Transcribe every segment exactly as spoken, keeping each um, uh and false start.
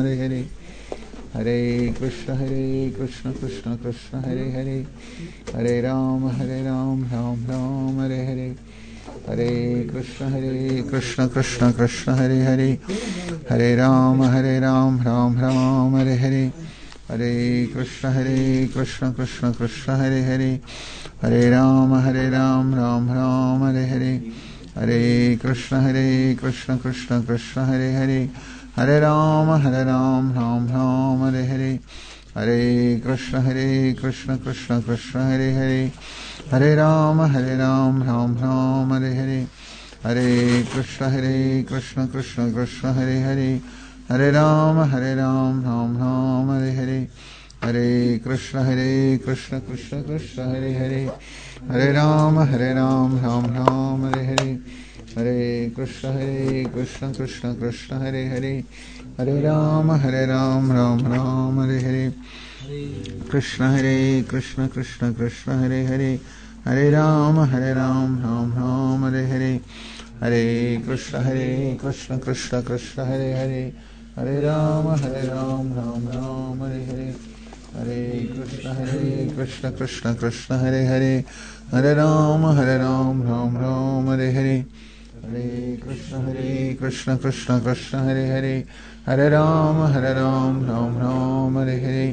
Hare Hare. Hare Krishna, Hare Krishna, Krishna Krishna, Hare Hare. Hare Rama, Hare Rama, Ram Ram, Hare Hare. Hare Krishna, Hare Krishna, Krishna Krishna, Hare Hare. Hare Rama, Hare Rama, Ram Ram, Hare Hare. Hare Krishna, Hare Krishna, Krishna Krishna, Hare Hare. Hare Rama, Hare Rama, Ram Ram, Hare Hare. Hare Krishna, Hare Krishna, Krishna Krishna, Hare Hare. Hare Rama, Hare Rama, Ram Ram, Hare Hare. Hare Krishna, Hare Krishna, Krishna Krishna, Hare Hare. Hare Rama, Hare Rama, Ram Ram, Hare Hare. Hare Krishna, Hare Krishna, Krishna Krishna, Hare Hare. Hare Rama, Hare Rama, Ram Ram, Hare Hare. Hare Krishna, Hare Krishna, Krishna Krishna, Hare Hare. Hare Rama, Hare Rama, Ram Ram, Hare Hare. Hare Krishna, Hare Krishna, Krishna Krishna, Hare Hare. Hare Rama, Hare Rama, Ram Ram, Hare Hare. Krishna, Hare Krishna, Krishna Krishna, Hare Hare. Hare Rama, Hare Rama, Ram Ram, Hare Hare. Hare Krishna, Hare Krishna, Krishna Krishna, Hare Hare. Hare Rama, Hare Rama, Ram Ram, Hare Hare. Hare Krishna, Hare Krishna, Krishna Krishna, Hare Hare. Hare Rama, Hare Rama, Ram Ram, Hare Hare. Hare Krishna, Hare Krishna, Krishna Krishna, Hare Hare. Hare Rama, Hare Rama, Ram Ram, Hare Hare.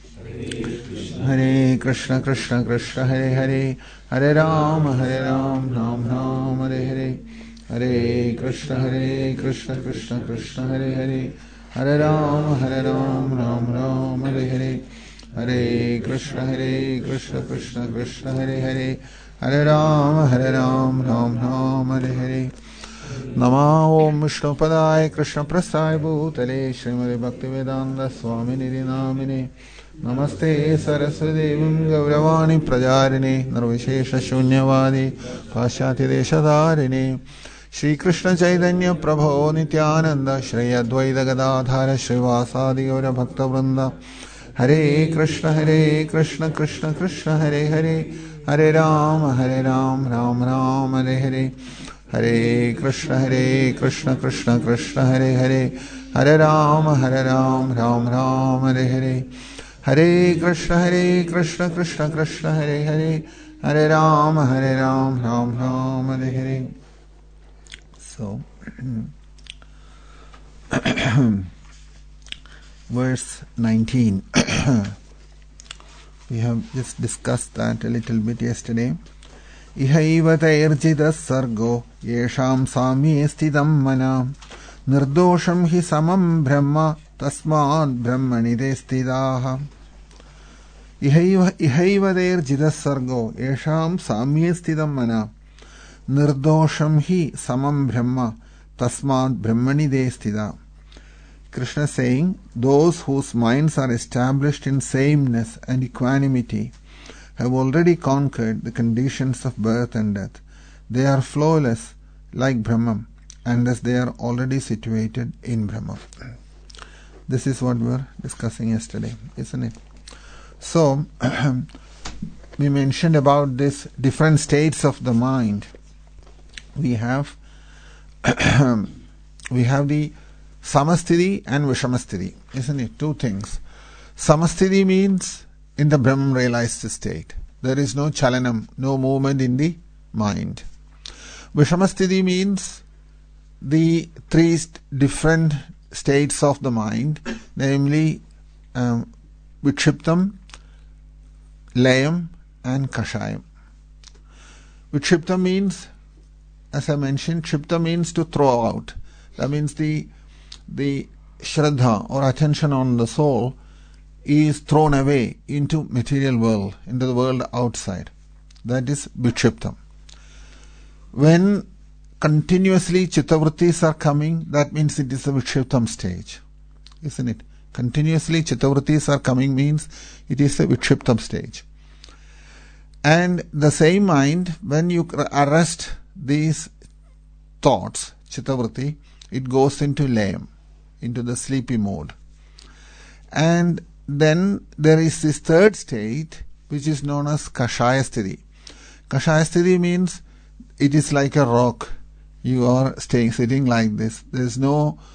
Hare Krishna, Krishna Krishna, Hare Hare. Hare Rama, Hare Rama, Ram Ram, Hare Hare. Hare Krishna, Hare Krishna, Krishna Krishna, Hare Hare. Hare Rama, Hare Rama, Ram Ram, Hare Hare. Hare Krishna, Hare Krishna, Krishna Krishna, Hare Hare. Hare Rama, Hare Rama, Ram Ram, Hare Hare. Namo Om Vishnu Padaya Krishna Prasthaya Bhutale Srimati Bhaktivedanta Swamini Namine. Namaste Saraswati Devam Gauravani Prajarine Nirvishesha Shunyavadi Pashyati Deshadarine. Shri Krishna Chaitanya Prabhu Nityananda Shri Advaita Gadadhara Srivasadi Gaura Bhakta Vrinda. Hare Krishna, Hare Krishna, Krishna Krishna, Hare Hare. Hare Rama, Hare Rama, Ram Ram, Hare Hare. Hare Krishna, Hare Krishna, Krishna Krishna, Hare Hare. Hare Rama, Hare Rama, Ram Ram, Hare Hare. Hare Krishna, Hare Krishna, Krishna Krishna, Hare Hare. Hare Rama, Hare Rama, Ram Ram, Hare Hare. So, verse nineteen. We have just discussed that a little bit yesterday. Ihaiva tairjita sargo yesham samye stidam mana nirdosham hi samam brahma tasmad brahmani te stidaha. Ihaiva ihaiva tairjita sargo yesham samye stidam mana nirdosham hi samam brahma tasmad brahmani te stida. Krishna saying, those whose minds are established in sameness and equanimity have already conquered the conditions of birth and death. They are flawless like Brahman, and thus they are already situated in Brahman. This is what we were discussing yesterday, isn't it? So, we mentioned about this different states of the mind. We have we have the Samasthiti and Vishamasthiti, isn't it? Two things. Samasthiti means in the Brahman realized state. There is no chalanam, no movement in the mind. Vishamasthiti means the three st- different states of the mind, namely um, Vikshiptam, Layam and Kashayam. Vikshiptam means, as I mentioned, Kshipta means to throw out. That means the the Shraddha or attention on the soul is thrown away into material world, into the world outside. That is Vikshiptam. When continuously Chittavrittis are coming, that means it is the Vikshiptam stage. Isn't it? Continuously Chittavrittis are coming means it is the Vikshiptam stage. And the same mind, when you arrest these thoughts, Chittavritti, it goes into Layam, into the sleepy mode. And then there is this third state which is known as Kashayasthiti. Kashayasthiti means it is like a rock. You are staying, sitting like this. There is no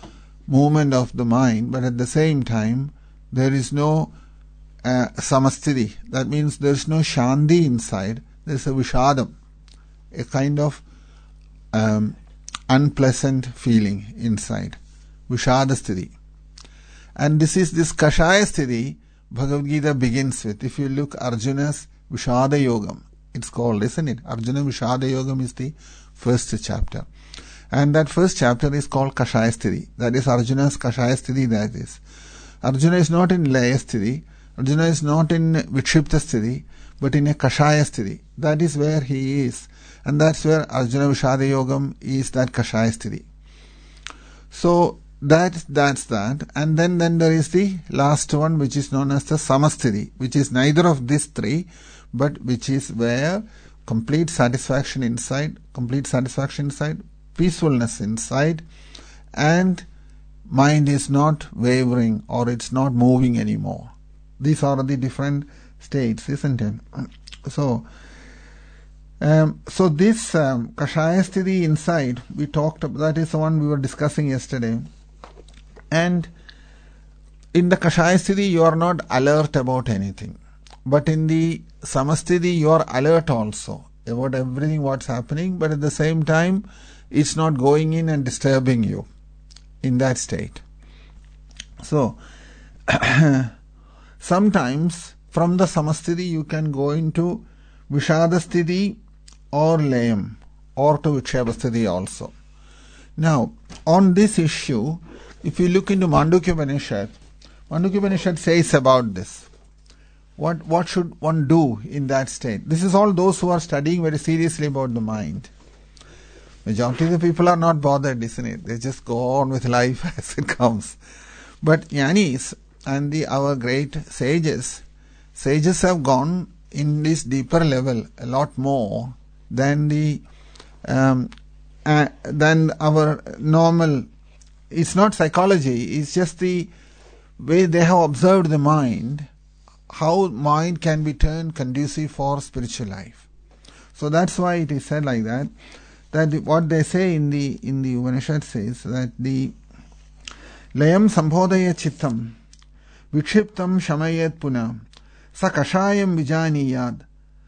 movement of the mind, but at the same time there is no uh, samasthiti. That means there is no shanti inside. There is a vishadam, a kind of um, unpleasant feeling inside, vishadasthiti. And this is this kashaya sthiti Bhagavad Gita begins with. If you look Arjuna's Vishada Yogam, it's called, isn't it? Arjuna Vishada Yogam is the first chapter. And that first chapter is called Kashaya Sthiti. That is Arjuna's Kashaya Sthiti, that is. Arjuna is not in Laya Sthiti. Arjuna is not in Vikshipta Sthiti, but in a Kashaya Sthiti. That is where he is. And that's where Arjuna Vishada Yogam is, that Kashaya Sthiti. So, that, that's that. And then, then there is the last one, which is known as the Samasthiti, which is neither of these three, but which is where complete satisfaction inside, complete satisfaction inside, peacefulness inside, and mind is not wavering or it's not moving anymore. These are the different states, isn't it? So, um, so this um, Kashaya Sthiti inside, we talked about, that is the one we were discussing yesterday. And in the Kashaya Sthiti, you are not alert about anything. But in the Samasthiti, you are alert also about everything what's happening, but at the same time, it's not going in and disturbing you in that state. So, sometimes from the Samasthiti, you can go into Vishadasthiti or Layam, or to Vikshepasthiti also. Now, on this issue, if you look into Mandukya Upanishad, Mandukya Upanishad says about this. What, what should one do in that state? This is all those who are studying very seriously about the mind. Majority of the people are not bothered, isn't it? They just go on with life as it comes. But Jnanis and the our great sages, sages have gone in this deeper level a lot more than the um, uh, than our normal. It's not psychology. It's just the way they have observed the mind, how mind can be turned conducive for spiritual life. So that's why it is said like that. That what they say in the in the Upanishad says that the Layam Sambhodaya Chittam Vikshiptam Shamayet Puna Sakashayam Vijaniyad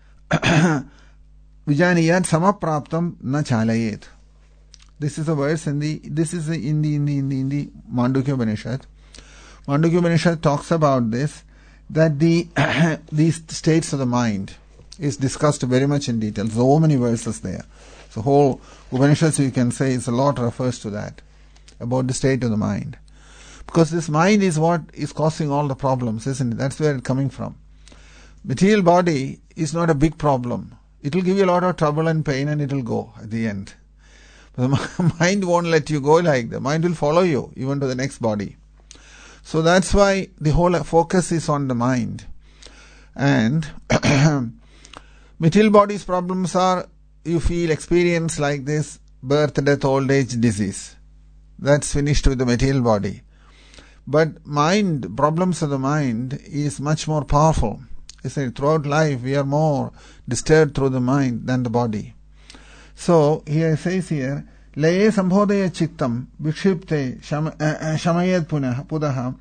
Vijaniyad Samapraptam Na Chalayet. This is a verse in the this is in the in the in the, in the Mandukya Upanishad. Mandukya Upanishad talks about this, that the these states of the mind is discussed very much in detail. So many verses there. So whole Upanishads, you can say, is a lot refers to that, about the state of the mind. Because this mind is what is causing all the problems, isn't it? That's where it's coming from. Material body is not a big problem. It will give you a lot of trouble and pain and it will go at the end. But the mind won't let you go like that. The mind will follow you even to the next body. So that's why the whole focus is on the mind. And material body's problems are, you feel, experience like this, birth, death, old age, disease. That's finished with the material body. But mind, problems of the mind is much more powerful. Isn't it? Throughout life, we are more disturbed through the mind than the body. So, here it says here, Laye Sambhodaya Chittam Vikshipte Shamayed Punah Pudaha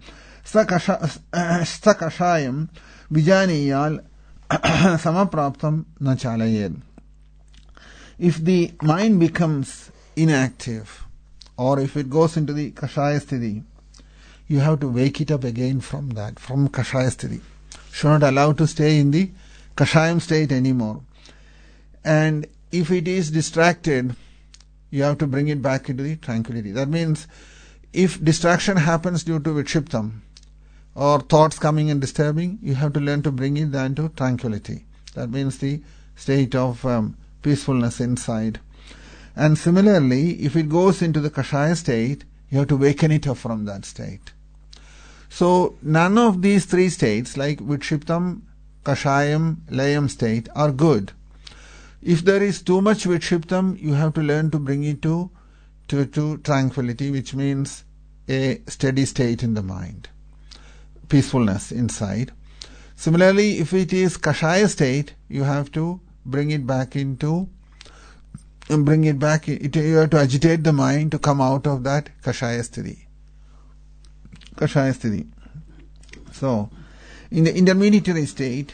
Sakashayam Vijaniyal Samapraptam Nachalayed. If the mind becomes inactive, or if it goes into the Kashaya Sthiti, you have to wake it up again from that, from Kashaya Sthiti. Should not allow to stay in the Kashayam state anymore. And if it is distracted, you have to bring it back into the tranquility. That means, if distraction happens due to Vikshiptam, or thoughts coming and disturbing, you have to learn to bring it down to tranquility. That means the state of um, peacefulness inside. And similarly, if it goes into the Kashaya state, you have to waken it up from that state. So, none of these three states, like Vikshiptam, Kashayam, Layam state, are good. If there is too much Vikshiptam, you have to learn to bring it to, to, to tranquility, which means a steady state in the mind. Peacefulness inside. Similarly, if it is Kashaya state, you have to bring it back into, bring it back, it, you have to agitate the mind to come out of that Kashaya sthiti. Kashaya Sthiti. So, in the intermediary state,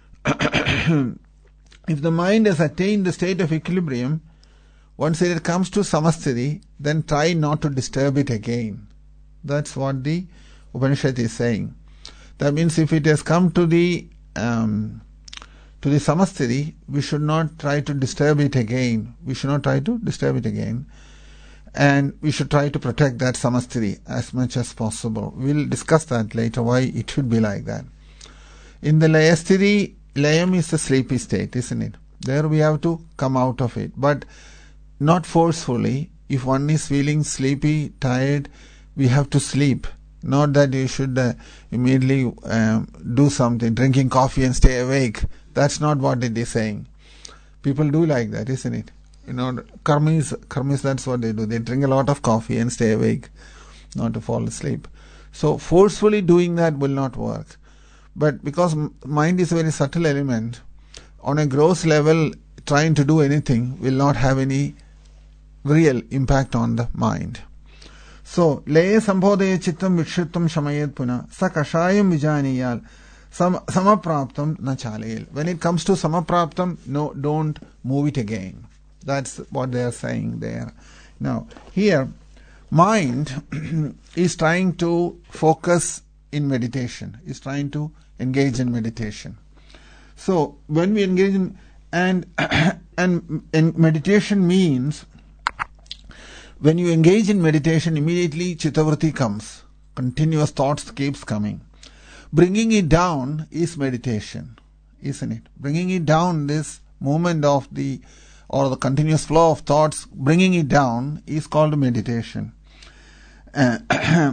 if the mind has attained the state of equilibrium, once it comes to Samasthiti, then try not to disturb it again. That's what the Upanishad is saying. That means if it has come to the um, to the Samasthiti, we should not try to disturb it again. We should not try to disturb it again. And we should try to protect that Samasthiti as much as possible. We'll discuss that later, why it should be like that. In the Layasthiti, Layam is the sleepy state, isn't it? There we have to come out of it. But not forcefully. If one is feeling sleepy, tired, we have to sleep. Not that you should uh, immediately um, do something, drinking coffee and stay awake. That's not what it is saying. People do like that, isn't it? You know, karmis, karmis, that's what they do. They drink a lot of coffee and stay awake, not to fall asleep. So forcefully doing that will not work. But because mind is a very subtle element, on a gross level, trying to do anything will not have any real impact on the mind. So, leye sambhodaya chittam vikshittam shamayet puna sa kashayam vijaniyal samapraptam na chalayil. When it comes to samapraptam, no, don't move it again. That's what they are saying there. Now, here, mind is trying to focus in meditation, is trying to engage in meditation. So, when we engage in, and, and, and meditation means, when you engage in meditation, immediately chittavritti comes. Continuous thoughts keeps coming. Bringing it down is meditation, isn't it? Bringing it down, this movement of the, or the continuous flow of thoughts, bringing it down is called meditation. Uh,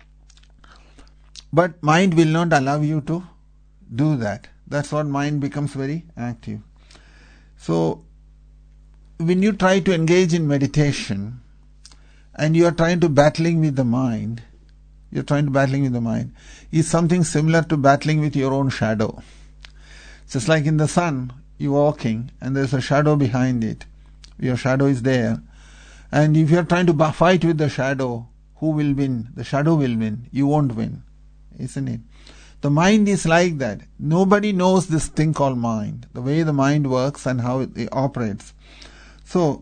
but mind will not allow you to do that. That's what mind becomes very active. So, when you try to engage in meditation, and you are trying to battling with the mind, you're trying to battling with the mind, is something similar to battling with your own shadow. Just like in the sun, you're walking and there's a shadow behind it. Your shadow is there. And if you're trying to fight with the shadow, who will win? The shadow will win. You won't win. Isn't it? The mind is like that. Nobody knows this thing called mind, the way the mind works and how it operates. So,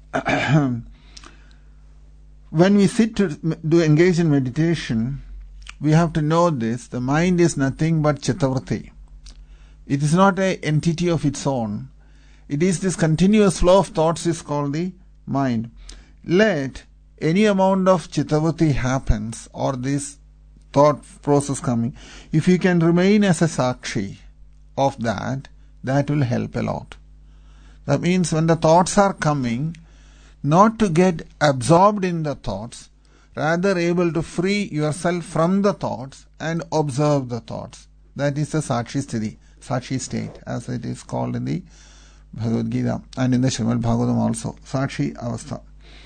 when we sit to do engage in meditation, we have to know this. The mind is nothing but chittavritti. It is not an entity of its own. It is this continuous flow of thoughts is called the mind. Let any amount of chittavritti happens, or this thought process coming, if you can remain as a sakshi of that, that will help a lot. That means when the thoughts are coming, not to get absorbed in the thoughts, rather able to free yourself from the thoughts and observe the thoughts. That is the Sakshi Sthiti, Sakshi state, as it is called in the Bhagavad Gita and in the Srimad Bhagavatam also, Sakshi Avastha.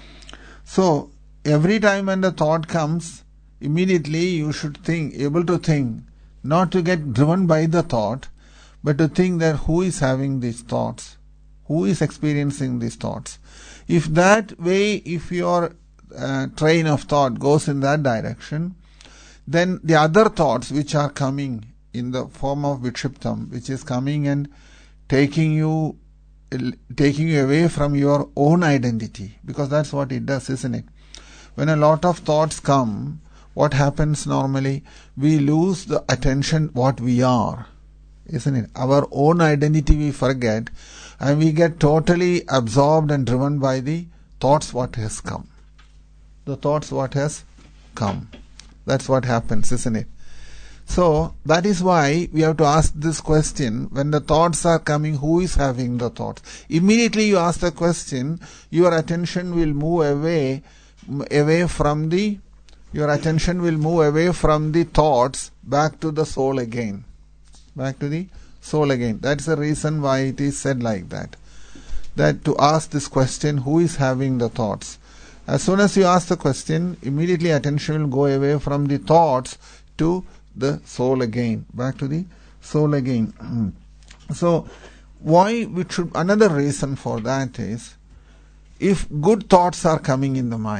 So, every time when the thought comes, immediately you should think, able to think, not to get driven by the thought, but to think that who is having these thoughts, who is experiencing these thoughts. If that way, if your uh, train of thought goes in that direction, then the other thoughts which are coming in the form of vikshiptam, which is coming and taking you, taking you away from your own identity, because that's what it does, isn't it? When a lot of thoughts come, what happens normally? We lose the attention what we are, isn't it? Our own identity we forget, and we get totally absorbed and driven by the thoughts what has come. The thoughts what has come. That's what happens, isn't it? So, that is why we have to ask this question. When the thoughts are coming, who is having the thoughts? Immediately you ask the question, your attention will move away, away from the, your attention will move away from the thoughts back to the soul again. Back to the soul again. That's the reason why it is said like that. That to ask this question, who is having the thoughts? As soon as you ask the question, immediately attention will go away from the thoughts to the soul again. Back to the soul again. So, why we should, another reason for that is, if good thoughts are coming in the mind,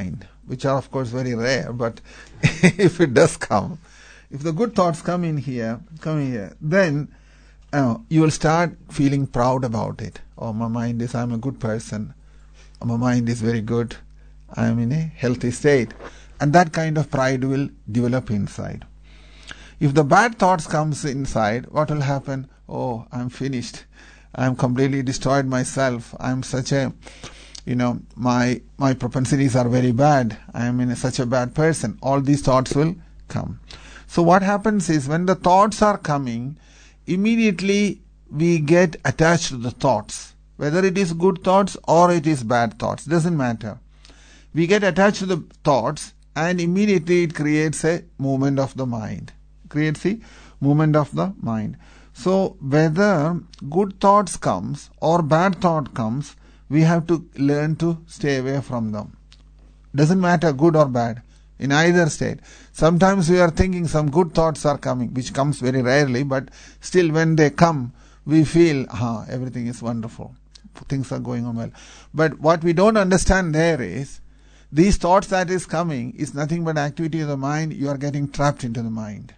which are of course very rare, but if it does come, if the good thoughts come in here, come in here, then uh, you will start feeling proud about it. Oh, my mind is, I'm a good person. My mind is very good. I am in a healthy state. And that kind of pride will develop inside. If the bad thoughts comes inside, what will happen? Oh, I'm finished. I'm completely destroyed myself. I'm such a, you know, my my propensities are very bad. I am in a, such a bad person. All these thoughts will come. So what happens is, when the thoughts are coming, immediately we get attached to the thoughts. Whether it is good thoughts or it is bad thoughts, doesn't matter. We get attached to the thoughts, and immediately it creates a movement of the mind. Creates the movement of the mind. So whether good thoughts comes or bad thought comes, we have to learn to stay away from them. Doesn't matter good or bad, in either state. Sometimes we are thinking some good thoughts are coming, which comes very rarely, but still when they come, we feel, ah, everything is wonderful. Things are going on well. But what we don't understand there is, these thoughts that is coming is nothing but activity of the mind. You are getting trapped into the mind.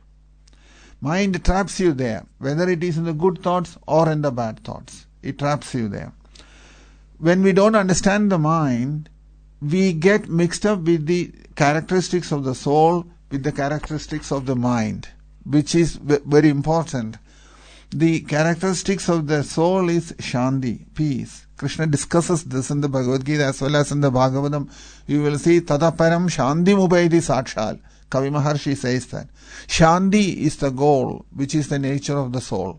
Mind traps you there, whether it is in the good thoughts or in the bad thoughts. It traps you there. When we don't understand the mind, we get mixed up with the characteristics of the soul, with the characteristics of the mind, which is very important. The characteristics of the soul is Shanti, peace. Krishna discusses this in the Bhagavad Gita as well as in the Bhagavatam. You will see Tadaparam Shanti Mupaiti Sakshal. Kavi Maharshi says that. Shanti is the goal, which is the nature of the soul.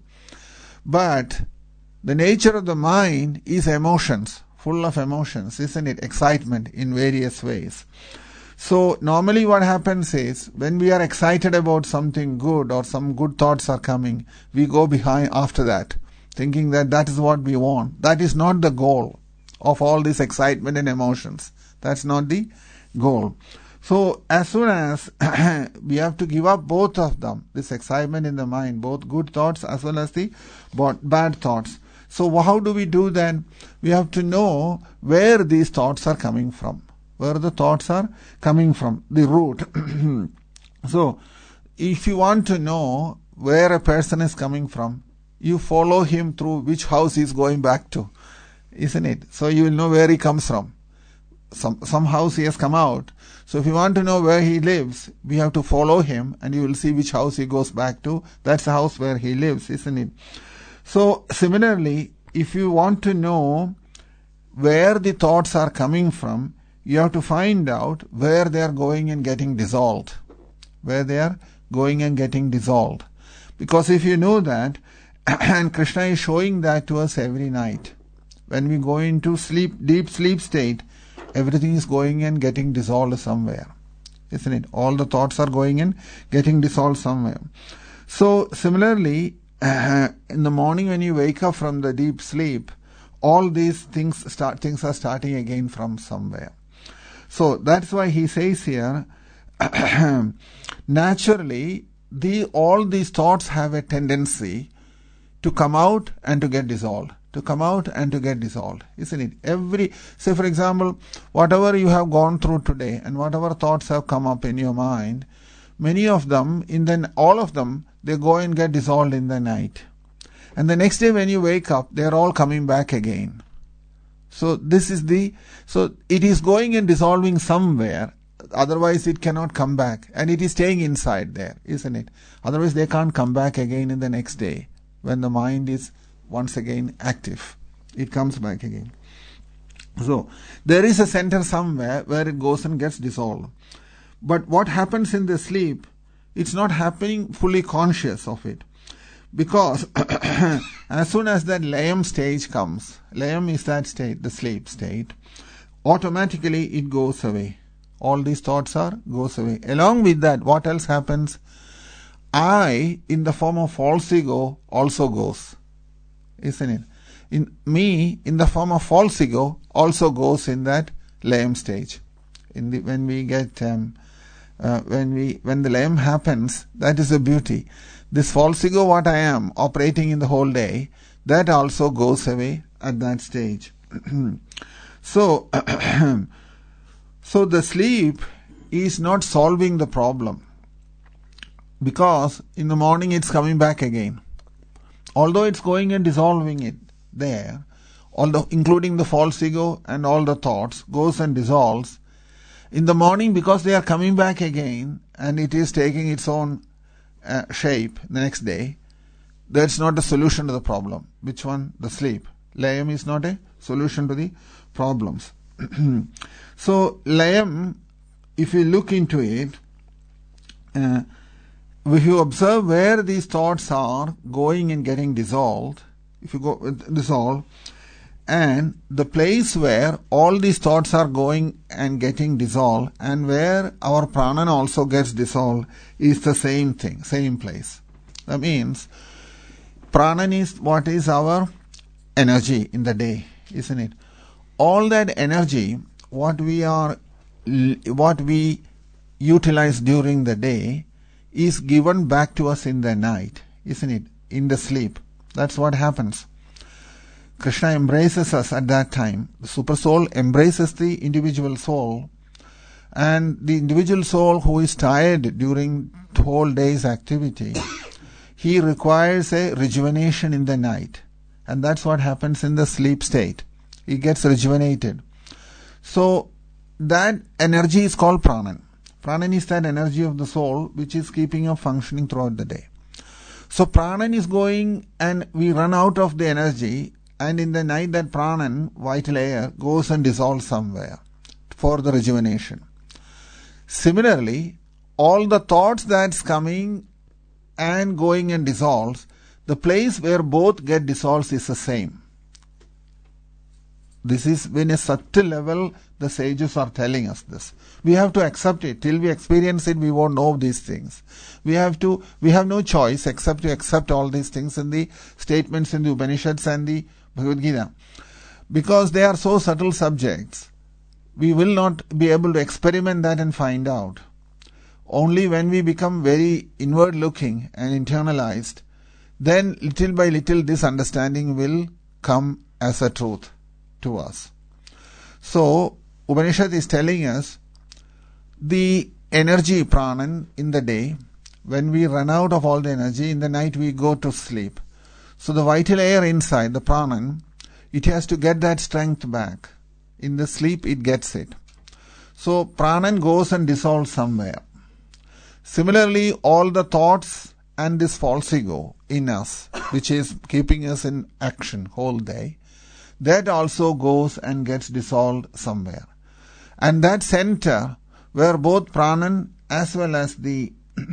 But the nature of the mind is emotions, full of emotions, isn't it? Excitement in various ways. So normally what happens is, when we are excited about something good or some good thoughts are coming, we go behind after that, thinking that that is what we want. That is not the goal of all this excitement and emotions. That's not the goal. So as soon as we have to give up both of them, this excitement in the mind, both good thoughts as well as the bad thoughts. So how do we do then? We have to know where these thoughts are coming from. Where the thoughts are coming from, the root. So, if you want to know where a person is coming from, you follow him through which house he is going back to, isn't it? So you will know where he comes from. Some some house he has come out. So if you want to know where he lives, we have to follow him, and you will see which house he goes back to. That's the house where he lives, isn't it? So similarly, if you want to know where the thoughts are coming from, you have to find out where they are going and getting dissolved. Where they are going and getting dissolved. Because if you know that, and Krishna is showing that to us every night, when we go into sleep, deep sleep state, everything is going and getting dissolved somewhere. Isn't it? All the thoughts are going and getting dissolved somewhere. So similarly, uh, in the morning when you wake up from the deep sleep, all these things start, things are starting again from somewhere. So that's why he says here, naturally, the, all these thoughts have a tendency to come out and to get dissolved. To come out and to get dissolved, isn't it? Every, say for example, whatever you have gone through today and whatever thoughts have come up in your mind, many of them, in the, all of them, they go and get dissolved in the night. And the next day when you wake up, they are all coming back again. So this is the, so it is going and dissolving somewhere, otherwise it cannot come back, and it is staying inside there, isn't it? Otherwise they can't come back again in the next day when the mind is once again active. It comes back again. So there is a center somewhere where it goes and gets dissolved. But what happens in the sleep, it's not happening fully conscious of it. Because as soon as that layam stage comes, layam is that state, the sleep state, automatically it goes away. All these thoughts are, goes away. Along with that, what else happens? I, in the form of false ego, also goes. Isn't it? In me, in the form of false ego, also goes in that layam stage. In the, when we get, um, uh, when we, when the layam happens, that is the beauty. This false ego, what I am, operating in the whole day, that also goes away at that stage. So, So the sleep is not solving the problem, because in the morning it's coming back again. Although it's going and dissolving it there, although including the false ego and all the thoughts, goes and dissolves, in the morning, because they are coming back again and it is taking its own uh, shape the next day, that's not a solution to the problem. Which one? The sleep. Layam is not a solution to the problems. So layam, if you look into it, uh, if you observe where these thoughts are going and getting dissolved, if you go dissolve, and the place where all these thoughts are going and getting dissolved, and where our prana also gets dissolved, is the same thing, same place. That means prana is what is our energy in the day, isn't it? All that energy, what we are, what we utilize during the day, is given back to us in the night, isn't it? In the sleep. That's what happens. Krishna embraces us at that time. The super soul embraces the individual soul, and the individual soul who is tired during the whole day's activity, he requires a rejuvenation in the night. And that's what happens in the sleep state. He gets rejuvenated. So that energy is called pranan. Pranan is that energy of the soul which is keeping up functioning throughout the day. So pranan is going and we run out of the energy, and in the night that pranan, vital air, goes and dissolves somewhere for the rejuvenation. Similarly, all the thoughts that's coming and going and dissolves, the place where both get dissolved is the same. This is in a subtle level the sages are telling us this. We have to accept it. Till we experience it, we won't know these things. We have to, we have no choice except to accept all these things in the statements in the Upanishads and the Bhagavad Gita. Because they are so subtle subjects, we will not be able to experiment that and find out. Only when we become very inward looking and internalized, then little by little this understanding will come as a truth to us. So Upanishad is telling us the energy pranan in the day, when we run out of all the energy, in the night we go to sleep. So the vital air inside, the pranan, it has to get that strength back. In the sleep it gets it. So pranan goes and dissolves somewhere. Similarly, all the thoughts and this false ego in us, which is keeping us in action whole day, that also goes and gets dissolved somewhere. And that center where both pranan as well as the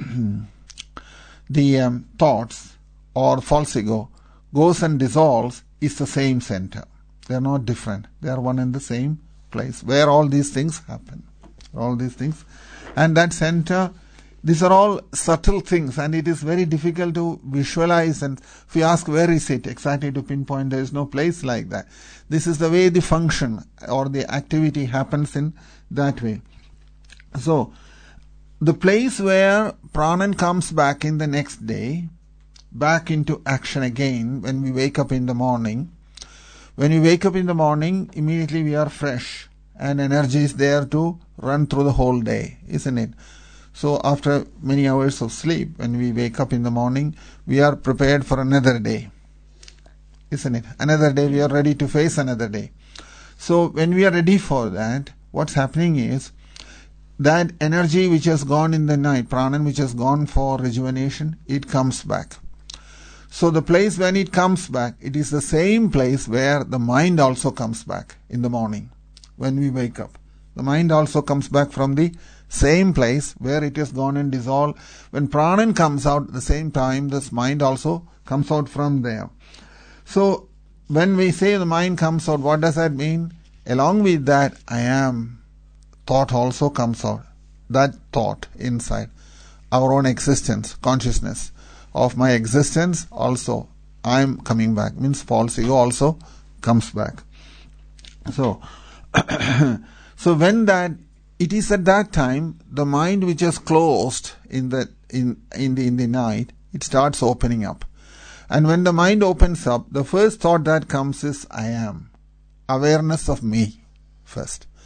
the um, thoughts or false ego goes and dissolves is the same center. They are not different. They are one and the same place where all these things happen. All these things. And that center, these are all subtle things, and it is very difficult to visualize. And if you ask where is it exactly to pinpoint, there is no place like that. This is the way the function or the activity happens in that way. So, the place where pranan comes back in the next day, back into action again when we wake up in the morning. When we wake up in the morning, immediately we are fresh and energy is there to run through the whole day, isn't it? So after many hours of sleep, when we wake up in the morning, we are prepared for another day, isn't it? Another day, we are ready to face another day. So when we are ready for that, what's happening is that energy which has gone in the night, pranan which has gone for rejuvenation, it comes back. So the place when it comes back, it is the same place where the mind also comes back in the morning when we wake up. The mind also comes back from the same place where it has gone and dissolved. When pranan comes out at the same time, this mind also comes out from there. So when we say the mind comes out, what does that mean? Along with that, I am, thought also comes out. That thought inside, our own existence, consciousness of my existence also, I am coming back. Means false ego also comes back. So, so when that, it is at that time, the mind which is closed in the in in the in the night, it starts opening up. And when the mind opens up, the first thought that comes is I am. Awareness of me first.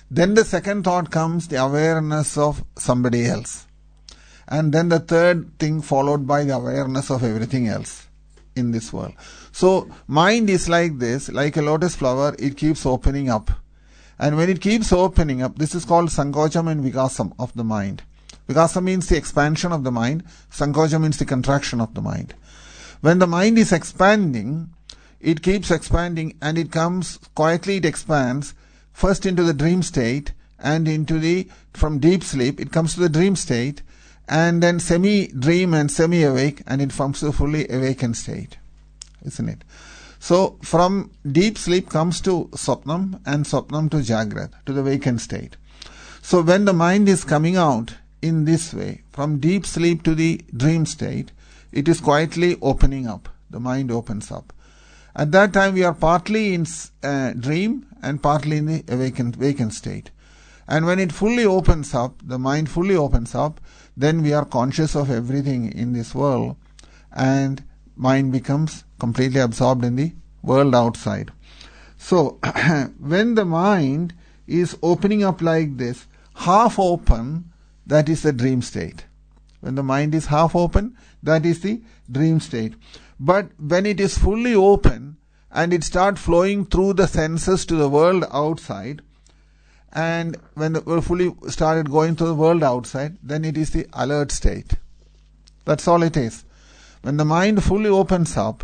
Then the second thought comes, the awareness of somebody else. And then the third thing followed by the awareness of everything else in this world. So mind is like this, like a lotus flower, it keeps opening up. And when it keeps opening up, this is called Sankojam and Vikasam of the mind. Vikasam means the expansion of the mind. Sankojam means the contraction of the mind. When the mind is expanding, it keeps expanding and it comes, quietly it expands, first into the dream state and into the, from deep sleep, it comes to the dream state and then semi-dream and semi-awake and it comes to a fully awakened state. Isn't it? So from deep sleep comes to Swapnam and Swapnam to Jagrat, to the awakened state. So when the mind is coming out in this way, from deep sleep to the dream state, it is quietly opening up. The mind opens up. At that time we are partly in uh, dream and partly in the awakened, awakened state. And when it fully opens up, the mind fully opens up, then we are conscious of everything in this world and mind becomes completely absorbed in the world outside. So when the mind is opening up like this, half open, that is the dream state. When the mind is half open, that is the dream state. But when it is fully open and it starts flowing through the senses to the world outside, and when it fully started going to the world outside, then it is the alert state. That's all it is. When the mind fully opens up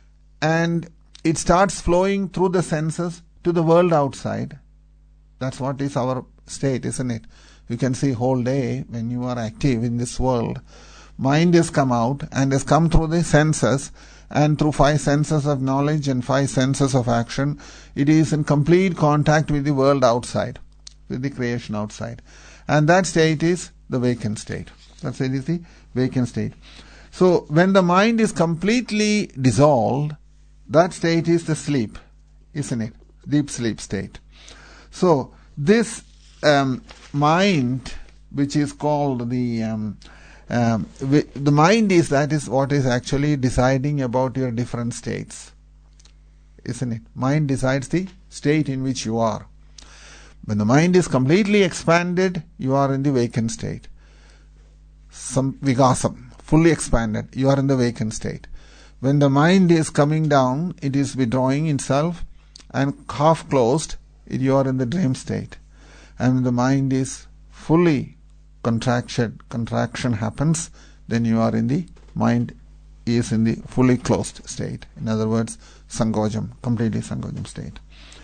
and it starts flowing through the senses to the world outside, that's what is our state, isn't it? You can see whole day when you are active in this world, mind has come out and has come through the senses, and through five senses of knowledge and five senses of action, it is in complete contact with the world outside, with the creation outside. And that state is the vacant state. That state is the vacant state. So when the mind is completely dissolved, that state is the sleep, isn't it? Deep sleep state. So this um, mind, which is called the um, um, the mind is that is what is actually deciding about your different states, isn't it? Mind decides the state in which you are. When the mind is completely expanded, you are in the vacant state. Some vikasam, fully expanded, you are in the vacant state. When the mind is coming down, it is withdrawing itself, and half closed, you are in the dream state. And when the mind is fully contraction, contraction happens, then you are in the, mind is in the fully closed state. In other words, Sankojam, completely Sankojam state.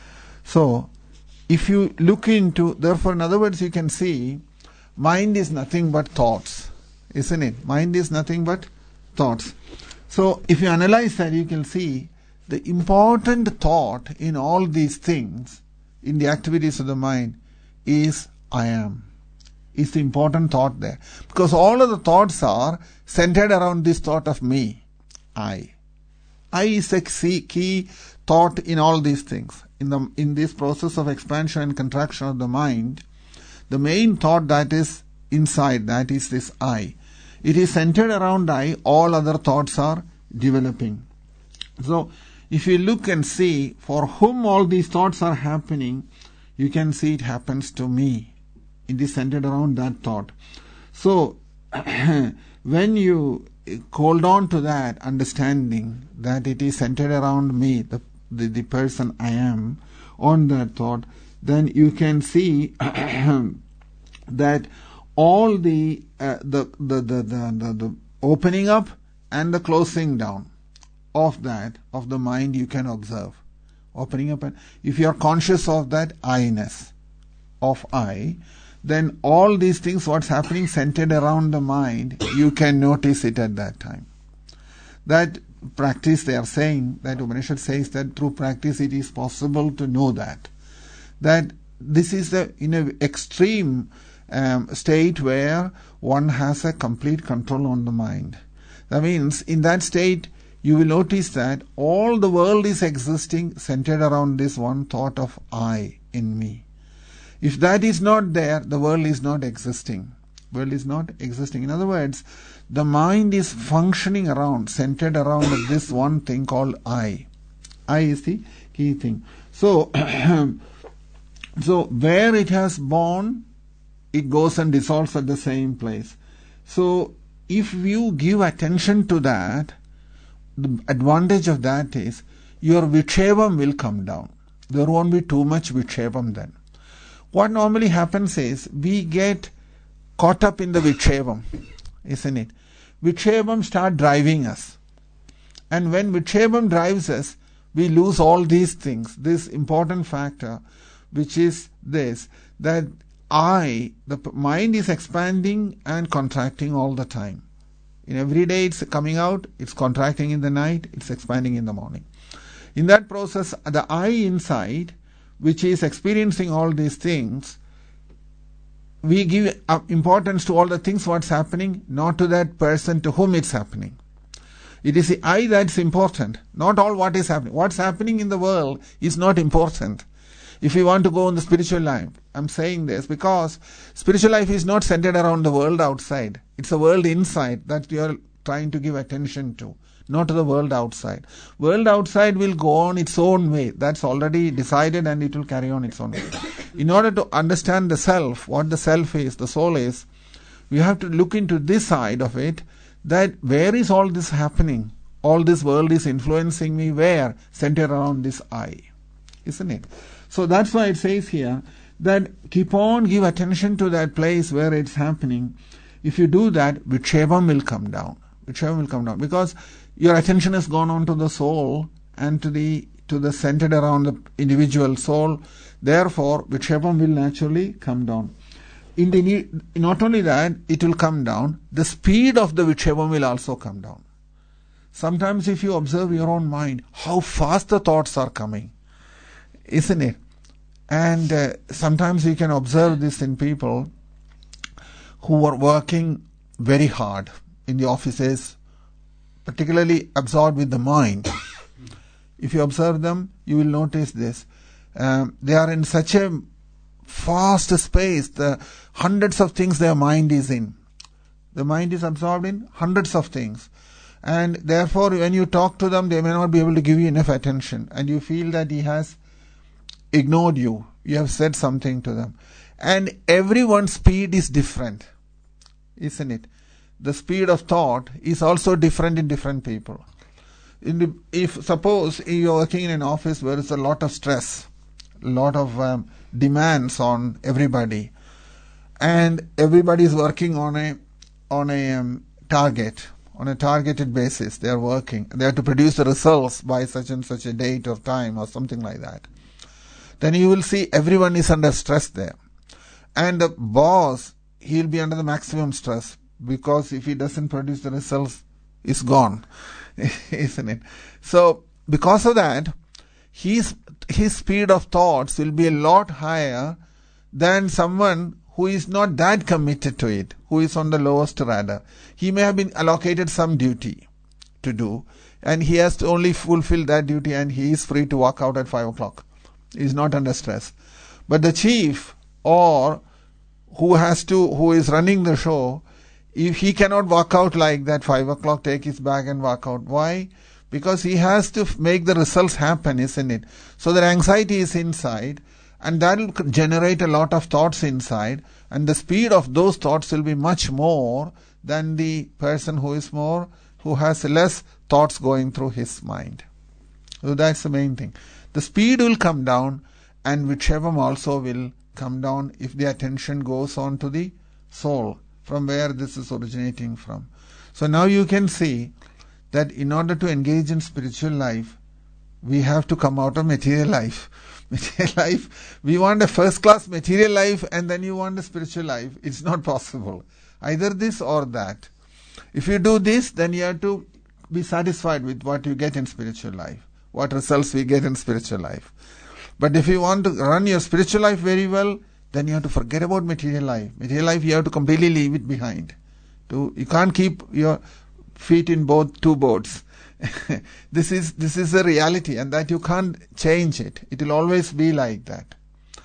So, if you look into, therefore, in other words, you can see, mind is nothing but thoughts, isn't it? Mind is nothing but thoughts. So, if you analyze that, you can see the important thought in all these things, in the activities of the mind, is I am. Is the important thought there. Because all of the thoughts are centered around this thought of me, I. I is a key thought in all these things. In the in this process of expansion and contraction of the mind, the main thought that is inside, that is this I. It is centered around I, all other thoughts are developing. So, if you look and see for whom all these thoughts are happening, you can see it happens to me. It is centered around that thought. So, when you hold on to that understanding that it is centered around me, the, the, the person I am, on that thought, then you can see that all the, uh, the, the, the, the, the, the opening up and the closing down of that, of the mind, you can observe. Opening up, and if you are conscious of that I-ness, of I, then all these things, what's happening centered around the mind, you can notice it at that time. That practice, they are saying, that Upanishad says that through practice it is possible to know that. That this is the, in an extreme um, state where one has a complete control on the mind. That means, in that state, you will notice that all the world is existing centered around this one thought of I in me. If that is not there, the world is not existing. World is not existing. In other words, the mind is functioning around, centered around this one thing called I. I is the key thing. So, So where it has born, it goes and dissolves at the same place. So if you give attention to that, the advantage of that is your vikshevam will come down. There won't be too much vikshevam then. What normally happens is we get caught up in the vikshevam, isn't it? Vikshevam start driving us. And when vikshevam drives us, we lose all these things. This important factor, which is this, that I, the mind is expanding and contracting all the time. In every day it's coming out, it's contracting in the night, it's expanding in the morning. In that process, the I inside, which is experiencing all these things, we give importance to all the things what's happening, not to that person to whom it's happening. It is the I that's important, not all what is happening. What's happening in the world is not important. If you want to go in the spiritual life, I'm saying this because spiritual life is not centered around the world outside. It's a world inside that you are trying to give attention to, not to the world outside. World outside will go on its own way. That's already decided and it will carry on its own way. In order to understand the self, what the self is, the soul is, we have to look into this side of it, that where is all this happening? All this world is influencing me where? Centered around this I. Isn't it? So that's why it says here that keep on, give attention to that place where it's happening. If you do that, vikshevam will come down. Vikshevam will come down because your attention has gone on to the soul and to the to the centered around the individual soul. Therefore, vikshevam will naturally come down. In the, not only that, it will come down, the speed of the vikshevam will also come down. Sometimes if you observe your own mind, how fast the thoughts are coming, isn't it? And uh, sometimes you can observe this in people who are working very hard in the offices, particularly absorbed with the mind. If you observe them, you will notice this. Um, they are in such a fast space, the hundreds of things their mind is in. The mind is absorbed in hundreds of things. And therefore, when you talk to them, they may not be able to give you enough attention. And you feel that he has ignored you. You have said something to them. And everyone's speed is different, isn't it? The speed of thought is also different in different people. In the, if suppose you're working in an office where there's a lot of stress, a lot of um, demands on everybody, and everybody is working on a on a um, target, on a targeted basis. They are working. They have to produce the results by such and such a date or time or something like that. Then you will see everyone is under stress there. And the boss, he will be under the maximum stress because if he doesn't produce the results, it's gone, isn't it? So because of that, his his speed of thoughts will be a lot higher than someone who is not that committed to it, who is on the lowest radar. He may have been allocated some duty to do, and he has to only fulfill that duty, and he is free to walk out at five o'clock. He is not under stress. But the chief, or who has to, who is running the show, if he cannot walk out like that, five o'clock, take his bag and walk out. Why? Because he has to make the results happen, isn't it? So that anxiety is inside, and that will generate a lot of thoughts inside, and the speed of those thoughts will be much more than the person who is more, who has less thoughts going through his mind. So that's the main thing. The speed will come down, and vikshevam also will come down if the attention goes on to the soul, from where this is originating from. So now you can see that in order to engage in spiritual life, we have to come out of material life. Material life, we want a first class material life and then you want a spiritual life. It's not possible. Either this or that. If you do this, then you have to be satisfied with what you get in spiritual life, what results we get in spiritual life. But if you want to run your spiritual life very well, then you have to forget about material life. Material life, you have to completely leave it behind. To, you can't keep your feet in both two boats. This is this is a reality, and that you can't change it. It will always be like that.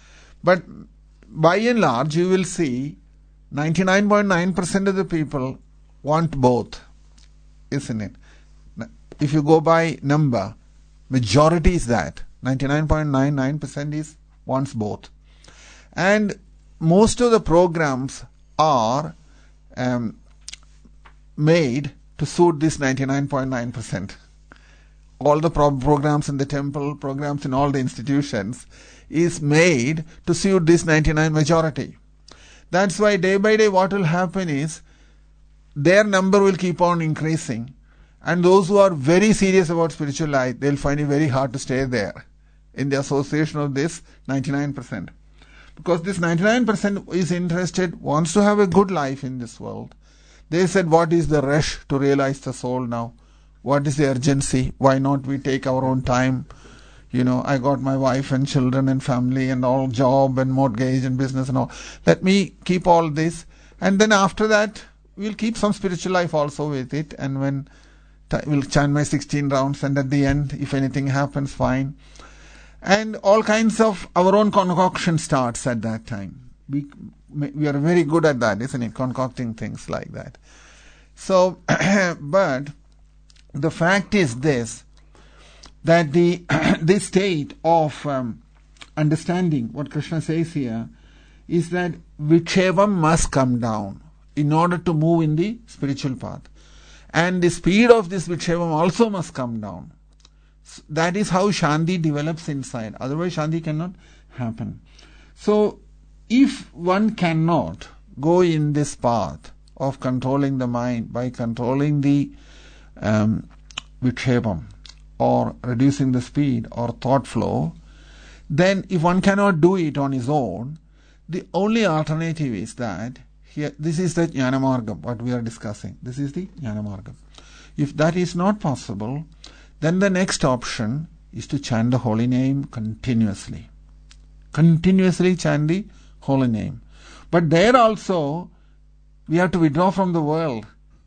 But by and large, you will see ninety-nine point nine percent of the people want both, isn't it? If you go by number, majority is that. ninety-nine point nine nine percent is wants both. And most of the programs are um, made to suit this ninety-nine point nine percent. All the pro- programs in the temple, programs in all the institutions is made to suit this ninety-nine majority. That's why day by day what will happen is their number will keep on increasing, and those who are very serious about spiritual life, they'll find it very hard to stay there in the association of this ninety-nine percent. Because this ninety-nine percent is interested, wants to have a good life in this world. They said, what is the rush to realize the soul now? What is the urgency? Why not we take our own time? You know, I got my wife and children and family and all, job and mortgage and business and all. Let me keep all this. And then after that, we'll keep some spiritual life also with it. And when t- we'll chant my sixteen rounds, and at the end, if anything happens, fine. And all kinds of our own concoction starts at that time. We, we are very good at that, isn't it? Concocting things like that. So, but the fact is this, that the this state of um, understanding, what Krishna says here, is that vikshevam must come down in order to move in the spiritual path. And the speed of this vikshevam also must come down. So that is how Shanti develops inside. Otherwise Shanti cannot happen. So if one cannot go in this path of controlling the mind by controlling the um, vikshevam, or reducing the speed or thought flow, then if one cannot do it on his own, the only alternative is that here, this is the Jnana Margam, what we are discussing. This is the Jnana Margam. If that is not possible, then the next option is to chant the holy name continuously. Continuously chant the holy name. But there also, we have to withdraw from the world.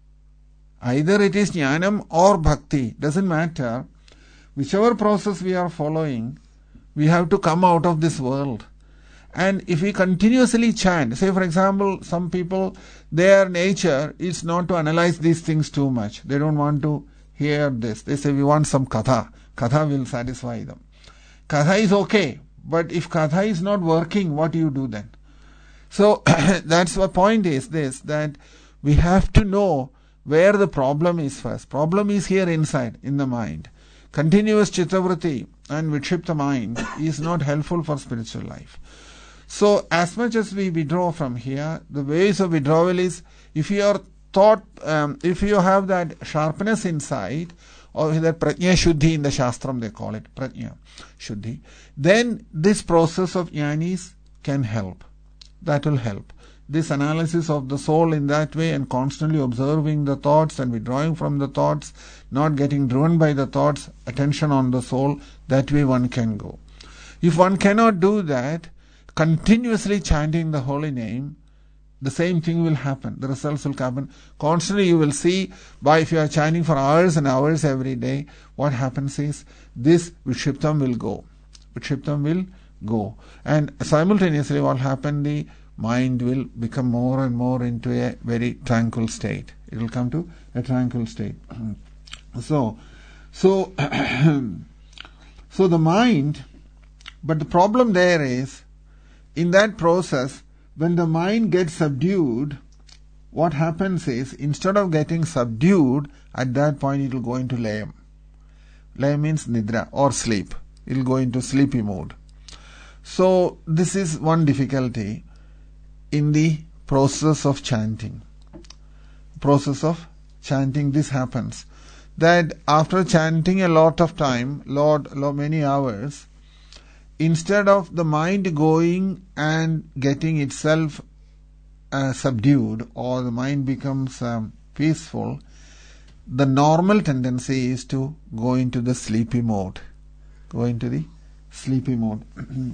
Either it is Jnanam or Bhakti, doesn't matter. Whichever process we are following, we have to come out of this world. And if we continuously chant, say for example, some people, their nature is not to analyze these things too much. They don't want to hear this. They say we want some katha. Katha will satisfy them. Katha is okay, but if katha is not working, what do you do then? So that's the point is this, that we have to know where the problem is first. Problem is here inside, in the mind. Continuous chittavriti and vikshipta mind is not helpful for spiritual life. So as much as we withdraw from here, the ways of withdrawal is, if you are thought, um, if you have that sharpness inside, or that prajna shuddhi in the shastram they call it, prajna shuddhi, then this process of jnanis can help. That will help. This analysis of the soul in that way, and constantly observing the thoughts and withdrawing from the thoughts, not getting driven by the thoughts, attention on the soul, that way one can go. If one cannot do that, continuously chanting the holy name, the same thing will happen. The results will happen. Constantly you will see, by if you are chanting for hours and hours every day, what happens is, this vikshiptam will go. Vikshiptam will go. And simultaneously what will happen, the mind will become more and more into a very tranquil state. It will come to a tranquil state. So, so, so the mind, but the problem there is, in that process, when the mind gets subdued, what happens is, instead of getting subdued, at that point it will go into layam. Layam means nidra, or sleep. It will go into sleepy mode. So, this is one difficulty in the process of chanting. Process of chanting, this happens. That after chanting a lot of time, lot, lot many hours, instead of the mind going and getting itself uh, subdued, or the mind becomes um, peaceful, the normal tendency is to go into the sleepy mode. Go into the sleepy mode.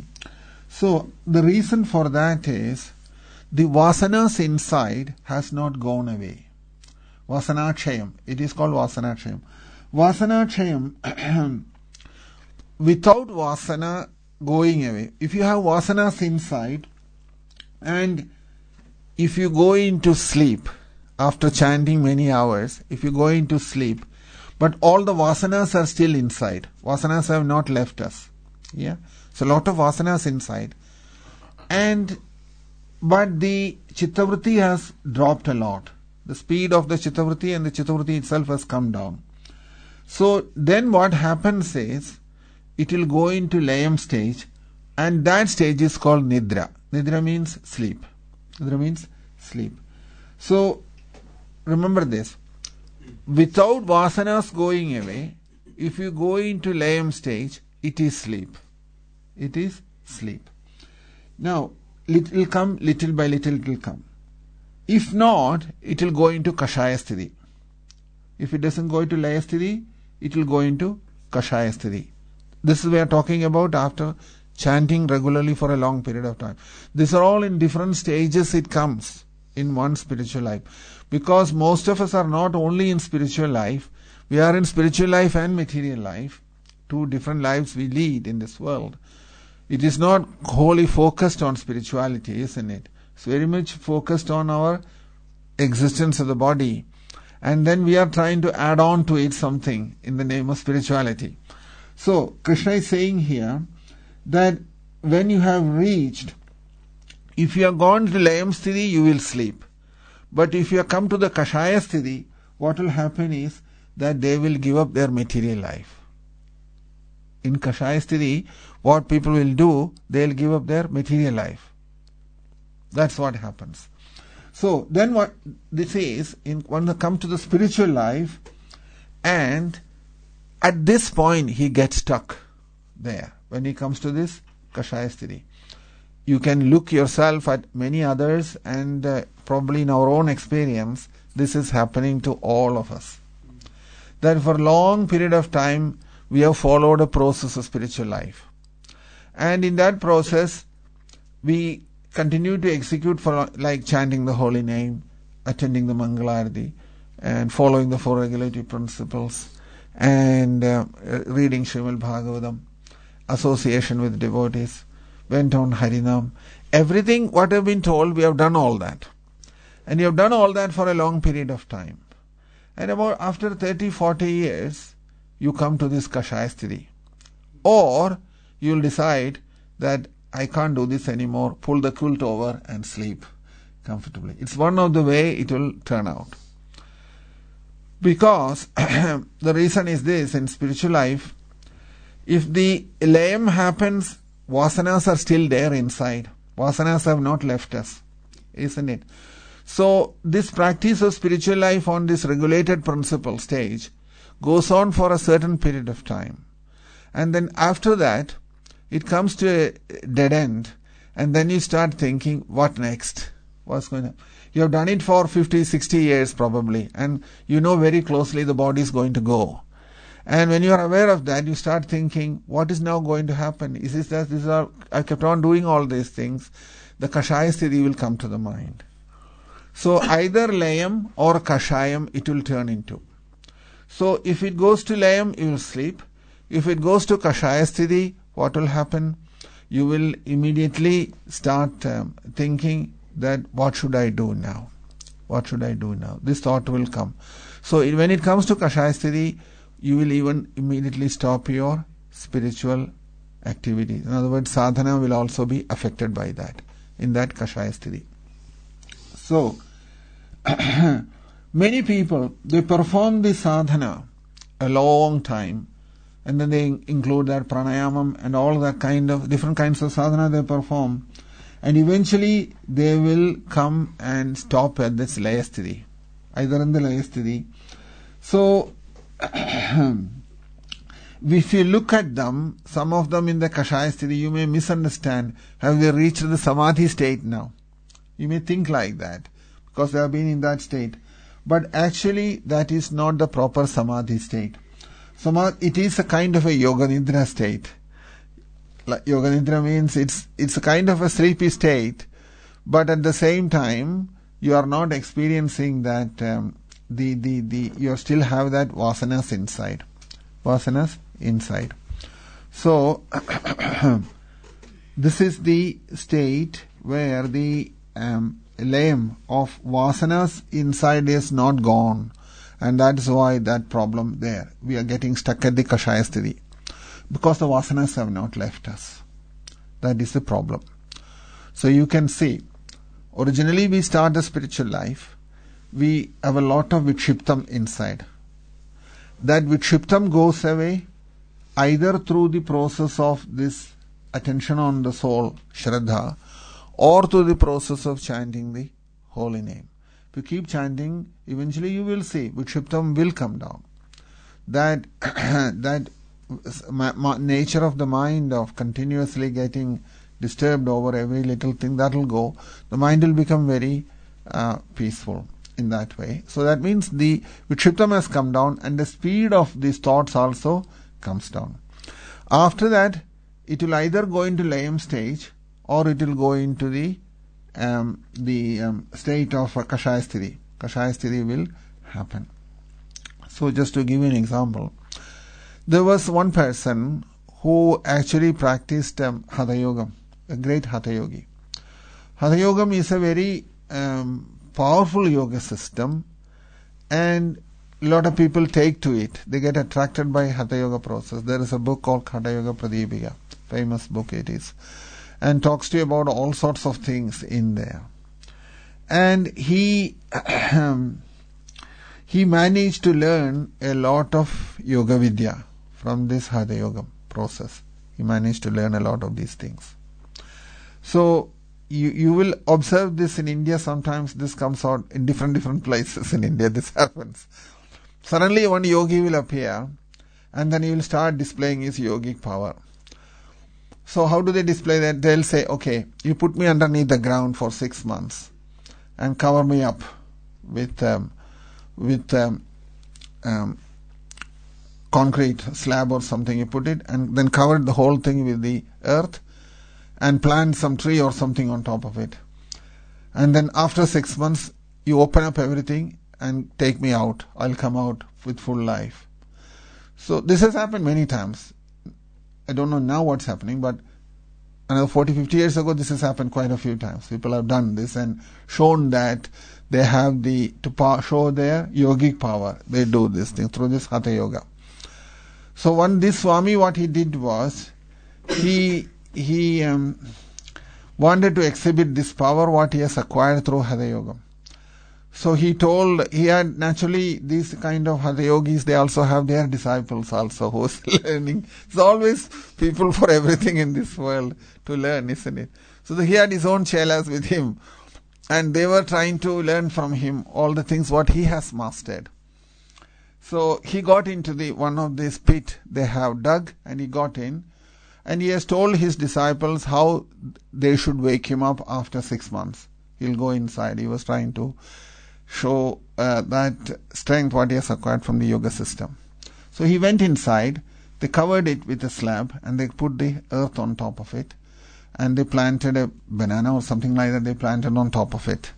So, the reason for that is, the vasanas inside has not gone away. Vasanachayam. It is called Vasanachayam. Vasanachayam, without vasana going away. If you have vasanas inside, and if you go into sleep, after chanting many hours, if you go into sleep, but all the vasanas are still inside. Vasanas have not left us. Yeah. So, a lot of vasanas inside. And but the chittavritti has dropped a lot. The speed of the chittavritti and the chittavritti itself has come down. So then what happens is, it will go into layam stage, and that stage is called nidra. Nidra means sleep. Nidra means sleep. So remember this. Without vasanas going away, if you go into layam stage, it is sleep. It is sleep. Now, it will come little by little, it will come. If not, it will go into kashaya sthiti. If it doesn't go into laya sthiti, it will go into kashaya sthiti. This is we are talking about after chanting regularly for a long period of time. These are all in different stages it comes in one spiritual life. Because most of us are not only in spiritual life, we are in spiritual life and material life. Two different lives we lead in this world. It is not wholly focused on spirituality, isn't it? It's very much focused on our existence of the body. And then we are trying to add on to it something in the name of spirituality. So, Krishna is saying here that when you have reached, if you have gone to layam sthiti, you will sleep. But if you have come to the kashaya sthiti, what will happen is that they will give up their material life. In kashaya sthiti, what people will do, they will give up their material life. That's what happens. So, then what this is, in, when they come to the spiritual life, and at this point he gets stuck there. When he comes to this kashaya sthiti, you can look yourself at many others, and uh, probably in our own experience, this is happening to all of us. That for a long period of time, we have followed a process of spiritual life. And in that process, we continue to execute for like chanting the holy name, attending the Mangalarti, and following the four regulative principles, and uh, reading Srimad Bhagavatam, association with devotees, went on Harinam. Everything what have been told, we have done all that. And you have done all that for a long period of time. And about after thirty, forty years, you come to this kashaya sthiti. Or you will decide that I can't do this anymore, pull the quilt over and sleep comfortably. It's one of the way it will turn out. Because the reason is this, in spiritual life, if the layam happens, vasanas are still there inside. Vasanas have not left us, isn't it? So this practice of spiritual life on this regulated principle stage goes on for a certain period of time. And then after that, it comes to a dead end, and then you start thinking, what next? What's going to happen? You have done it for fifty, sixty years probably, and you know very closely the body is going to go. And when you are aware of that, you start thinking, what is now going to happen? Is this that this are, I kept on doing all these things, the kashaya sthiti will come to the mind. So either layam or kashayam it will turn into. So if it goes to layam, you will sleep. If it goes to kashaya sthiti, what will happen? You will immediately start um, thinking that what should I do now? What should I do now? This thought will come. So it, when it comes to kashaya sthiti, you will even immediately stop your spiritual activities. In other words, sadhana will also be affected by that, in that kashaya sthiti. So, many people, they perform the sadhana a long time, and then they include that pranayamam and all that kind of different kinds of sadhana they perform, and eventually they will come and stop at this laya sthiti, either in the laya sthiti. So, if you look at them, some of them in the kashaya sthiti, you may misunderstand, have they reached the samadhi state now? You may think like that, because they have been in that state. But actually, that is not the proper samadhi state. Samadhi, it is a kind of a yoga nidra state. Like yoga nidra means it's it's a kind of a sleepy state, but at the same time, you are not experiencing that um, the the the you still have that vasanas inside, vasanas inside. So this is the state where the um, layam of vasanas inside is not gone, and that is why that problem there. We are getting stuck at the kashaya sthiti because the vasanas have not left us. That is the problem. So you can see, originally we start the spiritual life, we have a lot of vikshiptam inside. That vikshiptam goes away either through the process of this attention on the soul, Shraddha, or through the process of chanting the holy name. If you keep chanting, eventually you will see vikshiptam will come down. That that nature of the mind of continuously getting disturbed over every little thing, that will go. The mind will become very uh, peaceful in that way. So that means the vikshiptam has come down and the speed of these thoughts also comes down. After that, it will either go into layam stage or it will go into the um, the um, state of uh, kashaya sthiti. Kashaya sthiti will happen. So just to give you an example, there was one person who actually practiced um, Hatha Yogam, a great Hatha Yogi. Hatha Yogam is a very um, powerful yoga system, and a lot of people take to it. They get attracted by Hatha Yoga process. There is a book called Hatha Yoga Pradipika, famous book it is, and talks to you about all sorts of things in there. And he he managed to learn a lot of Yoga Vidya from this Hatha Yoga process. He managed to learn a lot of these things. So you you will observe this in India. Sometimes this comes out in different different places in India. This happens. Suddenly one yogi will appear and then he will start displaying his yogic power. So how do they display that? They'll say, okay, you put me underneath the ground for six months and cover me up with um, with um, um, concrete slab or something. You put it and then cover the whole thing with the earth and plant some tree or something on top of it. And then after six months, you open up everything and take me out. I'll come out with full life. So this has happened many times. I don't know now what's happening, but another forty, fifty years ago, this has happened quite a few times. People have done this and shown that they have the, to show their yogic power. They do this thing through this Hatha Yoga. So one, this Swami, what he did was, he, he um, wanted to exhibit this power, what he has acquired through Hatha Yoga. So he told, he had naturally these kind of Hatha Yogis, they also have their disciples also who's learning. It's always people for everything in this world to learn, isn't it? So he had his own chelas with him and they were trying to learn from him all the things what he has mastered. So he got into the one of this pit they have dug and he got in and he has told his disciples how they should wake him up after six months. He'll go inside. He was trying to show uh, that strength what he has acquired from the yoga system. So he went inside, they covered it with a slab and they put the earth on top of it and they planted a banana or something like that, they planted on top of it.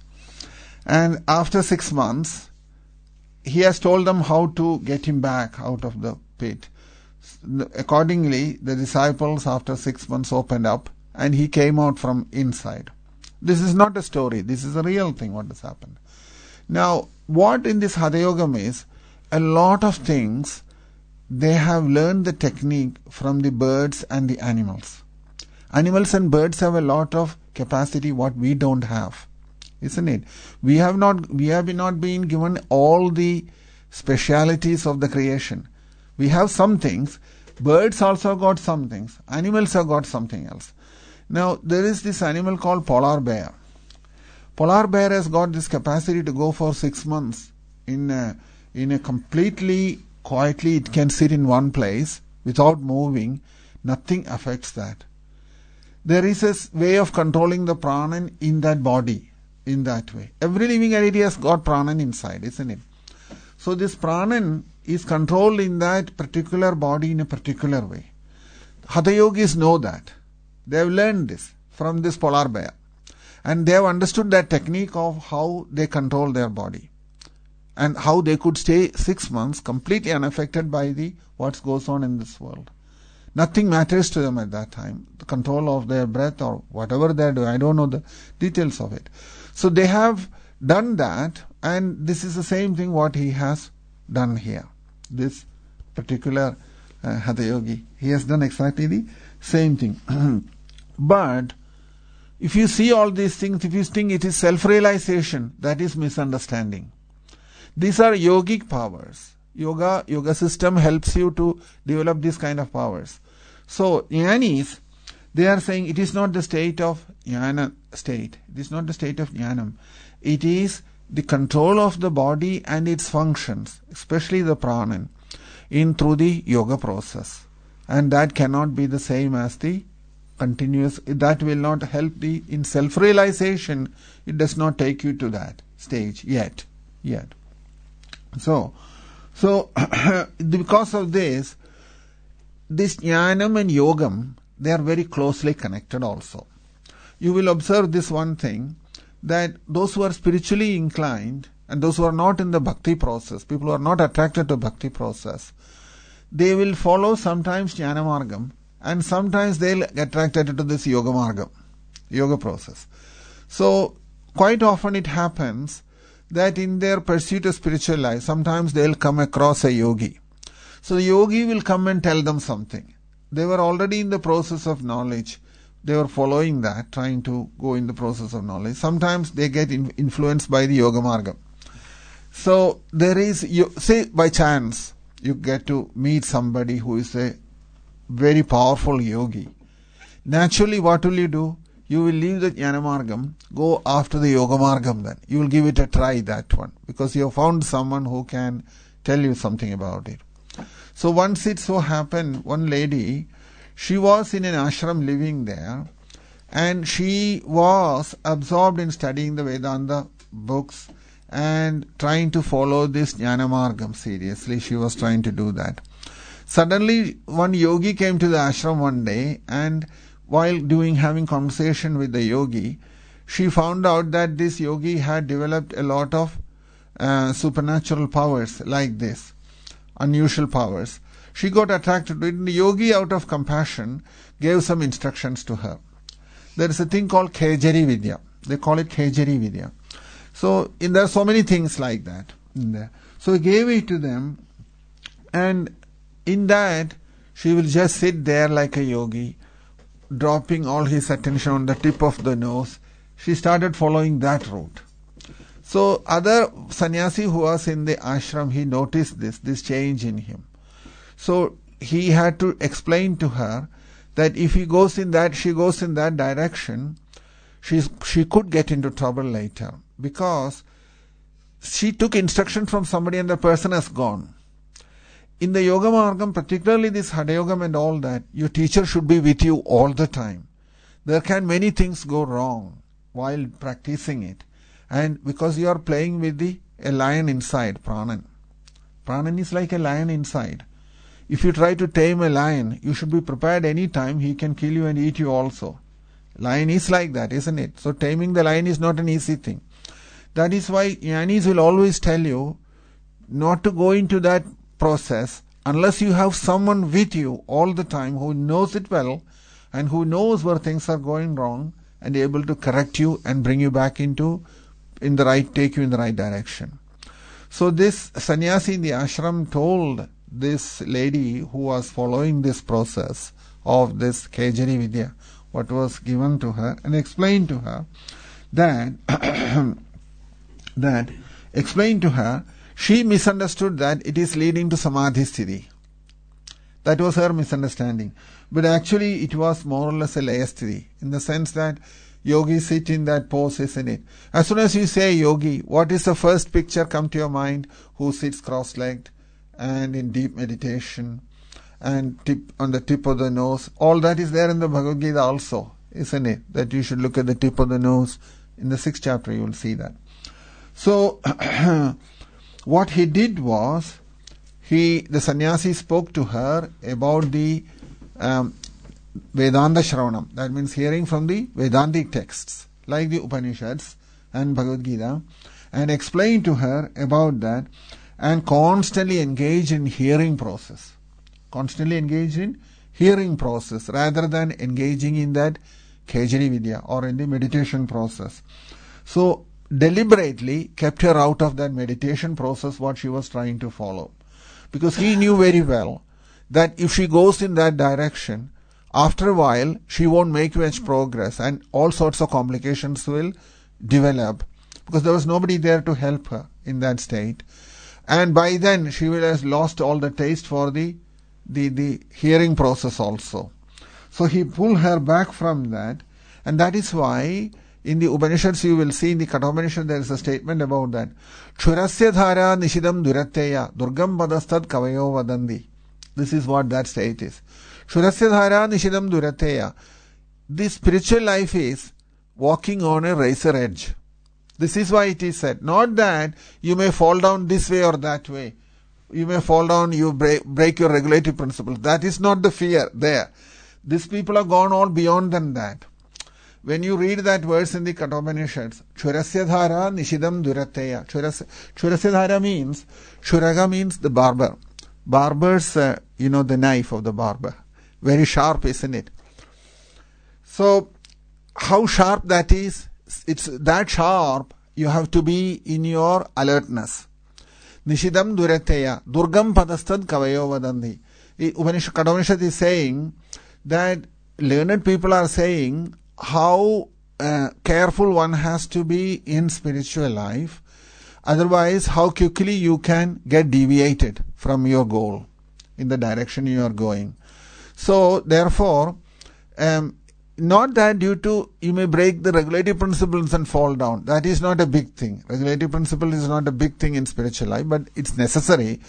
And after six months, he has told them how to get him back out of the pit. Accordingly, the disciples after six months opened up and he came out from inside. This is not a story, this is a real thing what has happened. Now, what in this Hatha Yogam is, a lot of things, they have learned the technique from the birds and the animals. Animals and birds have a lot of capacity what we don't have, isn't it? We have not, we have not been given all the specialities of the creation. We have some things, birds also got some things, animals have got something else. Now, there is this animal called polar bear. Polar bear has got this capacity to go for six months in a, in a completely quietly, it can sit in one place without moving. Nothing affects that. There is a way of controlling the pranan in that body, in that way. Every living entity has got pranan inside, isn't it? So this pranan is controlled in that particular body in a particular way. Hatha yogis know that. They have learned this from this polar bear. And they have understood that technique of how they control their body. And how they could stay six months completely unaffected by the what goes on in this world. Nothing matters to them at that time. The control of their breath or whatever they are doing. I don't know the details of it. So they have done that, and this is the same thing what he has done here. This particular uh, Hatha Yogi. He has done exactly the same thing. But If you see all these things, if you think it is self-realization, that is misunderstanding. These are yogic powers. Yoga, yoga system helps you to develop these kind of powers. So, jnanis, they are saying it is not the state of jnana state. It is not the state of jnanam. It is the control of the body and its functions, especially the pranan, in through the yoga process. And that cannot be the same as the continuous, that will not help the, in self-realization, it does not take you to that stage yet, yet. So, so because of this, this jnanam and yogam, they are very closely connected also. You will observe this one thing, that those who are spiritually inclined and those who are not in the bhakti process, people who are not attracted to bhakti process, they will follow sometimes jnana margam and sometimes they'll get attracted to this yoga margam, yoga process. So quite often it happens that in their pursuit of spiritual life, sometimes they'll come across a yogi. So the yogi will come and tell them something. They were already in the process of knowledge. They were following that, trying to go in the process of knowledge. Sometimes they get in, influenced by the yoga margam. So there is, you, say by chance, you get to meet somebody who is a very powerful yogi. Naturally, what will you do? You will leave the jnana margam, go after the yoga margam then. You will give it a try, that one, because you have found someone who can tell you something about it. So once it so happened, one lady, she was in an ashram living there, and she was absorbed in studying the Vedanta books and trying to follow this jnana margam seriously. She was trying to do that. Suddenly, one yogi came to the ashram one day, and while doing having conversation with the yogi, she found out that this yogi had developed a lot of uh, supernatural powers like this, unusual powers. She got attracted to it, and the yogi, out of compassion, gave some instructions to her. There is a thing called Kejari Vidya. They call it Kejari Vidya. So, in, there are so many things like that in there. So, he gave it to them, and in that, she will just sit there like a yogi, dropping all his attention on the tip of the nose. She started following that route. So, other sannyasi who was in the ashram, he noticed this, this change in him. So, he had to explain to her that if he goes in that, she goes in that direction, she's, she could get into trouble later, because she took instruction from somebody and the person has gone. In the yoga margam, particularly this Hatha Yogam and all that, your teacher should be with you all the time. There can many things go wrong while practicing it. And because you are playing with the a lion inside, pranan. Pranan is like a lion inside. If you try to tame a lion, you should be prepared any time he can kill you and eat you also. Lion is like that, isn't it? So taming the lion is not an easy thing. That is why jnanis will always tell you not to go into that process unless you have someone with you all the time who knows it well and who knows where things are going wrong and able to correct you and bring you back into in the right, take you in the right direction. So this sannyasi in the ashram told this lady who was following this process of this Kejari Vidya, what was given to her, and explained to her that that explained to her, she misunderstood that it is leading to Samadhi Sthiti. That was her misunderstanding. But actually it was more or less a Laya Sthiti, in the sense that yogis sit in that pose, isn't it? As soon as you say yogi, what is the first picture come to your mind? Who sits cross-legged and in deep meditation and tip on the tip of the nose. All that is there in the Bhagavad Gita also, isn't it? That you should look at the tip of the nose. In the sixth chapter you will see that. So, what he did was, he, the sannyasi spoke to her about the um, Vedanta Shravanam. That means hearing from the Vedantic texts, like the Upanishads and Bhagavad Gita, and explained to her about that, and constantly engage in hearing process. Constantly engage in hearing process, rather than engaging in that Kejari Vidya or in the meditation process. So, deliberately kept her out of that meditation process what she was trying to follow. Because he knew very well that if she goes in that direction, after a while she won't make much progress and all sorts of complications will develop because there was nobody there to help her in that state. And by then she will have lost all the taste for the, the, the hearing process also. So he pulled her back from that, and that is why in the Upanishads you will see in the Kathopanishad there is a statement about that. Kshurasya dhara nishidam duratteya durgam padastad kavayo vadandi. This is what that state is. Kshurasya dhara nishidam duratteya. The spiritual life is walking on a razor edge. This is why it is said. Not that you may fall down this way or that way. You may fall down, you break, break your regulative principles. That is not the fear there. These people have gone all beyond than that. When you read that verse in the Kathopanishads, Kshurasya dhara nishidam duratteya. Kshurasya dhara means, Kshuraga means the barber. Barber's, uh, you know, the knife of the barber. Very sharp, isn't it? So, how sharp that is, it's that sharp, you have to be in your alertness. Nishidam duratteya. Durgam padastad kavayo vadandi. Upanishad, Kathopanishad is saying that learned people are saying how uh, careful one has to be in spiritual life. Otherwise, how quickly you can get deviated from your goal in the direction you are going. So, therefore, um, not that due to you may break the regulative principles and fall down. That is not a big thing. Regulative principle is not a big thing in spiritual life, but it's necessary.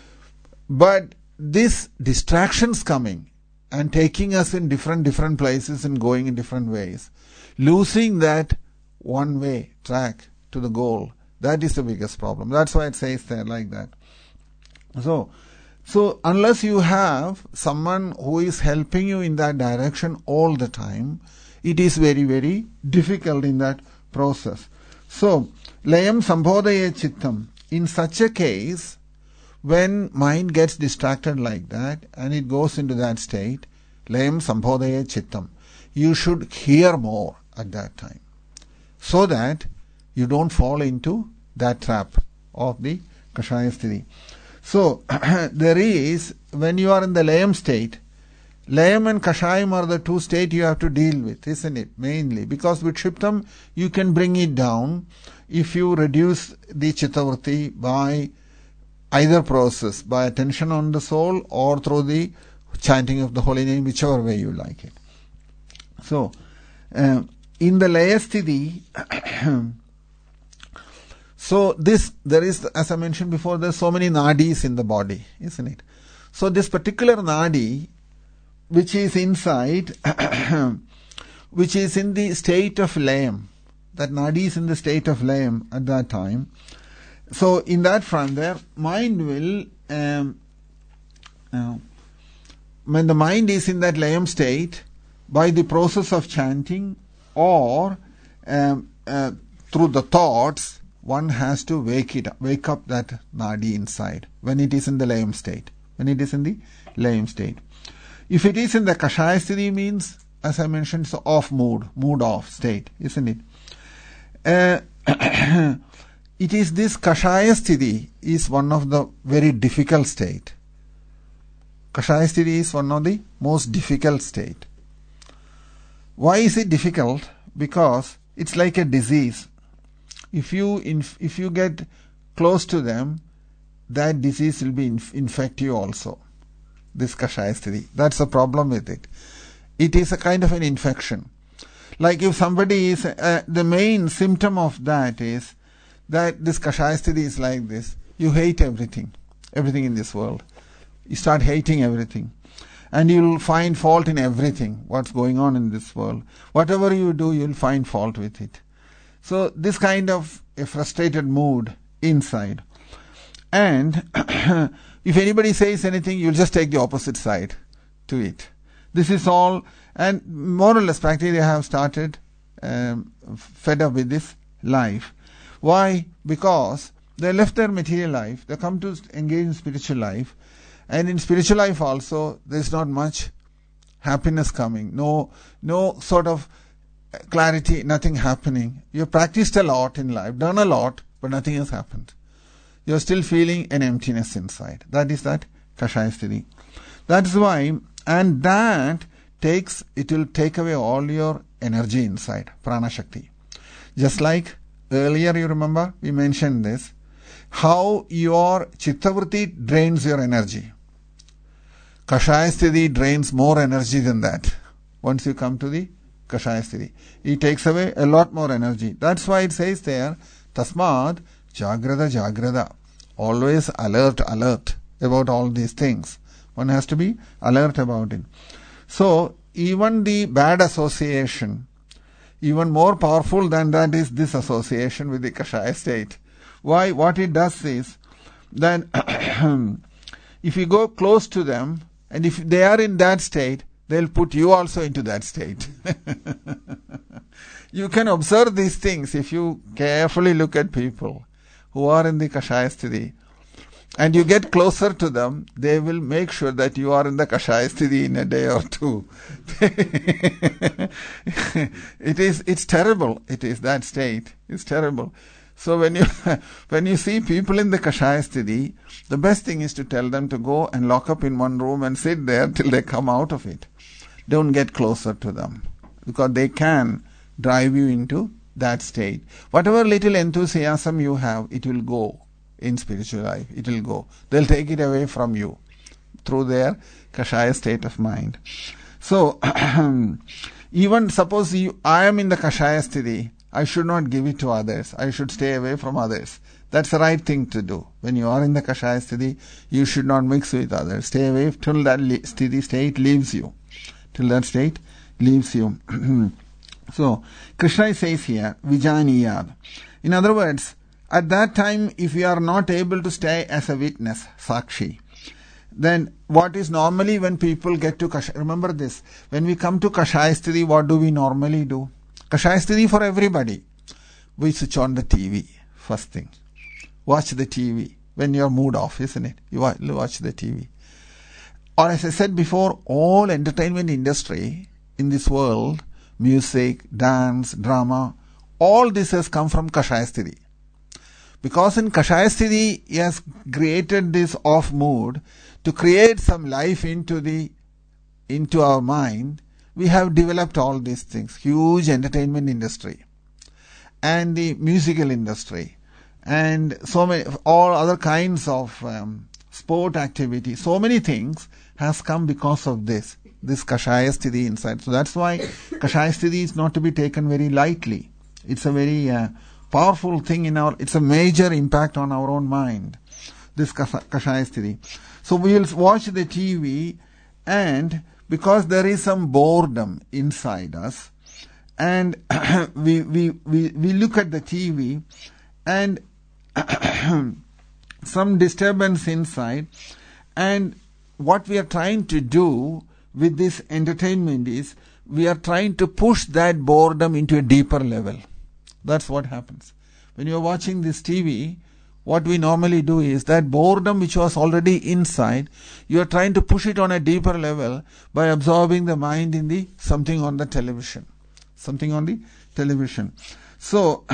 But this distractions coming and taking us in different different places and going in different ways, losing that one way track to the goal, that is the biggest problem. That's why it says there like that. So, so unless you have someone who is helping you in that direction all the time, it is very, very difficult in that process. So, layam sambodhaya chittam. In such a case, when mind gets distracted like that and it goes into that state, layam sambodhaya chittam, you should hear more at that time, so that you don't fall into that trap of the kashaya sthiti. So, there is, when you are in the layam state, layam and kashayam are the two states you have to deal with, isn't it? Mainly. Because with kshiptam, you can bring it down if you reduce the chittavritti by either process, by attention on the soul or through the chanting of the holy name, whichever way you like it. So, uh, in the laya sthiti, so this, there is, as I mentioned before, there are so many nadis in the body, isn't it? So this particular nadi, which is inside, which is in the state of layam, that nadi is in the state of layam at that time. So in that front there, mind will, um, uh, when the mind is in that layam state, by the process of chanting or um, uh, through the thoughts, one has to wake it up, wake up that nadi inside when it is in the layam state. When it is in the layam state. If it is in the kashaya sthiti, means, as I mentioned, it's off mood, mood off state, isn't it? Uh, it is this kashaya sthiti is one of the very difficult state. Kashaya sthiti is one of the most difficult state. Why is it difficult? Because it's like a disease. If you inf- if you get close to them, that disease will be inf- infect you also. This kashaya sthiti. That's the problem with it. It is a kind of an infection. Like if somebody is, uh, the main symptom of that is that this kashaya sthiti is like this. You hate everything. Everything in this world. You start hating everything. And you'll find fault in everything, what's going on in this world. Whatever you do, you'll find fault with it. So this kind of a frustrated mood inside. And if anybody says anything, you'll just take the opposite side to it. This is all, and more or less practically they have started um, fed up with this life. Why? Because they left their material life, they come to engage in spiritual life, and in spiritual life also there's not much happiness coming, no, no sort of clarity, nothing happening. You've practiced a lot in life, done a lot, but nothing has happened. You're still feeling an emptiness inside. That is that kashaya sthiti. That's why, and that takes, it will take away all your energy inside, prana shakti. Just like earlier, you remember, we mentioned this, how your chittavritti drains your energy. Kashaya sthiti drains more energy than that. Once you come to the Kashaya sthiti, it takes away a lot more energy. That's why it says there, Tasmad Jagrada Jagrada. Always alert, alert about all these things. One has to be alert about it. So, even the bad association, even more powerful than that is this association with the Kashaya state. Why? What it does is, that if you go close to them, and if they are in that state, they'll put you also into that state. You can observe these things if you carefully look at people who are in the Kashaya sthiti, and you get closer to them, they will make sure that you are in the Kashaya sthiti in a day or two. it is, it's terrible. It is that state. It's terrible. So when you when you see people in the Kashaya sthiti, the best thing is to tell them to go and lock up in one room and sit there till they come out of it. Don't get closer to them, because they can drive you into that state. Whatever little enthusiasm you have, it will go in spiritual life. It will go. They'll take it away from you through their Kashaya state of mind. So, even suppose you, I am in the Kashaya sthiti, I should not give it to others. I should stay away from others. That's the right thing to do. When you are in the Kashaya sthiti, you should not mix with others. Stay away till that sthiti state leaves you. Till that state leaves you. So, Krishna says here, Vijaniyad. In other words, at that time, if you are not able to stay as a witness, Sakshi, then what is normally when people get to Kashaya, remember this, when we come to Kashaya sthiti, what do we normally do? Kashaya sthiti for everybody. We switch on the T V, first thing. Watch the T V. When your mood off, isn't it? You watch the T V. Or as I said before, all entertainment industry in this world, music, dance, drama, all this has come from Kashaya sthiti. Because in Kashaya sthiti, he has created this off mood to create some life into the into our mind. We have developed all these things. Huge entertainment industry and the musical industry and so many, all other kinds of um, sport activity. So many things has come because of this, this Kashaya sthiti inside. So that's why Kashaya sthiti is not to be taken very lightly. It's a very uh, powerful thing in our, it's a major impact on our own mind, this Kashaya sthiti. So we will watch the T V, and because there is some boredom inside us, and we, we, we, we look at the T V, and some disturbance inside, and what we are trying to do with this entertainment is, we are trying to push that boredom into a deeper level. That's what happens. When you are watching this T V, what we normally do is that boredom which was already inside, you are trying to push it on a deeper level by absorbing the mind in the something on the television. Something on the television. So,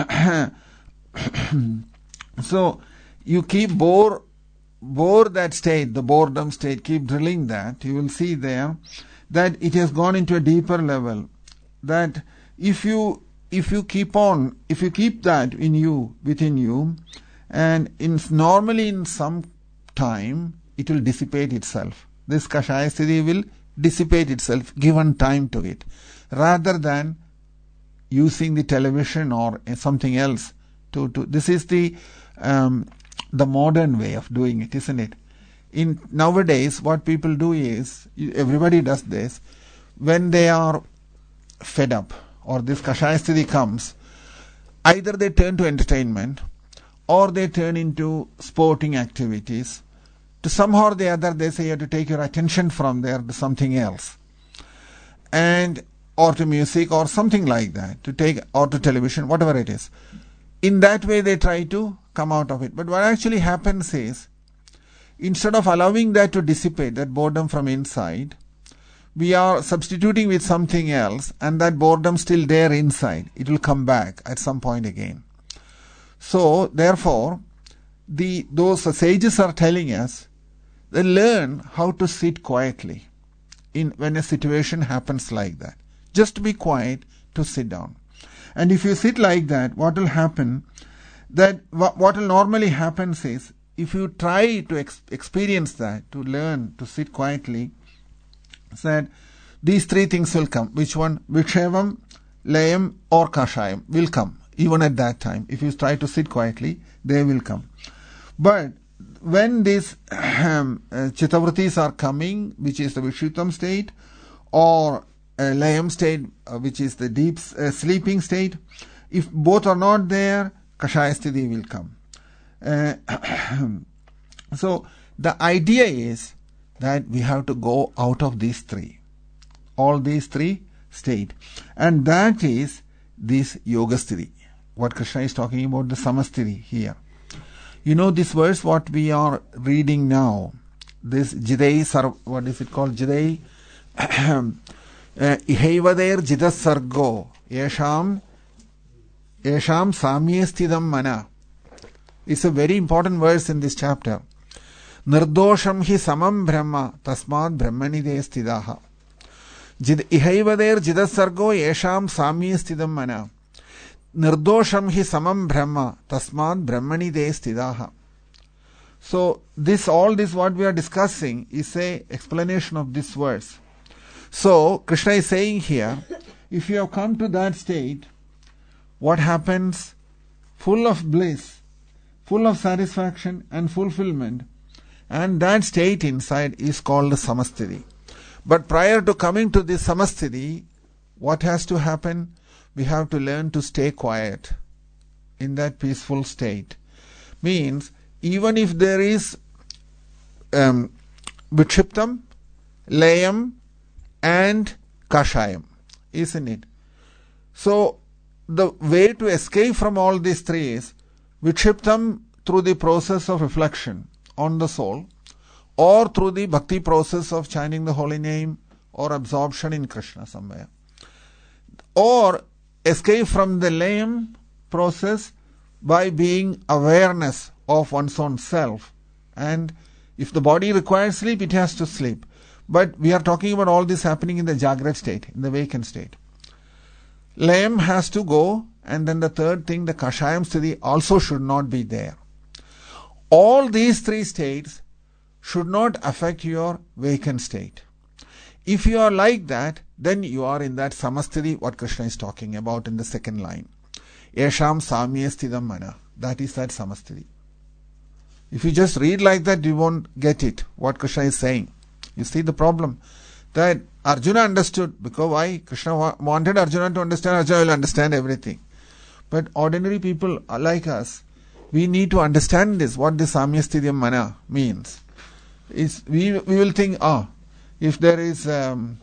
so you keep bore, bore that state, the boredom state, keep drilling that. You will see there that it has gone into a deeper level. That if you if you keep on, if you keep that in you, within you, and in normally in some time it will dissipate itself. This Kashaya sthiti will dissipate itself given time to it, rather than using the television or something else to, to this is the um, the modern way of doing it, isn't it? In nowadays what people do is, everybody does this, when they are fed up or this Kashaya sthiti comes, either they turn to entertainment or they turn into sporting activities. To somehow or the other they say you have to take your attention from there to something else, and or to music or something like that, to take, or to television, whatever it is. In that way they try to come out of it. But what actually happens is, instead of allowing that to dissipate, that boredom from inside, we are substituting with something else, and that boredom still there inside. It will come back at some point again. So, therefore, the those sages are telling us, they learn how to sit quietly. in when a situation happens like that. Just be quiet to sit down. And if you sit like that, what will happen? That what will normally happen is, if you try to ex- experience that, to learn to sit quietly, that these three things will come. Which one? Vikshevam, Layam or Kashayam will come. Even at that time, if you try to sit quietly, they will come. But when these um, uh, Chittavrittis are coming, which is the Vishuttam state, or uh, Layam state, uh, which is the deep uh, sleeping state, if both are not there, Kashaya Sthiti will come. Uh, so the idea is that we have to go out of these three, all these three state, and that is this Yoga Sthiti. What Krishna is talking about, the Samasthiti here. You know this verse what we are reading now, this Jidai Sar, what is it called? Jidai Ihaivader Jidas Sargo Yesham Yesham Samye Sthidam Mana. It's a very important verse in this chapter. Nirdosham hi samam brahma tasmad brahmanide sthidaha. Jid ihaivader jidas sargo yesham samye sthidam mana. Nirdosham hi samam brahma tasmad brahmanide sthidaha. So this, all this what we are discussing is a explanation of this verse. So Krishna is saying here, if you have come to that state, what happens? Full of bliss, full of satisfaction and fulfillment, and that state inside is called the Samasthiti. But prior to coming to this Samasthiti, what has to happen? We have to learn to stay quiet in that peaceful state. Means, even if there is um, Vikshiptam, Layam and Kashayam, isn't it? So, the way to escape from all these three is Vikshiptam through the process of reflection on the soul, or through the bhakti process of chanting the holy name or absorption in Krishna somewhere, or escape from the Layam process by being awareness of one's own self. And if the body requires sleep, it has to sleep. But we are talking about all this happening in the Jagrat state, in the vacant state. Layam has to go, and then the third thing, the Kashayam Sthiti also should not be there. All these three states should not affect your vacant state. If you are like that, then you are in that Samasthiti, what Krishna is talking about in the second line. Yesham Samye Sthidam Mana. That is that Samasthiti. If you just read like that, you won't get it, what Krishna is saying. You see the problem? That Arjuna understood, because why? Krishna wa- wanted Arjuna to understand, Arjuna will understand everything. But ordinary people like us, we need to understand this, what this Samya Sthidam Mana means. Is we we will think, ah, if there is um,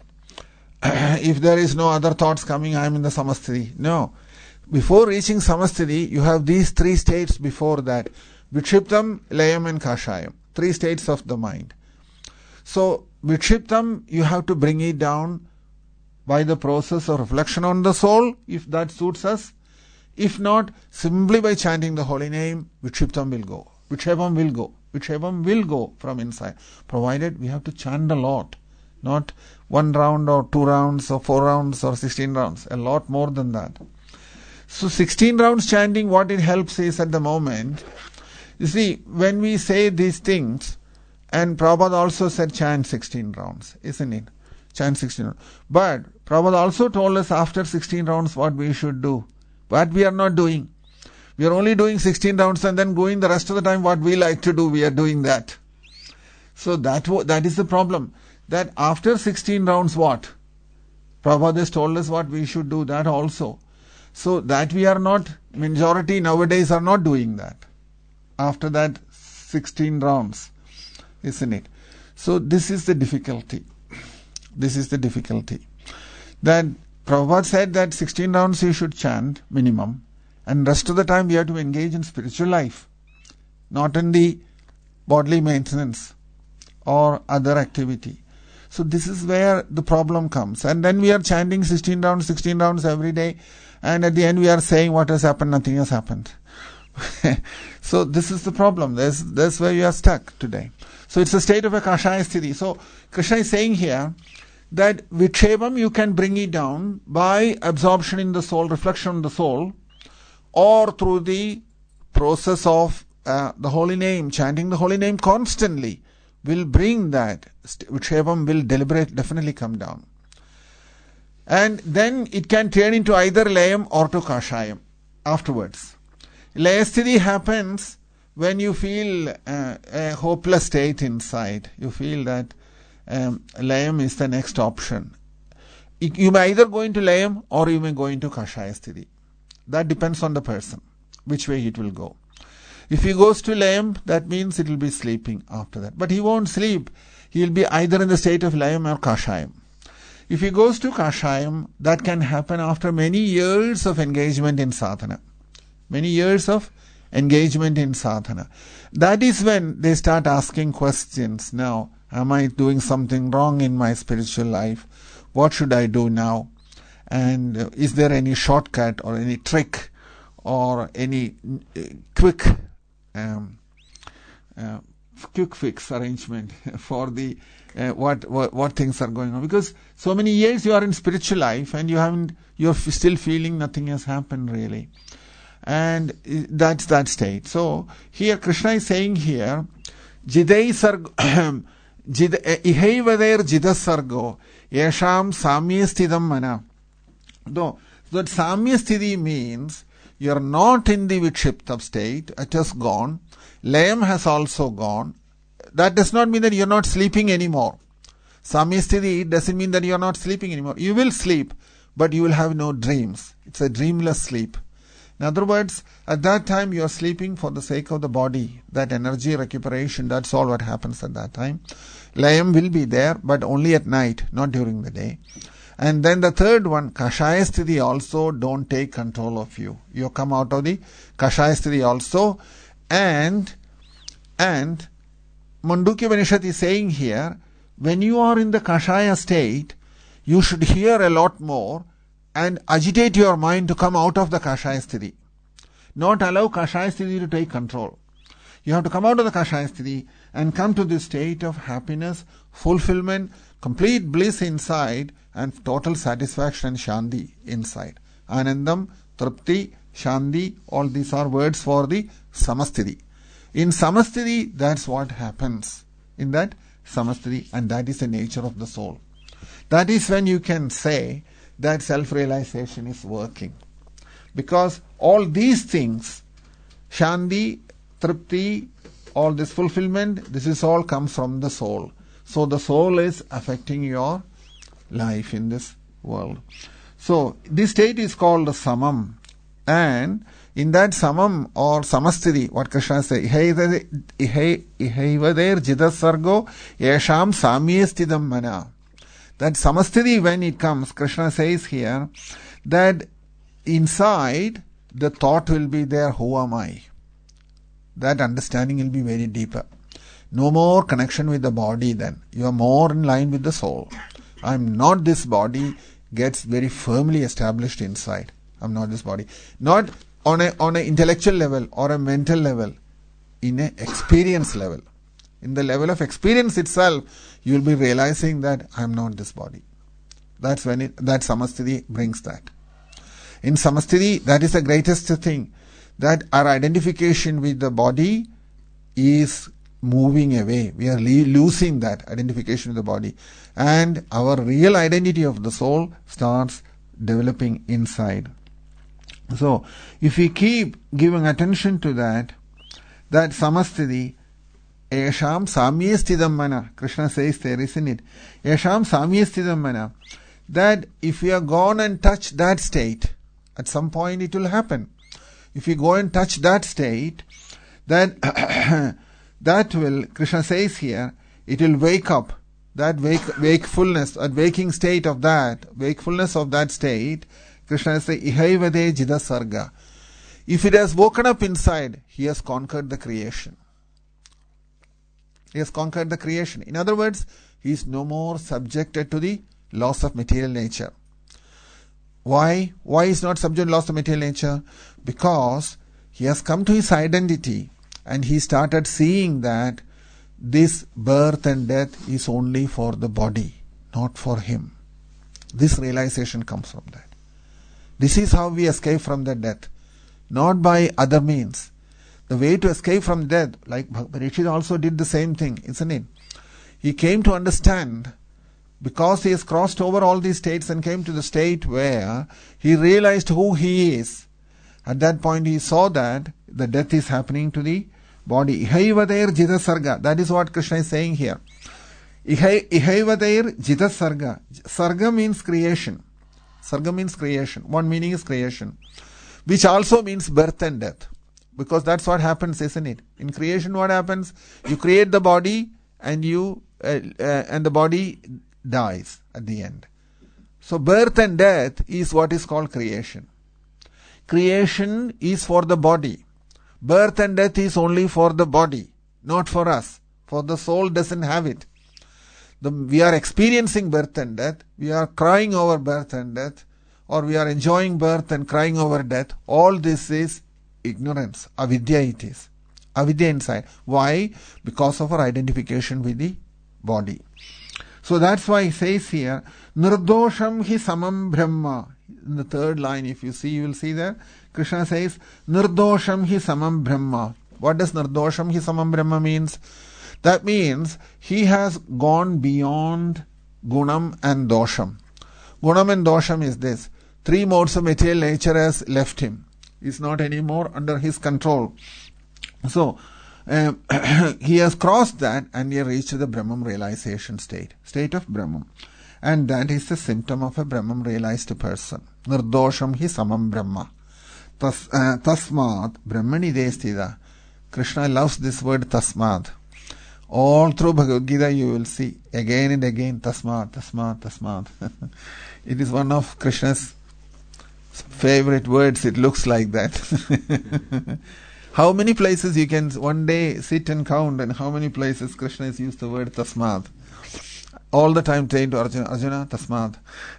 if there is no other thoughts coming, I am in the Samasthiti. No. Before reaching Samasthiti, you have these three states before that. Vikshiptam, Layam and Kashayam. Three states of the mind. So, Vikshiptam, you have to bring it down by the process of reflection on the soul, if that suits us. If not, simply by chanting the holy name, Vikshiptam will go. Vikshevam will go. Vikshevam will go from inside. Provided we have to chant a lot. Not one round or two rounds or four rounds or sixteen rounds. A lot more than that. So sixteen rounds chanting, what it helps is at the moment, you see, when we say these things, and Prabhupada also said chant sixteen rounds, isn't it? Chant sixteen rounds. But Prabhupada also told us after sixteen rounds what we should do. But we are not doing. We are only doing sixteen rounds and then going the rest of the time what we like to do, we are doing that. So that that is the problem. That after sixteen rounds what? Prabhupada has told us what we should do, that also. So that we are not, majority nowadays are not doing that. After that sixteen rounds, isn't it? So this is the difficulty. This is the difficulty. That Prabhupada said that sixteen rounds you should chant minimum, and rest of the time we have to engage in spiritual life, not in the bodily maintenance or other activity. So this is where the problem comes. And then we are chanting sixteen rounds, sixteen rounds every day, and at the end we are saying what has happened, nothing has happened. So this is the problem. That's, that's where you are stuck today. So it's a state of a Kashaya Sthiti. So Krishna is saying here that Vikshepam you can bring it down by absorption in the soul, reflection on the soul, or through the process of uh, the holy name, chanting the holy name constantly will bring that. Vikshepam will deliberate, definitely come down. And then it can turn into either layam or to kashayam afterwards. Layasthiti happens when you feel uh, a hopeless state inside. You feel that um, layam is the next option. You may either go into layam or you may go into kashayasthiti. That depends on the person, which way it will go. If he goes to layam, that means it will be sleeping after that. But he won't sleep. He will be either in the state of layam or kashayam. If he goes to kashayam, that can happen after many years of engagement in sadhana. Many years of engagement in sadhana. That is when they start asking questions. Now, am I doing something wrong in my spiritual life? What should I do now? And uh, is there any shortcut or any trick or any uh, quick um, uh, quick fix arrangement for the uh, what, what what things are going on? Because so many years you are in spiritual life and you haven't, you're f- still feeling nothing has happened really. And that's that state. So here Krishna is saying here, Jidai sargo, ihaivader jidasargo, yesham samyastidam mana. Though that samyasthiti means you are not in the vikshipta state, it has gone. Layam has also gone. That does not mean that you are not sleeping anymore. Samyasthiti doesn't mean that you are not sleeping anymore. You will sleep, but you will have no dreams. It's a dreamless sleep. In other words, at that time you are sleeping for the sake of the body, that energy recuperation, that's all what happens at that time. Layam will be there, but only at night, not during the day. And then the third one, kashayasthiti also don't take control of you. You come out of the kashayasthiti also. And, and Mandukya Upanishad is saying here, when you are in the kashaya state, you should hear a lot more and agitate your mind to come out of the kashaya sthiti. Not allow kashaya sthiti to take control. You have to come out of the kashaya sthiti and come to this state of happiness, fulfillment, complete bliss inside and total satisfaction and shanti inside. Anandam, tripti, shanti, all these are words for the samasthiti. In samasthiti, that's what happens. In that samasthiti, and that is the nature of the soul. That is when you can say that self-realization is working. Because all these things, shanti, tripti, all this fulfillment, this is all comes from the soul. So the soul is affecting your life in this world. So this state is called the samam. And in that samam or samasthiti, what Krishna says, ihaivader jidasargo yesham samyastidam mana. That samasthiti, when it comes, Krishna says here that inside the thought will be there, who am I? That understanding will be very deeper. No more connection with the body then. You are more in line with the soul. I am not this body gets very firmly established inside. I am not this body. Not on a on an intellectual level or a mental level, in an experience level. In the level of experience itself, you will be realizing that I am not this body. That's when it, that samasthiti brings that. In samasthiti, that is the greatest thing. That our identification with the body is moving away. We are le- losing that identification with the body. And our real identity of the soul starts developing inside. So, if we keep giving attention to that, that samasthiti, Esham samyastidam mana. Krishna says there, isn't it? Esham samyastidam mana. That if we are gone and touch that state, at some point it will happen. If we go and touch that state, that that will, Krishna says here, it will wake up. That wake, wakefulness, that waking state of that, wakefulness of that state, Krishna says, ihaivade jidasarga. If it has woken up inside, he has conquered the creation. He has conquered the creation. In other words, he is no more subjected to the laws of material nature. Why? Why is not subject to laws of material nature? Because he has come to his identity and he started seeing that this birth and death is only for the body, not for him. This realization comes from that. This is how we escape from the death, not by other means. The way to escape from death, like Parikshit also did the same thing, isn't it? He came to understand, because he has crossed over all these states and came to the state where he realized who he is. At that point he saw that the death is happening to the body. Ihaivadeir jita sarga. That is what Krishna is saying here. Ihaivadeir jita sarga. Sarga means creation. Sarga means creation. One meaning is creation, which also means birth and death. Because that's what happens, isn't it? In creation, what happens? You create the body, and you uh, uh, and the body dies at the end. So birth and death is what is called creation. Creation is for the body. Birth and death is only for the body, not for us. For the soul doesn't have it. The, we are experiencing birth and death. We are crying over birth and death, or we are enjoying birth and crying over death. All this is ignorance. Avidya it is. Avidya inside. Why? Because of our identification with the body. So that's why he says here, Nirdosham hi samam brahma. In the third line, if you see, you will see there, Krishna says, Nirdosham hi samam brahma. What does Nirdosham hi samam brahma means? That means he has gone beyond gunam and dosham. Gunam and dosham is this. Three modes of material nature has left him. Is not anymore under his control. So, um, he has crossed that and he has reached the Brahman realization state. State of Brahman. And that is the symptom of a Brahman realized person. Nirdosham hi samam brahma. Tas, uh, tasmat brahmani destida. Krishna loves this word tasmat. All through Bhagavad Gita you will see again and again tasmat, tasmat, tasmat. It is one of Krishna's favorite words. It looks like that. How many places you can one day sit and count, and how many places Krishna has used the word tasmat? All the time saying to Arjuna, Arjuna, tasmat.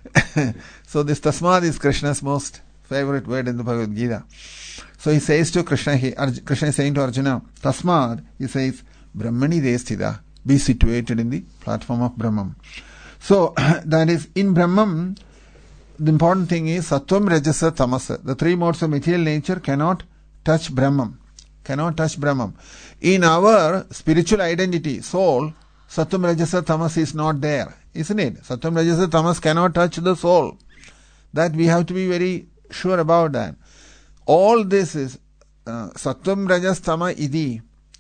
So this tasmat is Krishna's most favorite word in the Bhagavad Gita. So he says to Krishna, he, Arjuna, Krishna is saying to Arjuna, tasmat, he says, Brahmani destida, be situated in the platform of Brahman. So that is, in Brahman, the important thing is Sattvam, Rajasa, Tamasa. The three modes of material nature cannot touch Brahman. Cannot touch Brahman. In our spiritual identity, soul, Sattvam, Rajasa, Tamas is not there. Isn't it? Sattvam, Rajasa, Tamas cannot touch the soul. That we have to be very sure about that. All this is uh, Sattvam, Rajas, Tama, Idi.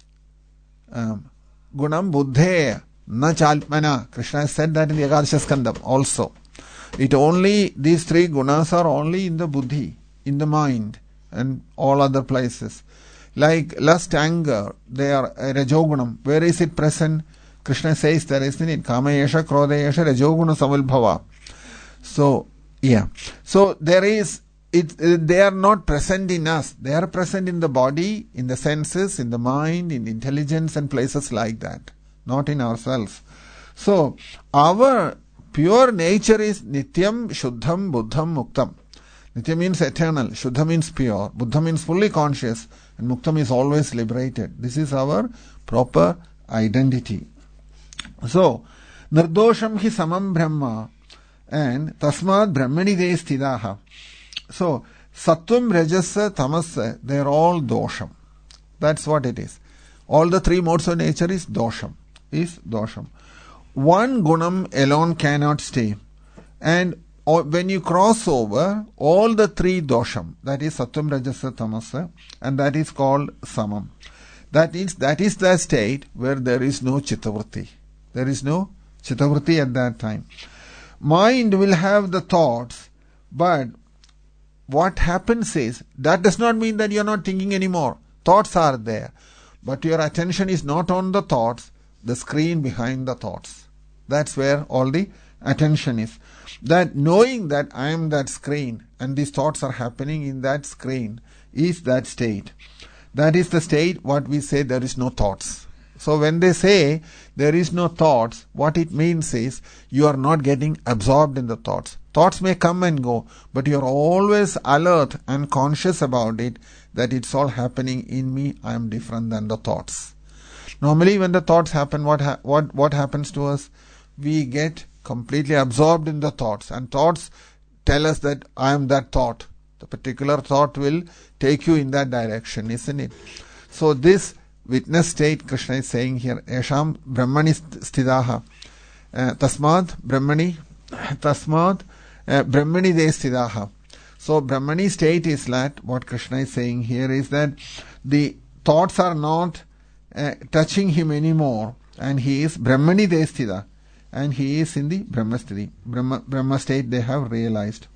Um, Gunam, Buddhe, Na Chalpana. Krishna has said that in the Ekadasha Skandam also. It only, these three gunas are only in the buddhi, in the mind, and all other places. Like lust, anger, they are a rajogunam. Where is it present? Krishna says there, isn't it? Kama yesha, krodha yesha, rajoguna samalbhava. So, yeah. So there is, it, they are not present in us. They are present in the body, in the senses, in the mind, in intelligence and places like that. Not in ourselves. So, our pure nature is Nityam, Shuddham, Buddham, Muktam. Nityam means eternal, Shuddha means pure, Buddha means fully conscious, and Muktam is always liberated. This is our proper identity. So, Nirdosham hi samam brahma, and Tasmad brahmani de sthidaha. So, Sattvam, Rajasa, Tamasa, they are all dosham. That's what it is. All the three modes of nature is dosham. Is dosham. One gunam alone cannot stay. And when you cross over, all the three dosham, that is Sattvam, Rajasa, Tamasa, and that is called Samam. That is, that is the state where there is no Chittavritti. There is no Chittavritti at that time. Mind will have the thoughts, but what happens is, that does not mean that you are not thinking anymore. Thoughts are there. But your attention is not on the thoughts, the screen behind the thoughts. That's where all the attention is. That knowing that I am that screen and these thoughts are happening in that screen is that state. That is the state what we say there is no thoughts. So when they say there is no thoughts, what it means is you are not getting absorbed in the thoughts. Thoughts may come and go, but you are always alert and conscious about it, that it's all happening in me, I am different than the thoughts. Normally when the thoughts happen, what ha- what what happens to us? We get completely absorbed in the thoughts, and thoughts tell us that I am that thought. The particular thought will take you in that direction, isn't it? So this witness state, Krishna is saying here, Esham Brahmani Sthidaha. Uh, tasmad Brahmani, Tasmad uh, Brahmani De Sthidaha. So Brahmani state is that, what Krishna is saying here is that the thoughts are not uh, touching him anymore, and he is Brahmani De Sthida, and he is in the Brahma sthiti, Brahma, Brahma state they have realized.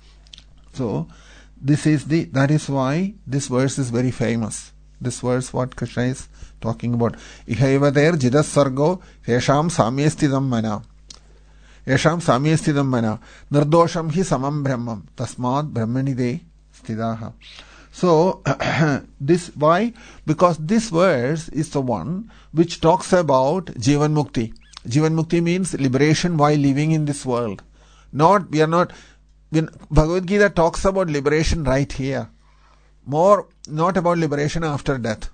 So this is the, that is why this verse is very famous. This verse, what Krishna is talking about. Ihaivader jidas sargo yesham samyestidam mana. Yesham samyestidam mana. Nirdosham hi samam brahmam. Tasmad brahmani de sthidaha. So, this, why? Because this verse is the one which talks about Jivan Mukti. Jivan Mukti means liberation while living in this world. Not, we are not, when Bhagavad Gita talks about liberation right here. More, not about liberation after death.